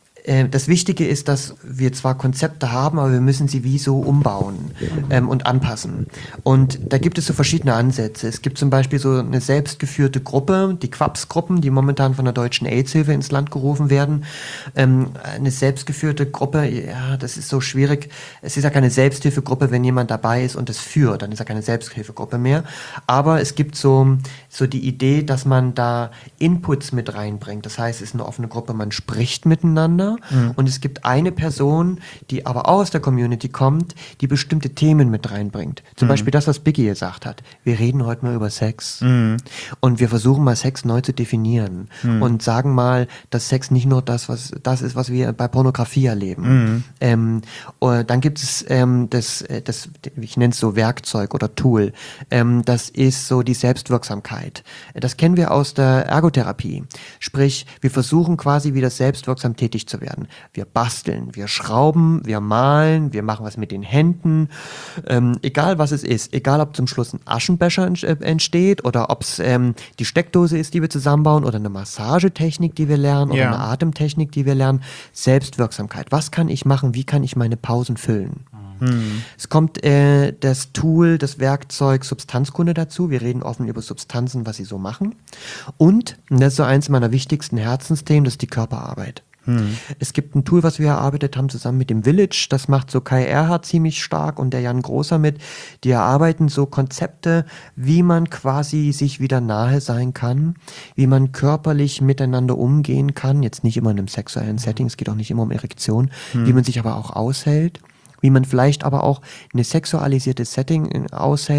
Speaker 5: Das Wichtige ist, dass wir zwar Konzepte haben, aber wir müssen sie wie so umbauen ähm, und anpassen. Und da gibt es so verschiedene Ansätze. Es gibt zum Beispiel so eine selbstgeführte Gruppe, die Quaps-Gruppen, die momentan von der Deutschen AIDS-Hilfe ins Land gerufen werden. Ähm, eine selbstgeführte Gruppe, ja, das ist so schwierig. Es ist ja keine Selbsthilfegruppe, wenn jemand dabei ist und es führt, dann ist ja keine Selbsthilfegruppe mehr. Aber es gibt so, so die Idee, dass man da Inputs mit reinbringt. Das heißt, es ist eine offene Gruppe, man spricht miteinander. Mhm. Und es gibt eine Person, die aber auch aus der Community kommt, die bestimmte Themen mit reinbringt. Zum mhm. Beispiel das, was Biggie gesagt hat. Wir reden heute mal über Sex. Mhm. Und wir versuchen mal Sex neu zu definieren. Mhm. Und sagen mal, dass Sex nicht nur das, was das ist, was wir bei Pornografie erleben. Mhm. Ähm, dann gibt es ähm, das, das, ich nenne es so Werkzeug oder Tool. Ähm, das ist so die Selbstwirksamkeit. Das kennen wir aus der Ergotherapie. Sprich, wir versuchen quasi wieder selbstwirksam tätig zu werden. werden. Wir basteln, wir schrauben, wir malen, wir machen was mit den Händen. Ähm, egal was es ist, egal ob zum Schluss ein Aschenbecher entsteht oder ob es ähm, die Steckdose ist, die wir zusammenbauen oder eine Massagetechnik, die wir lernen oder ja. eine Atemtechnik, die wir lernen. Selbstwirksamkeit. Was kann ich machen? Wie kann ich meine Pausen füllen? Hm. Es kommt äh, das Tool, das Werkzeug Substanzkunde dazu. Wir reden offen über Substanzen, was sie so machen. Und, und das ist so eins meiner wichtigsten Herzensthemen, das ist die Körperarbeit. Hm. Es gibt ein Tool, was wir erarbeitet haben zusammen mit dem Village, das macht so Kai Erhardt ziemlich stark und der Jan Großer mit, die erarbeiten so Konzepte, wie man quasi sich wieder nahe sein kann, wie man körperlich miteinander umgehen kann, jetzt nicht immer in einem sexuellen Setting, es geht auch nicht immer um Erektion, hm. wie man sich aber auch aushält, wie man vielleicht aber auch eine sexualisierte Setting aushält,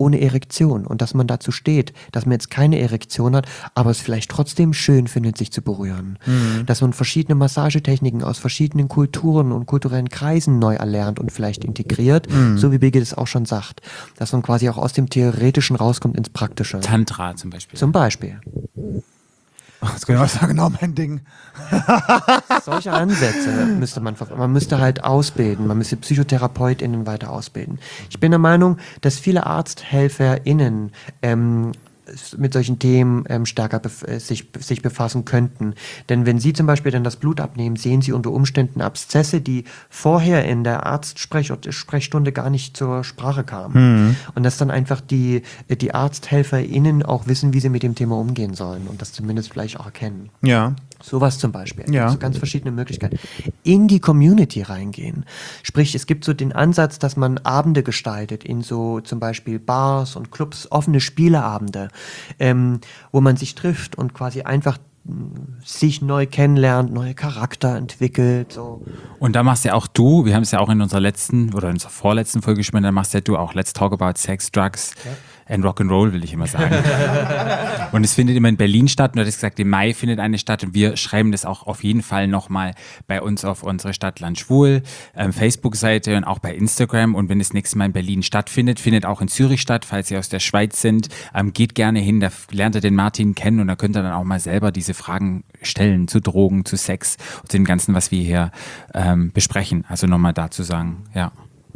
Speaker 5: ohne Erektion und dass man dazu steht, dass man jetzt keine Erektion hat, aber es vielleicht trotzdem schön findet, sich zu berühren. Mhm. Dass man verschiedene Massagetechniken aus verschiedenen Kulturen und kulturellen Kreisen neu erlernt und vielleicht integriert, mhm. so wie Birgit es auch schon sagt. Dass man quasi auch aus dem Theoretischen rauskommt ins Praktische.
Speaker 1: Tantra zum Beispiel.
Speaker 5: Zum Beispiel.
Speaker 2: Das ist genau, das war genau mein Ding.
Speaker 5: Solche Ansätze müsste man, man müsste halt ausbilden, man müsste PsychotherapeutInnen weiter ausbilden. Ich bin der Meinung, dass viele ArzthelferInnen ähm, mit solchen Themen ähm, stärker bef- äh, sich, sich befassen könnten. Denn wenn Sie zum Beispiel dann das Blut abnehmen, sehen Sie unter Umständen Abszesse, die vorher in der Arztsprechstunde gar nicht zur Sprache kamen. Mhm. Und dass dann einfach die, die ArzthelferInnen auch wissen, wie sie mit dem Thema umgehen sollen und das zumindest vielleicht auch erkennen.
Speaker 2: Ja.
Speaker 5: Sowas zum Beispiel.
Speaker 2: Ja.
Speaker 5: Also ganz verschiedene Möglichkeiten. In die Community reingehen. Sprich, es gibt so den Ansatz, dass man Abende gestaltet, in so zum Beispiel Bars und Clubs, offene Spieleabende, ähm, wo man sich trifft und quasi einfach sich neu kennenlernt, neue Charakter entwickelt. So.
Speaker 1: Und da machst ja auch du, wir haben es ja auch in unserer letzten oder in unserer vorletzten Folge gesprochen, da machst ja du auch Let's Talk About Sex, Drugs ja. and Rock'n'Roll, will ich immer sagen. Und es findet immer in Berlin statt und du hattest gesagt, im Mai findet eine statt und wir schreiben das auch auf jeden Fall nochmal bei uns auf unsere Stadt Land Schwul ähm, Facebook-Seite und auch bei Instagram. Und wenn das nächste Mal in Berlin stattfindet, findet auch in Zürich statt, falls ihr aus der Schweiz sind, ähm, geht gerne hin, da lernt ihr den Martin kennen und da könnt ihr dann auch mal selber diese Fragen stellen zu Drogen, zu Sex und zu dem Ganzen, was wir hier ähm, besprechen. Also nochmal dazu sagen, ja.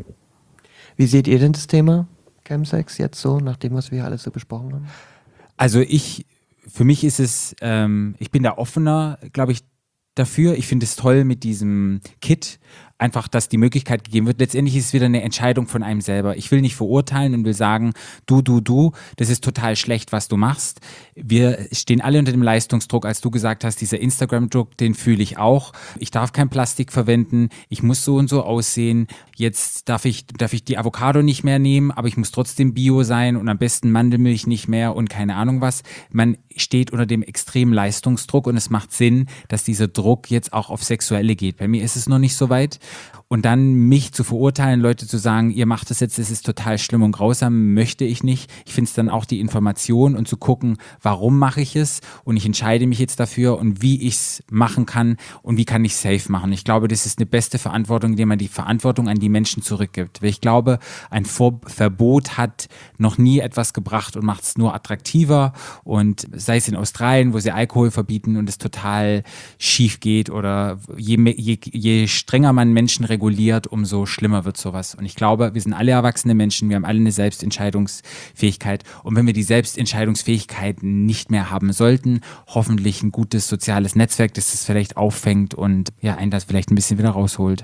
Speaker 5: Wie seht ihr denn das Thema Chemsex jetzt so, nach dem, was wir alles so besprochen haben?
Speaker 1: Also ich, für mich ist es, ähm, ich bin da offener, glaube ich, dafür. Ich finde es toll mit diesem Kit, einfach, dass die Möglichkeit gegeben wird. Letztendlich ist es wieder eine Entscheidung von einem selber. Ich will nicht verurteilen und will sagen, du, du, du, das ist total schlecht, was du machst. Wir stehen alle unter dem Leistungsdruck, als du gesagt hast, dieser Instagram-Druck, den fühle ich auch. Ich darf kein Plastik verwenden, ich muss so und so aussehen. Jetzt darf ich, darf ich die Avocado nicht mehr nehmen, aber ich muss trotzdem Bio sein und am besten Mandelmilch nicht mehr und keine Ahnung was. Man steht unter dem extremen Leistungsdruck und es macht Sinn, dass dieser Druck jetzt auch auf Sexuelle geht. Bei mir ist es noch nicht so weit. Und dann mich zu verurteilen, Leute zu sagen, ihr macht das jetzt, das ist total schlimm und grausam, möchte ich nicht. Ich finde es dann auch die Information und zu gucken, warum mache ich es und ich entscheide mich jetzt dafür und wie ich es machen kann und wie kann ich es safe machen. Ich glaube, das ist eine beste Verantwortung, indem man die Verantwortung an die Menschen zurückgibt. Weil ich glaube, ein Vor- Verbot hat noch nie etwas gebracht und macht es nur attraktiver und sei es in Australien, wo sie Alkohol verbieten und es total schief geht oder je, je, je strenger man Menschen reguliert, umso schlimmer wird sowas. Und ich glaube, wir sind alle erwachsene Menschen, wir haben alle eine Selbstentscheidungsfähigkeit. Und wenn wir die Selbstentscheidungsfähigkeit nicht mehr haben sollten, hoffentlich ein gutes soziales Netzwerk, das das vielleicht auffängt und ja, einen das vielleicht ein bisschen wieder rausholt.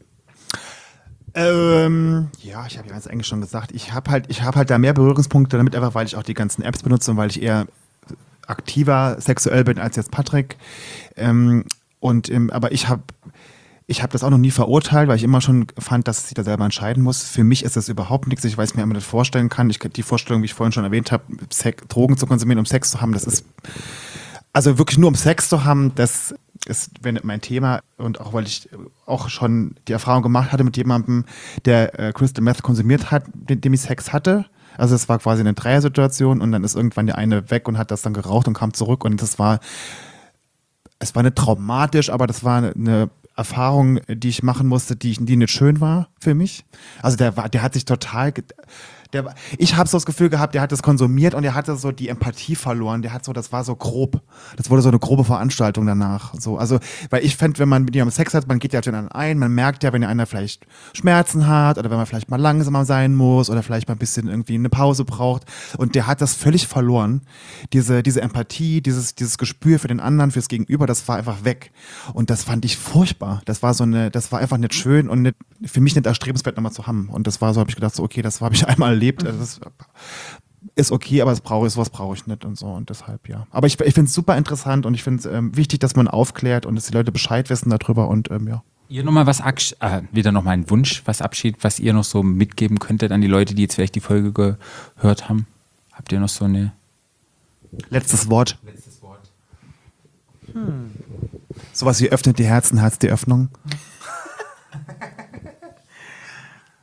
Speaker 2: Ähm, ja, ich habe ja ganz eigentlich schon gesagt, ich habe halt, ich habe halt da mehr Berührungspunkte damit, einfach weil ich auch die ganzen Apps benutze und weil ich eher aktiver sexuell bin als jetzt Patrick. Ähm, und ähm, aber ich habe Ich habe das auch noch nie verurteilt, weil ich immer schon fand, dass sich da selber entscheiden muss. Für mich ist das überhaupt nichts, ich weiß mir immer nicht vorstellen kann. Ich, die Vorstellung, wie ich vorhin schon erwähnt habe, Sex, Drogen zu konsumieren, um Sex zu haben, das ist, also wirklich nur um Sex zu haben, das ist wenn mein Thema. Und auch weil ich auch schon die Erfahrung gemacht hatte mit jemandem, der äh, Crystal Meth konsumiert hat, mit dem ich Sex hatte. Also es war quasi eine Dreiersituation und dann ist irgendwann der eine weg und hat das dann geraucht und kam zurück und das war, es war nicht traumatisch, aber das war eine Erfahrung, die ich machen musste, die, die nicht schön war für mich. Also der war, der hat sich total, der, ich habe so das Gefühl gehabt, der hat das konsumiert und er hatte so die Empathie verloren. Der hat so, das war so grob. Das wurde so eine grobe Veranstaltung danach. So, also, weil ich fände, wenn man mit jemandem Sex hat, man geht ja dann ein, man merkt ja, wenn der einer vielleicht Schmerzen hat oder wenn man vielleicht mal langsamer sein muss oder vielleicht mal ein bisschen irgendwie eine Pause braucht. Und der hat das völlig verloren. Diese, diese Empathie, dieses, dieses Gespür für den anderen, fürs Gegenüber, das war einfach weg. Und das fand ich furchtbar. Das war so eine, das war einfach nicht schön und nicht, für mich nicht erstrebenswert nochmal zu haben. Und das war so, habe ich gedacht, so, okay, das habe ich einmal erlebt. Also das ist okay, aber das brauche ich, sowas brauche ich nicht und so und deshalb, ja. Aber ich, ich finde es super interessant und ich finde es ähm, wichtig, dass man aufklärt und dass die Leute Bescheid wissen darüber und ähm, ja.
Speaker 1: Ihr nochmal was, äh, wieder nochmal ein Wunsch, was Abschied, was ihr noch so mitgeben könntet an die Leute, die jetzt vielleicht die Folge gehört haben? Habt ihr noch so eine...
Speaker 2: Letztes Wort.
Speaker 1: Letztes Wort.
Speaker 2: Hm. Sowas wie öffnet die Herzen, Herz die Öffnung.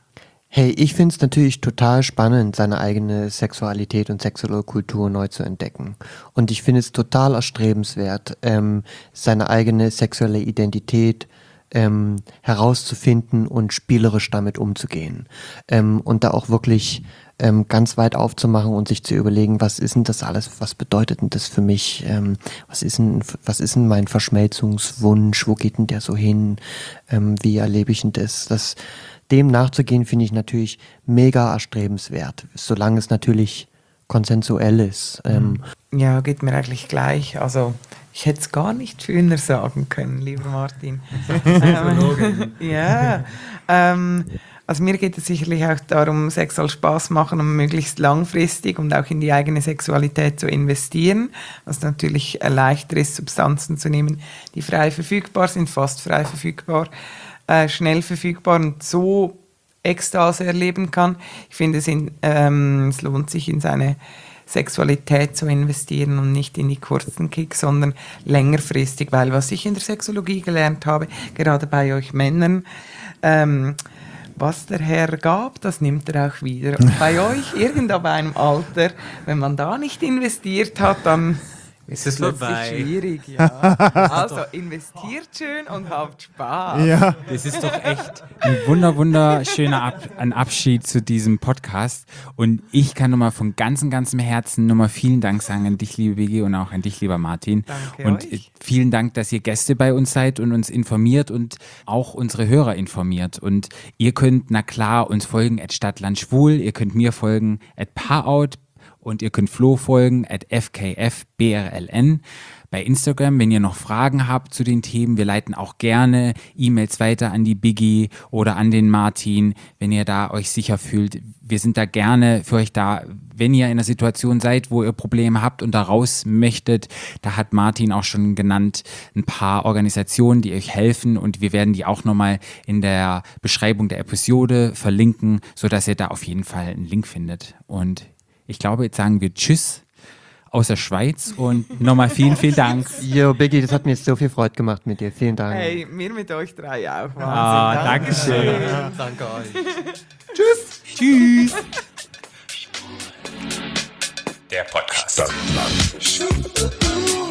Speaker 5: Hey, ich finde es natürlich total spannend, seine eigene Sexualität und sexuelle Kultur neu zu entdecken. Und ich finde es total erstrebenswert, ähm, seine eigene sexuelle Identität ähm, herauszufinden und spielerisch damit umzugehen. Ähm, und da auch wirklich ähm, ganz weit aufzumachen und sich zu überlegen, was ist denn das alles, was bedeutet denn das für mich? Ähm, was ist denn, was ist denn mein Verschmelzungswunsch? Wo geht denn der so hin? Ähm, wie erlebe ich denn das? Das Dem nachzugehen, finde ich natürlich mega erstrebenswert, solange es natürlich konsensuell ist. Ähm,
Speaker 6: Ja, geht mir eigentlich gleich. Also ich hätte es gar nicht schöner sagen können, lieber Martin. ähm, ja, ähm, also mir geht es sicherlich auch darum, Sex soll Spaß machen und möglichst langfristig und auch in die eigene Sexualität zu investieren. Was natürlich leichter ist, Substanzen zu nehmen, die frei verfügbar sind, fast frei verfügbar, äh, schnell verfügbar und so Ekstase erleben kann. Ich finde, es, in, ähm, es lohnt sich, in seine Sexualität zu investieren und nicht in die kurzen Kicks, sondern längerfristig, weil was ich in der Sexologie gelernt habe, gerade bei euch Männern, ähm, was der Herr gab, das nimmt er auch wieder. Und bei euch, irgendwann bei einem Alter, wenn man da nicht investiert hat, dann
Speaker 1: Ist es
Speaker 6: plötzlich
Speaker 1: vorbei?
Speaker 6: schwierig. Ja. Also investiert schön und habt Spaß.
Speaker 2: Ja.
Speaker 1: Das ist doch echt ein wunder, wunderschöner Ab ein Abschied zu diesem Podcast. Und ich kann nochmal von ganzem, ganzem Herzen nochmal vielen Dank sagen an dich, liebe Biggie, und auch an dich, lieber Martin.
Speaker 6: Danke
Speaker 1: und
Speaker 6: euch.
Speaker 1: äh, vielen Dank, dass ihr Gäste bei uns seid und uns informiert und auch unsere Hörer informiert. Und ihr könnt, na klar, uns folgen at Stadtlandschwul, ihr könnt mir folgen at Paarout, und ihr könnt Flo folgen at F K F B R L N. Bei Instagram, wenn ihr noch Fragen habt zu den Themen, wir leiten auch gerne E-Mails weiter an die Biggie oder an den Martin, wenn ihr da euch sicher fühlt. Wir sind da gerne für euch da. Wenn ihr in einer Situation seid, wo ihr Probleme habt und da raus möchtet, da hat Martin auch schon genannt, ein paar Organisationen, die euch helfen, und wir werden die auch nochmal in der Beschreibung der Episode verlinken, sodass ihr da auf jeden Fall einen Link findet. Und ich glaube, jetzt sagen wir Tschüss aus der Schweiz und nochmal vielen, vielen Dank.
Speaker 5: Yo, Biggie, das hat mir so viel Freude gemacht mit dir. Vielen Dank.
Speaker 6: Hey, mir mit euch drei auch. Wahnsinn.
Speaker 1: Ah, danke schön.
Speaker 5: Danke euch.
Speaker 1: Tschüss.
Speaker 3: Der Podcast. Stadtland.